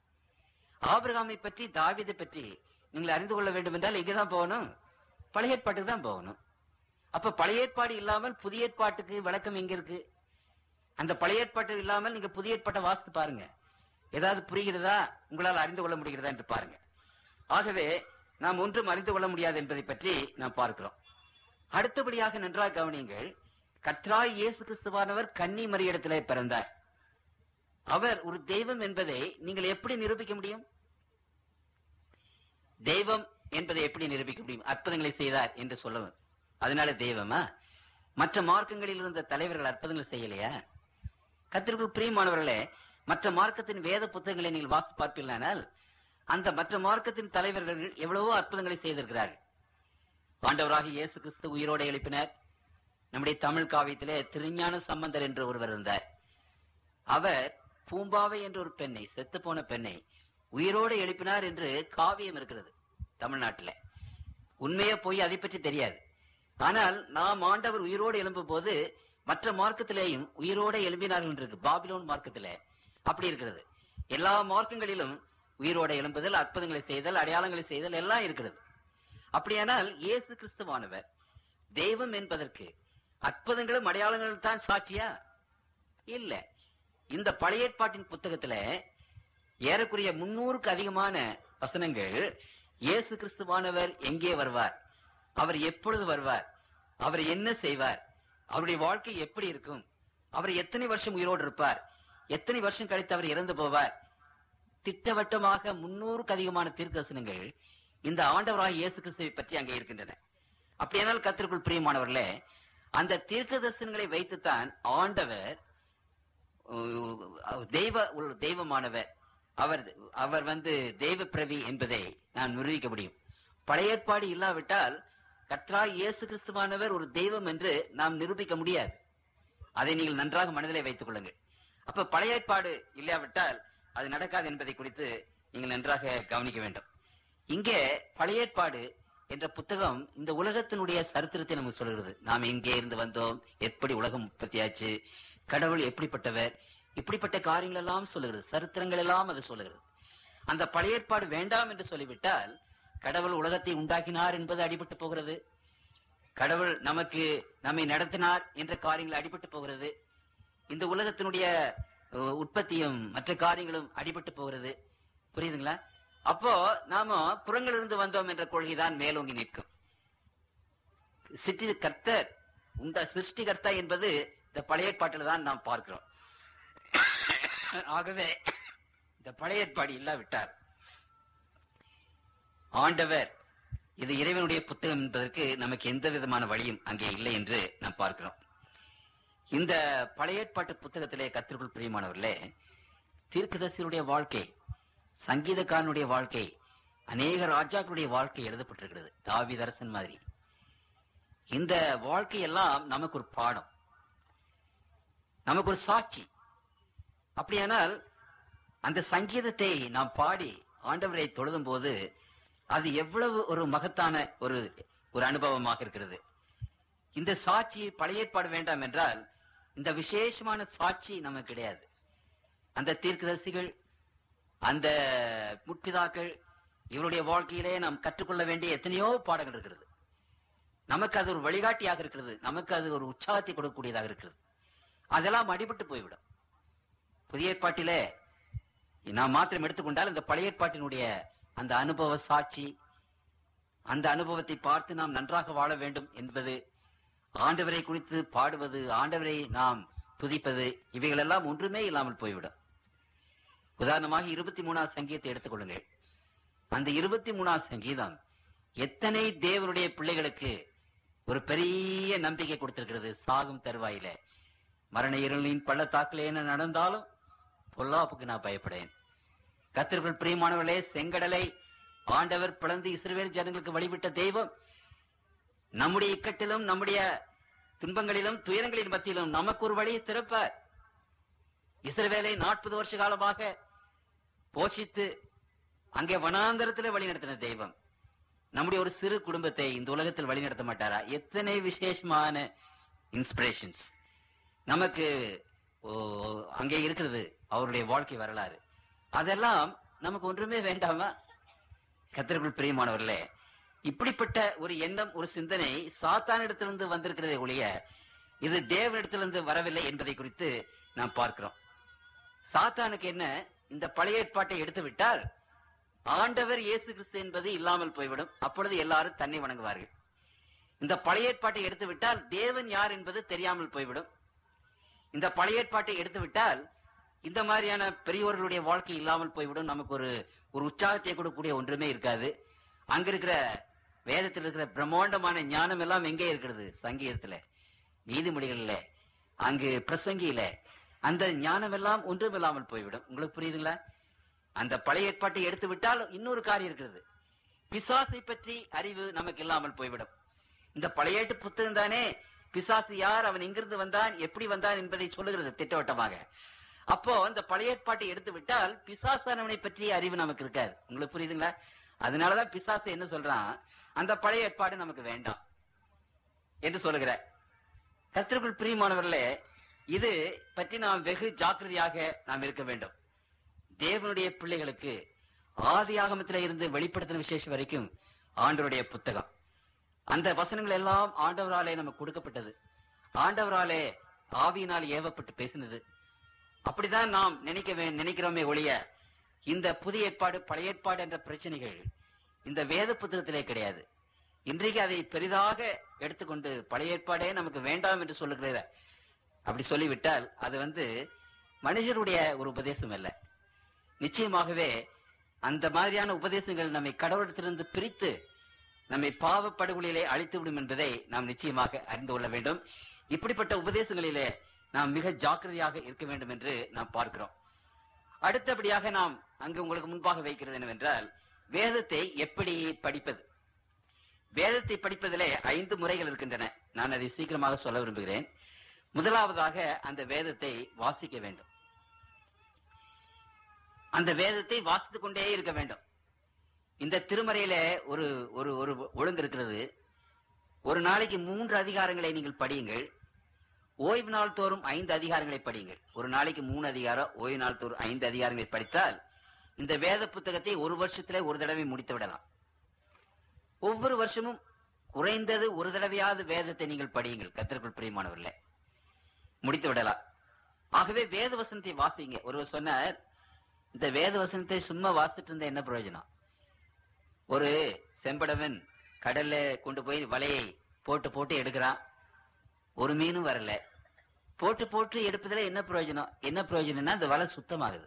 ஆபிரகாமை பற்றி தாவீதை பற்றி நீங்கள் அறிந்து கொள்ள வேண்டும் என்றால் எங்கதான் போகணும்? பழைய ஏற்பாட்டுக்கு தான் போகணும். அப்ப பழைய ஏற்பாடு இல்லாமல் புதிய ஏற்பாட்டுக்கு விளக்கம் எங்க இருக்கு? அந்த பழைய ஏற்பாட்டு இல்லாமல் நீங்க புதிய ஏற்பாட்டை வாசித்து பாருங்க. ஏதாவது புரிகிறதா? உங்களால் அறிந்து கொள்ள முடிகிறதா என்று பாருங்க. ஆகவே நாம் ஒன்றும் அறிந்து கொள்ள முடியாது என்பதை பற்றி நாம் பார்க்கிறோம். அடுத்தபடியாக நன்றாக கவனியுங்கள். கர்த்தராகிய இயேசு கிறிஸ்துவானவர் கன்னி மரியிடத்திலே பிறந்தார். அவர் ஒரு தெய்வம் என்பதை நீங்கள் எப்படி நிரூபிக்க முடியும்? தெய்வம் என்பதை எப்படி நிரூபிக்க முடியும்? அற்புதங்களை செய்தார் என்று சொல்லவும் அதனால தெய்வமா? மற்ற மார்க்கங்களில் இருந்த தலைவர்கள் அற்புதங்கள் செய்யலையா? கர்த்தருக்குள் பிரியமானவர்களே, மற்ற மார்க்கத்தின் வேத புத்தகங்களை நீங்கள் வாசி பார்ப்பீர்களானால் அந்த மற்ற மார்க்கத்தின் தலைவர்கள் எவ்வளவோ அற்புதங்களை செய்திருக்கிறார்கள். ஆண்டவராகிய இயேசு கிறிஸ்து உயிரோடு எழுப்பினார். நம்முடைய தமிழ் காவியத்திலே திருஞான சம்பந்தர் என்று ஒருவர் இருந்தார். அவர் பூம்பாவை என்ற ஒரு பெண்ணை, செத்து போன பெண்ணை உயிரோடு எழுப்பினார் என்று காவியம் இருக்கிறது தமிழ்நாட்டில். உண்மையா போய் அதை பற்றி தெரியாது. ஆனால் நாம் ஆண்டவர் உயிரோடு எழும்பும் போது மற்ற மார்க்கத்திலேயும் உயிரோடு எழுப்பினார்கள் இருக்கு. பாபிலோன் மார்க்கத்திலே அப்படி இருக்கிறது. எல்லா மார்க்கங்களிலும் உயிரோட எழும்புதல், அற்புதங்களை செய்தல், அடையாளங்களை செய்தல் எல்லாம் இருக்கிறது. அப்படியானால் இயேசு கிறிஸ்துவானவர் தெய்வம் என்பதற்கு அற்புதங்களும் அடையாளங்களும் தான் சாட்சியா? இல்ல. இந்த பழைய ஏற்பாட்டின் புத்தகத்துல ஏறக்குறைய 300க்கு அதிகமான வசனங்கள் இயேசு கிறிஸ்துவானவர் எங்கே வருவார், அவர் எப்பொழுது வருவார், அவர் என்ன செய்வார், அவருடைய வாழ்க்கை எப்படி இருக்கும், அவர் எத்தனை வருஷம் உயிரோடு இருப்பார், எத்தனை வருஷம் கழித்து அவர் இறந்து போவார், திட்டவட்டமாக 300க்கு அதிகமான தீர்க்கதரிசனங்கள் இந்த ஆண்டவராக இயேசு கிறிஸ்துவை பற்றி அங்கே இருக்கின்றன. அப்படியானால் கர்த்தருக்குள் பிரியமானவர்களே, அந்த தீர்க்கதரிசனங்களை வைத்துத்தான் ஆண்டவர் தெய்வமானவர், அவர் தெய்வ பிரவி என்பதை நான் நிரூபிக்க முடியும். பழைய ஏற்பாடு இல்லாவிட்டால் கர்த்தராகிய இயேசு கிறிஸ்துவானவர் ஒரு தெய்வம் என்று நாம் நிரூபிக்க முடியாது. அதை நீங்கள் நன்றாக மனதிலே வைத்துக் கொள்ளுங்கள். அப்ப பழைய ஏற்பாடு இல்லாவிட்டால் அது நடக்காது என்பதை குறித்து நீங்கள் நன்றாக கவனிக்க வேண்டும். இங்கே பழைய ஏற்பாடு என்ற புத்தகம் இந்த உலகத்தினுடைய சரித்திரத்தை நமக்கு சொல்கிறது. நாம் எங்கே இருந்து வந்தோம், எப்படி உலகம் உற்பத்தியாச்சு, கடவுள் எப்படிப்பட்டவர், இப்படிப்பட்ட காரியங்கள் எல்லாம் சொல்லுகிறது, சரித்திரங்கள் எல்லாம் அது சொல்லுகிறது. அந்த பழைய ஏற்பாடு வேண்டாம் என்று சொல்லிவிட்டால் கடவுள் உலகத்தை உண்டாக்கினார் என்பது அடிபட்டு போகிறது, கடவுள் நம்மை நடத்தினார் என்ற காரியங்கள் அடிபட்டு போகிறது, இந்த உலகத்தினுடைய உற்பத்தியும் மற்ற காரியங்களும் அடிபட்டு போகிறது. புரியுதுங்களா? அப்போ நாம புறங்களிலிருந்து வந்தோம் என்ற கொள்கைதான் மேலோங்கி நிற்கும். கர்த்தர் சிருஷ்டிகர்த்தா என்பது இந்த பழைய ஏற்பாட்டில் தான் நாம் பார்க்கிறோம். ஆகவே இந்த பழைய ஏற்பாடு இல்லாவிட்டார் ஆண்டவர் இது இறைவனுடைய புத்தகம் என்பதற்கு நமக்கு எந்த விதமான வழியும் அங்கே இல்லை என்று நாம் பார்க்கிறோம். இந்த பழைய ஏற்பாட்டு புத்தகத்திலே கர்த்தருக்குள் பிரியமானவர்களே, தீர்க்கதரிசியுடைய வாழ்க்கை, சங்கீதக்காரனுடைய வாழ்க்கை, அநேக ராஜாக்களுடைய வாழ்க்கை எழுதப்பட்டிருக்கிறது, தாவீது அரசன் மாதிரி. இந்த வாழ்க்கையெல்லாம் நமக்கு ஒரு பாடம், நமக்கு ஒரு சாட்சி. அப்படியானால் அந்த சங்கீதத்தை நாம் பாடி ஆண்டவரை தொழுதும் போது அது எவ்வளவு ஒரு மகத்தான ஒரு அனுபவமாக இருக்கிறது. இந்த சாட்சி பழைய ஏற்பாடு வேண்டாம் என்றால் இந்த விசேஷமான சாட்சி நமக்கு கிடையாது. அந்த தீர்க்கதரிசிகள், அந்த முற்பிதாக்கள், இவருடைய வாழ்க்கையிலே நாம் கற்றுக்கொள்ள வேண்டிய எத்தனையோ பாடங்கள் இருக்கிறது. நமக்கு அது ஒரு வழிகாட்டியாக இருக்கிறது, நமக்கு அது ஒரு உற்சாகத்தை கொடுக்கக்கூடியதாக இருக்கிறது. அதெல்லாம் அடிபட்டு போய்விடும். புதிய ஏற்பாட்டிலே நாம் மாத்திரம் எடுத்துக்கொண்டால் இந்த பழைய ஏற்பாட்டினுடைய அந்த அனுபவ சாட்சி, அந்த அனுபவத்தை பார்த்து நாம் நன்றாக வாழ வேண்டும் என்பது, ஆண்டவரை குறித்து பாடுவது, ஆண்டவரை நாம் துதிப்பது, இவைகளெல்லாம் ஒன்றுமே இல்லாமல் போய்விடும். உதாரணமாக 23ஆம் சங்கீதத்தை எடுத்துக்கொள்ளுங்கள். அந்த 23ஆம் சங்கீதம் எத்தனை தேவனுடைய பிள்ளைகளுக்கு ஒரு பெரிய நம்பிக்கை கொடுத்திருக்கிறது. சாகும் தருவாயில மரண இருளின் பள்ளத்தாக்கில் என்ன நடந்தாலும் பொல்லாப்புக்கு நான் பயப்படேன். கர்த்தருக்குள் பிரியமானவர்களே, செங்கடலை ஆண்டவர் பிளந்து இஸ்ரவேல் ஜனங்களுக்கு வழிவிட்ட தெய்வம் நம்முடைய இக்கட்டிலும் நம்முடைய துன்பங்களிலும் துயரங்களின் மத்தியிலும் நமக்கு ஒரு வழியை திறப்பார். இஸ்ரவேலை 40 வருஷ காலமாக போஷித்து அங்கே வனாந்தரத்தில் வழிநடத்தின தெய்வம் நம்முடைய ஒரு சிறு குடும்பத்தை இந்த உலகத்தில் வழிநடத்த மாட்டாரா? எத்தனை விசேஷமான இன்ஸ்பிரேஷன்ஸ் நமக்கு அங்கே இருக்கிறது, அவருடைய வாழ்க்கை வரலாறு. அதெல்லாம் நமக்கு ஒன்றுமே வேண்டாமா? கர்த்தருக்குள் பிரியமானவர்களே, இப்படிப்பட்ட ஒரு எண்ணம், ஒரு சிந்தனை சாத்தானிடத்திலிருந்து வந்திருக்கிறதே ஒழிய இது தேவனிடத்திலிருந்து வரவில்லை என்பதை குறித்து நாம் பார்க்கிறோம். சாத்தானுக்கு என்ன, இந்த பழைய ஏற்பாட்டை எடுத்து விட்டால் ஆண்டவர் இயேசு கிறிஸ்து என்பது இல்லாமல் போய்விடும். அப்பொழுது எல்லாரும் தன்னை வணங்குவார்கள். இந்த பழைய ஏற்பாட்டை எடுத்து விட்டால் தேவன் யார் என்பது தெரியாமல் போய்விடும். இந்த பழைய ஏற்பாட்டை எடுத்து விட்டால் இந்த மாதிரியான பெரியோர்களுடைய வாழ்க்கை இல்லாமல் போய்விடும். நமக்கு ஒரு உற்சாகத்தை கொடுக்கக்கூடிய ஒன்றுமே இருக்காது. அங்க இருக்கிற வேதத்தில் இருக்கிற பிரம்மாண்டமான ஞானம் எல்லாம் எங்கே இருக்கிறது? சங்கீதத்துல, நீதிமொழிகள்ல, அங்கு பிரசங்கியில, அந்த ஞானம் எல்லாம் ஒன்றும் இல்லாமல் போய்விடும். உங்களுக்கு புரியுதுங்களா? அந்த பழைய ஏற்பாட்டை எடுத்து விட்டால் இன்னொரு காரியம் இருக்கிறது, பிசாசை பற்றி அறிவு நமக்கு இல்லாமல் போய்விடும். இந்த பழைய ஏட்டு புத்தகம் தானே பிசாசு யார், அவன் எங்கிருந்து வந்தான், எப்படி வந்தான் என்பதை சொல்லுகிறது திட்டவட்டமாக. அப்போ இந்த பழைய ஏற்பாட்டை எடுத்து விட்டால் பிசாசானவனை பற்றிய அறிவு நமக்கு இருக்காது. உங்களுக்கு புரியுதுங்களா? அதனாலதான் பிசாசு என்ன சொல்றான், அந்த பழைய ஏற்பாடு நமக்கு வேண்டாம் என்று சொல்லுகிற. கர்த்தருக்குள் பிரியமானவர்களே, இது பற்றி நாம் வெகு ஜாக்கிரதையாக நாம் இருக்க வேண்டும். தேவனுடைய பிள்ளைகளுக்கு ஆதியாகமத்தில இருந்து வெளிப்படுத்தின விசேஷம் வரைக்கும் ஆண்டவருடைய புத்தகம். அந்த வசனங்கள் எல்லாம் ஆண்டவராலே நமக்கு கொடுக்கப்பட்டது. ஆண்டவராலே ஆவியினால் ஏவப்பட்டு பேசினது. அப்படிதான் நாம் நினைக்கிறோமே ஒழிய இந்த புதிய ஏற்பாடு பழைய ஏற்பாடு என்ற பிரச்சனைகள் இந்த வேத புத்தகத்திலே கிடையாது. இன்றைக்கு அதை பெரிதாக எடுத்துக்கொண்டு பழைய ஏற்பாடே நமக்கு வேண்டாம் என்று சொல்லுகிறத அப்படி சொல்லிவிட்டால் அது மனுஷருடைய ஒரு உபதேசம் அல்ல. நிச்சயமாகவே அந்த மாதிரியான உபதேசங்கள் நம்மை கடவுளத்திலிருந்து பிரித்து நம்மை பாவ படுகொலியிலே அழித்து விடும் என்பதை நாம் நிச்சயமாக அறிந்து கொள்ள வேண்டும். இப்படிப்பட்ட உபதேசங்களிலே நாம் மிக ஜாக்கிரதையாக இருக்க வேண்டும் என்று நாம் பார்க்கிறோம். அடுத்தபடியாக நாம் அங்கு உங்களுக்கு முன்பாக வைக்கிறது என்னவென்றால், வேதத்தை எப்படி படிப்பது. வேதத்தை படிப்பதிலே 5 முறைகள் இருக்கின்றன. நான் அதை சீக்கிரமாக சொல்ல விரும்புகிறேன். முதலாவதாக அந்த வேதத்தை வாசிக்க வேண்டும். அந்த வேதத்தை வாசித்துக் கொண்டே இருக்க வேண்டும். இந்த திருமறையில ஒரு ஒரு ஒரு ஒழுங்கு இருக்கிறது. ஒரு நாளைக்கு 3 அதிகாரங்களை நீங்கள் படியுங்கள். ஓய்வு நாள் தோறும் 5 அதிகாரங்களை படியுங்கள். ஒரு நாளைக்கு 3 அதிகாரம், ஓய்வு நாள் தோறும் 5 அதிகாரங்களை படித்தால் இந்த வேத புத்தகத்தை ஒரு வருஷத்திலே ஒரு தடவை முடித்து விடலாம். ஒவ்வொரு வருஷமும் குறைந்தது ஒரு தடவையாவது வேதத்தை நீங்கள் படியுங்கள். கர்த்தருக்குள் பிரியமானவர்களே, முடித்து விடலாம். ஆகவே வேத வசனத்தை வாசிங்க. ஒருவர் சொன்னார், இந்த வேத வசனத்தை சும்மா வாசிட்டு இருந்த என்ன பிரயோஜனம்? ஒரு செம்படவன் கடல்ல கொண்டு போய் வலையை போட்டு போட்டு எடுக்கிறான், ஒரு மீனும் வரல. போட்டு போட்டு எடுப்பதில் என்ன பிரயோஜனம்? என்ன பிரயோஜனம்னா அந்த வலை சுத்தமாகுது.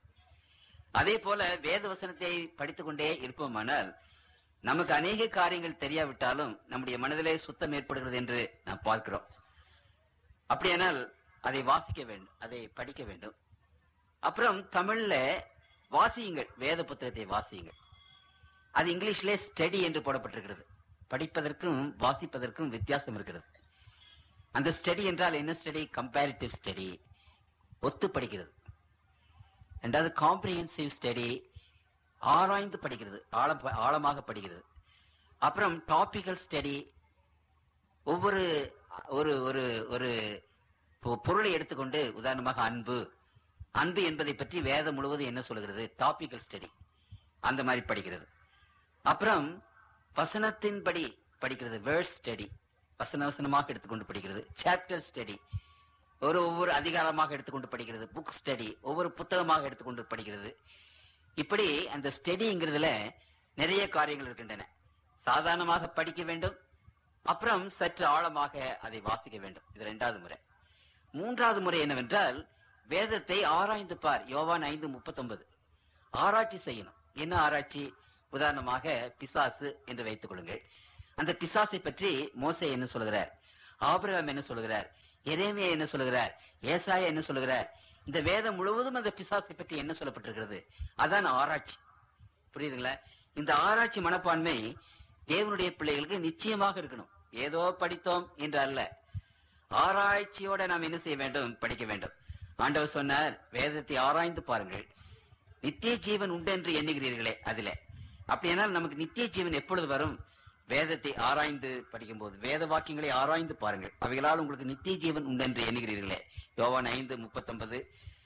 அதே போல வேத வசனத்தை படித்துக் கொண்டே இருப்போமானால் நமக்கு அநேக காரியங்கள் தெரியாவிட்டாலும் நம்முடைய மனதிலே சுத்தம் ஏற்படுகிறது என்று நாம் பார்க்கிறோம். அப்படியானால் அதை வாசிக்க வேண்டும், அதை படிக்க வேண்டும். அப்புறம் தமிழ்ல வாசியுங்கள், வேத புத்தகத்தை வாசியுங்கள். அது இங்கிலீஷ்ல ஸ்டடி என்று போடப்பட்டிருக்கிறது. படிப்பதற்கும் வாசிப்பதற்கும் வித்தியாசம் இருக்கிறது. அந்த ஸ்டடி என்றால் என்ன ஸ்டடி? கம்பேரிட்டிவ் ஸ்டடி, ஒத்து படிக்கிறது. ரெண்டாவது காம்ப்ரிஹென்சிவ் ஸ்டடி, ஆராய்ந்து படிக்கிறது, ஆழமாக படிக்கிறது. அப்புறம் டாபிக்கல் ஸ்டடி, ஒவ்வொரு ஒரு ஒரு ஒரு பொருளை எடுத்துக்கொண்டு, உதாரணமாக அன்பு அன்பு என்பதை பற்றி வேதம் முழுவதும் என்ன சொல்கிறது, டாபிக்கல் ஸ்டடி, அந்த மாதிரி படிக்கிறது. அப்புறம் வசனத்தின்படி படிக்கிறது, வேர்ட் ஸ்டடி, வசன வசனமாக எடுத்துக்கொண்டு படிக்கிறது. சாப்டர் ஸ்டடி, ஒவ்வொரு அதிகாரமாக எடுத்துக்கொண்டு படிக்கிறது. புக் ஸ்டடி, ஒவ்வொரு புத்தகமாக எடுத்துக்கொண்டு படிக்கிறது. இப்படி அந்த ஸ்டடிங்கிறதுல நிறைய காரியங்கள் இருக்கின்றன. சாதாரணமாக படிக்க வேண்டும், அப்புறம் சற்று ஆழமாக அதை வாசிக்க வேண்டும். இது 2வது முறை. 3வது முறை என்னவென்றால், வேதத்தை ஆராய்ந்து பார். யோவான் 5:39. ஆராய்ச்சி செய்யணும். என்ன ஆராய்ச்சி? உதாரணமாக பிசாசு என்று வைத்துக் கொள்ளுங்கள். அந்த பிசாசை பற்றி மோசே என்ன சொல்கிறார், ஆபிரகாம் என்ன சொல்கிறார், எரேமியா என்ன சொல்கிறார், ஏசாயா என்ன சொல்கிறார், இந்த வேதம் முழுவதும் அந்த பிசாசை பற்றி என்ன சொல்லப்பட்டிருக்கிறது, அதான் ஆராய்ச்சி. புரியுதுங்களா? இந்த ஆராய்ச்சி மனப்பான்மை தேவனுடைய பிள்ளைகளுக்கு நிச்சயமாக இருக்கணும். ஏதோ படித்தோம் என்று அல்ல, ஆராய்ச்சியோட நாம் என்ன செய்ய வேண்டும், படிக்க வேண்டும். ஆண்டவர் சொன்னார், வேதத்தை ஆராய்ந்து பாருங்கள், நித்திய ஜீவன் உண்டு என்று எண்ணுகிறீர்களே அதிலே. அப்படியானால் நமக்கு நித்திய ஜீவன் எப்பொழுது வரும்? வேதத்தை ஆராய்ந்து படிக்கும் போது. வேத வாக்கியங்களை ஆராய்ந்து பாருங்கள், அவைகளால் உங்களுக்கு நித்திய ஜீவன் உண்டு என்று எண்ணுகிறீர்களே. யோவான் 5:39.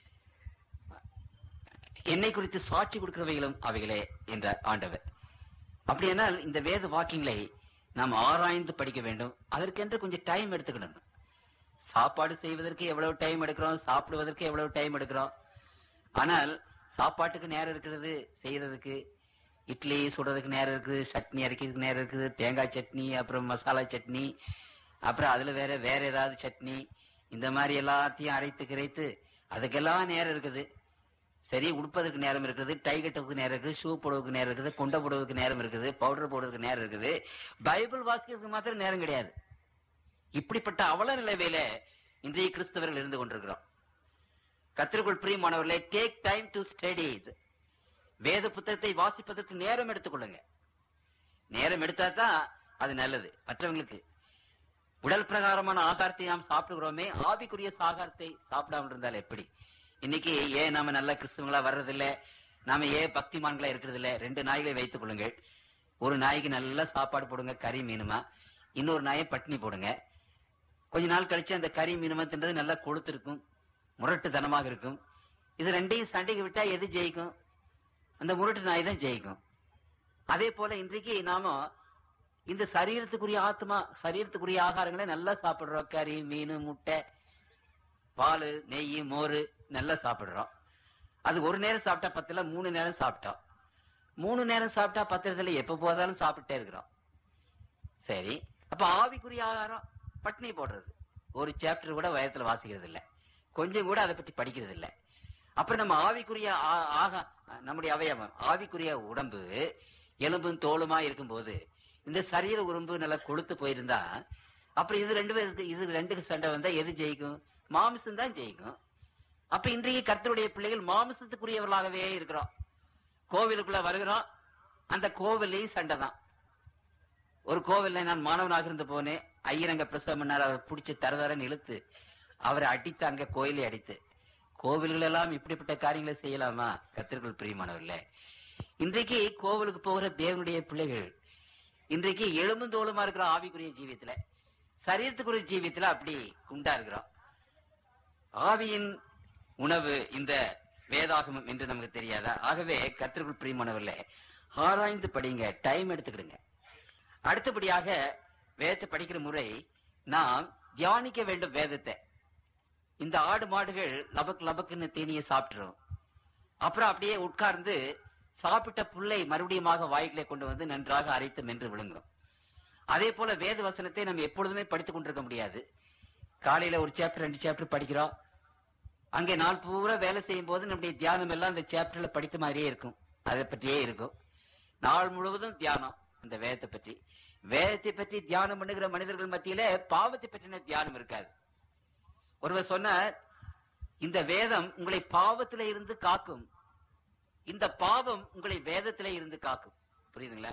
என்னை குறித்து சாட்சி கொடுக்கிறவைகளும் அவைகளே என்றார் ஆண்டவர். அப்படியானால் இந்த வேத வாக்கியங்களை நாம் ஆராய்ந்து படிக்க வேண்டும். அதற்கென்று கொஞ்சம் டைம் எடுத்துக்கணும். சாப்பாடு செய்வதற்கு எவ்வளவு டைம் எடுக்கிறோம், சாப்பிடுவதற்கு எவ்வளவு டைம் எடுக்கிறோம். ஆனால் சாப்பாட்டுக்கு நேரம் இருக்கிறது, செய்யறதுக்கு இட்லி சுடுறதுக்கு நேரம் இருக்குது, சட்னி அரைக்கிறதுக்கு நேரம் இருக்குது, தேங்காய் சட்னி, அப்புறம் மசாலா சட்னி, அப்புறம் அதுல வேற ஏதாவது சட்னி, இந்த மாதிரி எல்லாத்தையும் அரைத்து கிரைத்து அதுக்கெல்லாம் நேரம் இருக்குது. சரி, உடுப்பதற்கு நேரம் இருக்குது, டை கட்டுறதுக்கு நேரம் இருக்குது, ஷூ போடுறதுக்கு நேரம் இருக்குது, கொண்டை போடுறதுக்கு நேரம் இருக்குது, பவுடர் போடுறதுக்கு நேரம் இருக்குது. பைபிள் வாசிக்கிறதுக்கு மாத்திரம் நேரம் கிடையாது. இப்படிப்பட்ட அவல நிலைமையில இன்றைய கிறிஸ்தவர்கள் இருந்து கொண்டிருக்கிறோம். கர்த்தருக்குள் பிரியமானவர்களே, டேக் டைம் டு ஸ்டடி. வேத புத்தகத்தை வாசிப்பதற்கு நேரம் எடுத்துக்கொள்ளுங்க. நேரம் எடுத்தா தான் அது நல்லது. மற்றவங்களுக்கு உடல் பிரகாரமான ஆகாரத்தை நாம் சாப்பிடுகிறோமே, ஆவிக்குரிய ஆகாரத்தை சாப்பிடாமல் இருந்தால் எப்படி? இன்னைக்கு ஏன் நாம நல்ல கிறிஸ்தவங்களா வர்றதில்லை, நாம ஏன் பக்திமான்களா இருக்கிறது இல்லை? 2 நாய்களை வைத்துக் கொள்ளுங்கள். ஒரு நாய்க்கு நல்ல சாப்பாடு போடுங்க, கறி மீனுமா. இன்னொரு நாயை பட்டினி போடுங்க. கொஞ்ச நாள் கழிச்சு அந்த கறி மீனமத்தின்றது நல்லா கொழுத்திருக்கும், முரட்டுத்தனமாக இருக்கும். இது ரெண்டையும் சண்டைக்கு விட்டா எது ஜெயிக்கும்? அந்த முரட்டு நாய் தான் ஜெயிக்கும். அதே போல இன்றைக்கு நாம இந்த சரீரத்துக்குரிய ஆத்மா, சரீரத்துக்குரிய ஆகாரங்களை நல்லா சாப்பிடுறோம். கறி, மீன், முட்டை, பால், நெய், மோர் நல்லா சாப்பிடுறோம். அது ஒரு நேரம் சாப்பிட்டா பத்துல 3 நேரம் சாப்பிட்டோம். 3 நேரம் சாப்பிட்டா பத்திரத்துல எப்ப போதாலும் சாப்பிட்டே இருக்கிறோம். சரி, அப்ப ஆவிக்குரிய ஆகாரம் பட்னி போடுறது. ஒரு சாப்டர் கூட வயத்துல வாசிக்கிறது இல்லை, கொஞ்சம் கூட அதை பத்தி படிக்கிறது இல்லை. அப்புறம் நம்ம ஆவிக்குரிய நம்முடைய அவயவம், ஆவிக்குரிய உடம்பு எலும்பும் தோலுமா இருக்கும் போது இந்த சரீர உறும்பு நல்லா கொழுத்து போயிருந்தா அப்புறம் இது ரெண்டுக்கு சண்டை வந்தா எது ஜெயிக்கும்? மாமிசம் தான் ஜெயிக்கும். அப்ப இன்றைக்கு கர்த்தருடைய பிள்ளைகள் மாமிசத்துக்குரியவர்களாகவே இருக்கிறோம். கோவிலுக்குள்ள வருகிறோம், அந்த கோவிலையும் சண்டை தான். ஒரு கோவில்ல நான் மாணவனாக இருந்து போனேன். ஐயரங்க பிரசவம் பண்ணார். அவர் பிடிச்சி தரதரன்னு இழுத்து அவரை அடித்து அங்க கோயிலை அடித்து. கோவில்கள் எல்லாம் இப்படிப்பட்ட காரியங்களை செய்யலாமா? கர்த்தருக்குள் பிரியமானவர்களே, இன்றைக்கு கோவிலுக்கு போகிற தேவனுடைய பிள்ளைகள் இன்றைக்கு எலும்புந்தோளுமா இருக்கிற ஆவிக்குரிய ஜீவியத்துல, சரீரத்துக்குரிய ஜீவியத்துல அப்படி குண்டா இருக்கிறோம். ஆவியின் உணவு இந்த வேதாகமம் என்று நமக்கு தெரியாதா? ஆகவே கர்த்தருக்குள் பிரியமானவர்களே, ஆராய்ந்து படிங்க, டைம் எடுத்துக்கிடுங்க. அடுத்தபடியாக வேதத்தை படிக்கிற முறை நாம் தியானிக்க வேண்டும் வேதத்தை. இந்த ஆடு மாடுகள் லபக் லபக்குன்னு தீனியை சாப்பிட்டுரும். அப்புறம் அப்படியே உட்கார்ந்து சாப்பிட்ட புல்லை மறுபடியும் வாய்களை கொண்டு வந்து நன்றாக அரைத்து மென்று விழுங்கும். அதே போல வேத வசனத்தை நம்ம எப்பொழுதுமே படித்துக் கொண்டிருக்க முடியாது. காலையில ஒரு சாப்டர் 2 சாப்டர் படிக்கிறோம், அங்கே நாள் பூரா வேலை செய்யும் போது நம்முடைய தியானம் எல்லாம் அந்த சாப்டர்ல படித்த மாதிரியே இருக்கும், அதை பற்றியே இருக்கும். நாள் முழுவதும் தியானம் அந்த வேதத்தை பற்றி. வேதத்தை பற்றி தியானம் பண்ணுகிற மனிதர்கள் மத்தியில பாவத்தை பற்றின தியானம் இருக்காது. ஒருவர் சொன்னார், இந்த வேதம் உங்களை பாவத்தில இருந்து காக்கும், இந்த பாவம் உங்களை வேதத்திலே இருந்து காக்கும். புரியுதுங்களா?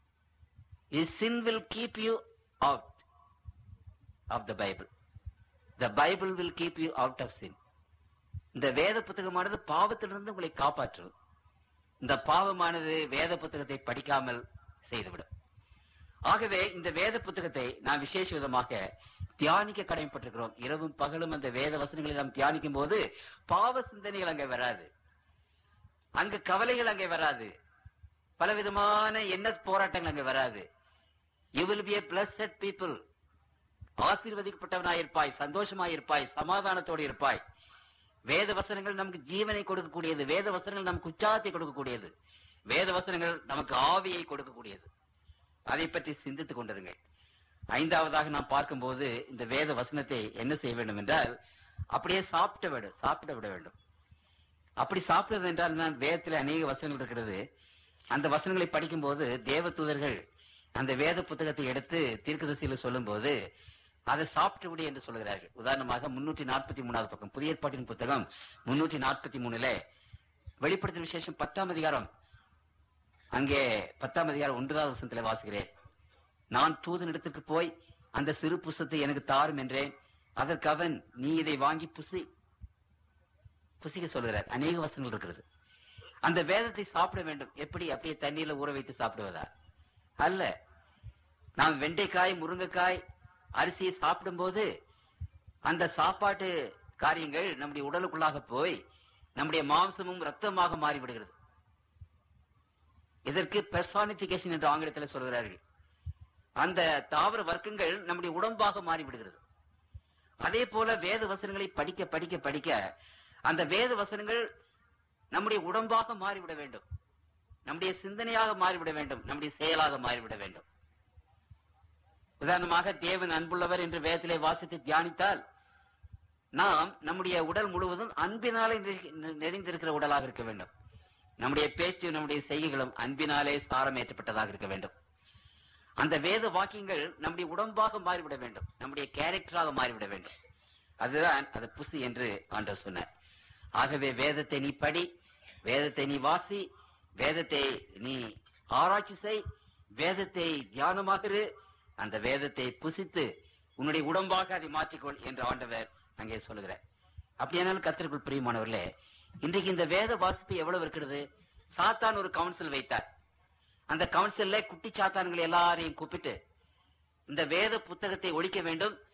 Sin will keep you out of the Bible. The Bible will keep you out of sin. இந்த வேத புத்தகமானது பாவத்திலிருந்து உங்களை காப்பாற்றும். இந்த பாவமானது வேத புத்தகத்தை படிக்காமல் செய்துவிடும். ஆகவே இந்த வேத புத்தகத்தை நாம் விசேஷ விதமாக தியானிக்க கடமைப்பட்டிருக்கிறோம். இரவும் பகலும் அந்த வேத வசனங்களை நாம் தியானிக்கும் போது பாவ சிந்தனைகள் அங்கே வராது, அங்கு கவலைகள் அங்கே வராது, பலவிதமான எண்ண போராட்டங்கள் அங்கே வராது. You will be a blessed people. ஆசீர்வதிக்கப்பட்டவனாயிருப்பாய், சந்தோஷமாயிருப்பாய், சமாதானத்தோடு இருப்பாய். வேத வசனங்கள் நமக்கு ஜீவனை கொடுக்கக்கூடியது, வேத வசனங்கள் நமக்கு உற்சாகத்தை கொடுக்கக்கூடியது, வேத வசனங்கள் நமக்கு ஆவியை கொடுக்கக்கூடியது. அதை பற்றி சிந்தித்துக் கொண்டிருங்கள். 5வதாக நாம் பார்க்கும்போது இந்த வேத வசனத்தை என்ன செய்ய வேண்டும் என்றால் அப்படியே சாப்பிட விட வேண்டும். அப்படி சாப்பிடுவது என்றால் நான் வேதத்தில் அநேக வசனங்கள் இருக்கிறது. அந்த வசனங்களை படிக்கும் போது தேவ தூதர்கள் அந்த வேத புத்தகத்தை எடுத்து தீர்க்கதரிசியில் சொல்லும் போது அதை சாப்பிட்டு விடு என்று சொல்கிறார்கள். உதாரணமாக 343வது பக்கம், புதிய ஏற்பாட்டின் புத்தகம் 343 வெளிப்படுத்தின விசேஷம் 10ஆம் அதிகாரம், அங்கே 10ஆம் அதிகாரம் 1வது வசனத்திலே வாசிக்கிறேன். நான் தூதன் இடத்துக்கு போய் அந்த சிறு புஸ்தத்தை எனக்கு தாரும் என்றேன். அதற்கு அவன், நீ இதை வாங்கி புசிக்க சொல்கிறார். அநேக வசனங்கள் இருக்கிறது. அந்த வேதத்தை சாப்பிட வேண்டும். எப்படி? அப்படியே தண்ணீர்ல ஊற வைத்து சாப்பிடுவதா? அல்ல. நாம் வெண்டைக்காய், முருங்கைக்காய், அரிசியை சாப்பிடும் போது அந்த சாப்பாட்டு காரியங்கள் நம்முடைய உடலுக்குள்ளாக போய் நம்முடைய மாംസமும் ரத்தமாக மாறிவிடுகிறது. இதற்கு பெர்சானிபிகேஷன் என்று ஆங்கிலத்தில் சொல்கிறார்கள். அந்த தாவர வர்க்கங்கள் நம்முடைய உடம்பாக மாறிவிடுகிறது. அதே போல வேத வசனங்களை படிக்க படிக்க படிக்க அந்த வேத வசனங்கள் நம்முடைய உடம்பாக மாறிவிட வேண்டும், நம்முடைய சிந்தனையாக மாறிவிட வேண்டும், நம்முடைய செயலாக மாறிவிட வேண்டும். உதாரணமாக தேவன் அன்புள்ளவர் என்று வேதத்திலே வாசித்து தியானித்தால் நாம் நம்முடைய உடல் முழுவதும் அன்பினாலே நிறைந்திருக்கிற உடலாக இருக்க வேண்டும். நம்முடைய பேச்சு, நம்முடைய செய்கைகளும் அன்பினாலே சாரம் ஏற்றப்பட்டதாக இருக்க வேண்டும். அந்த வேத வாக்கியங்கள் நம்முடைய உடம்பாக மாறிவிட வேண்டும், நம்முடைய கேரக்டராக மாறிவிட வேண்டும். அதுதான் அது புசி என்று ஆண்டவர் சொன்னார். ஆகவே வேதத்தை நீ படி, வேதத்தை நீ வாசி, வேதத்தை நீ ஆராய்ச்சி செய், வேதத்தை தியானமாகிரு, அந்த வேதத்தை புசித்து உன்னுடைய உடம்பாக அதை மாற்றிக்கொள் என்று ஆண்டவர் அங்கே சொல்லுகிறார். அப்படியானால் கர்த்தருக்குள் பிரியமானவர்களே, இன்றைக்கு இந்த வேத வாசிப்பு எவ்வளவு இருக்கிறது? சாத்தான் ஒரு கவுன்சில் வைத்தார். அந்த கவுன்சில்ல குட்டி சாத்தான்கள் எல்லாரையும் கூப்பிட்டு இந்த வேத புத்தகத்தை ஒழிக்க வேண்டும்,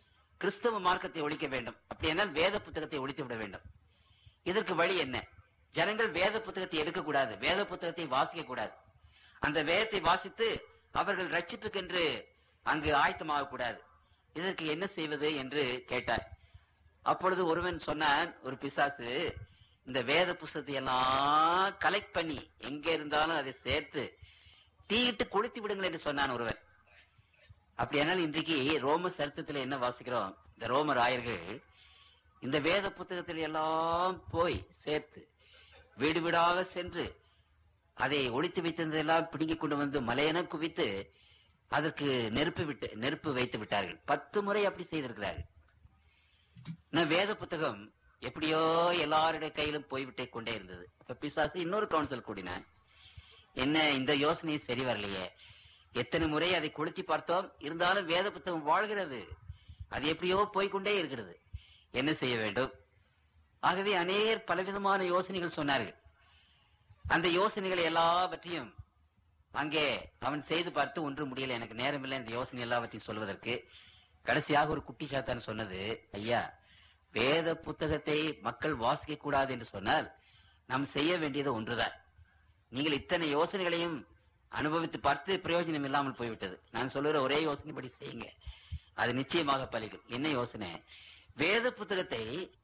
கிறிஸ்தவ மார்க்கத்தை ஒழிக்க வேண்டும். அப்படி என்றால் வேத புத்தகத்தை ஒழித்து விட வேண்டும். இதற்கு வழி என்ன? ஜனங்கள் வேத புத்தகத்தை எடுக்கக்கூடாது, வேத புத்தகத்தை வாசிக்க கூடாது. அந்த வேதத்தை வாசித்து அவர்கள் ரட்சிப்புக்கென்று அங்கு ஆயத்தமாக கூடாது. இதற்கு என்ன செய்வது என்று கேட்டார். அப்பொழுது ஒருவன் சொன்னான், ஒரு பிசாசு, இந்த வேத புத்தகத்தை எல்லாம் கலெக்ட் பண்ணி எங்க இருந்தாலும் அதை சேர்த்து தீயிட்டு கொளுத்தி விடுங்கள் என்று சொன்னான் ஒருவன். அப்படியானால் இன்றைக்கு ரோம சரித்திரத்தில் என்ன வாசிக்கிறோம்? இந்த ரோமர் ஆயர்கள் இந்த வேத புத்தகத்தில் எல்லாம் போய் சேர்த்து வீடு வீடாக சென்று அதை ஒழித்து வைத்திருந்ததெல்லாம் பிடுங்கிக் கொண்டு வந்து மலையென குவித்து அதற்கு நெருப்பு வைத்து விட்டார்கள். 10 முறை அப்படி செய்திருக்கிறார்கள். வேத புத்தகம் எப்படியோ எல்லாருடைய கையிலும் போய்விட்டே கொண்டே இருந்தது. இப்ப பிசாசு இன்னொரு கவுன்சில் கூடினான். என்ன, இந்த யோசனை சரி வரலையே, எத்தனை முறை அதை கொளுத்தி பார்த்தோம், இருந்தாலும் வேத புத்தகம் வாழ்கிறது, அது எப்படியோ போய்கொண்டே இருக்கிறது, என்ன செய்ய வேண்டும்? ஆகவே அநேகர் பலவிதமான யோசனைகள் சொன்னார்கள். அந்த யோசனைகளை எல்லாவற்றையும் அங்கே அவன் செய்து பார்த்து ஒன்றும் முடியல. எனக்கு நேரமில்லை இந்த யோசனை எல்லாவற்றையும் சொல்வதற்கு. கடைசியாக ஒரு குட்டி சாத்தான் சொன்னது, ஐயா, வேத புத்தகத்தை மக்கள் வாசிக்க கூடாது என்று சொன்னால் நாம் செய்ய வேண்டியது ஒன்றுதான். நீங்கள் இத்தனை யோசனைகளையும் அனுபவித்து பார்த்து பிரயோஜனம் இல்லாமல் போய்விட்டது. நான் சொல்லுகிற ஒரே யோசனைப்படி செய்யுங்க, அது நிச்சயமாக பலிக்கும். என்ன யோசனை? வேத புத்தகத்தை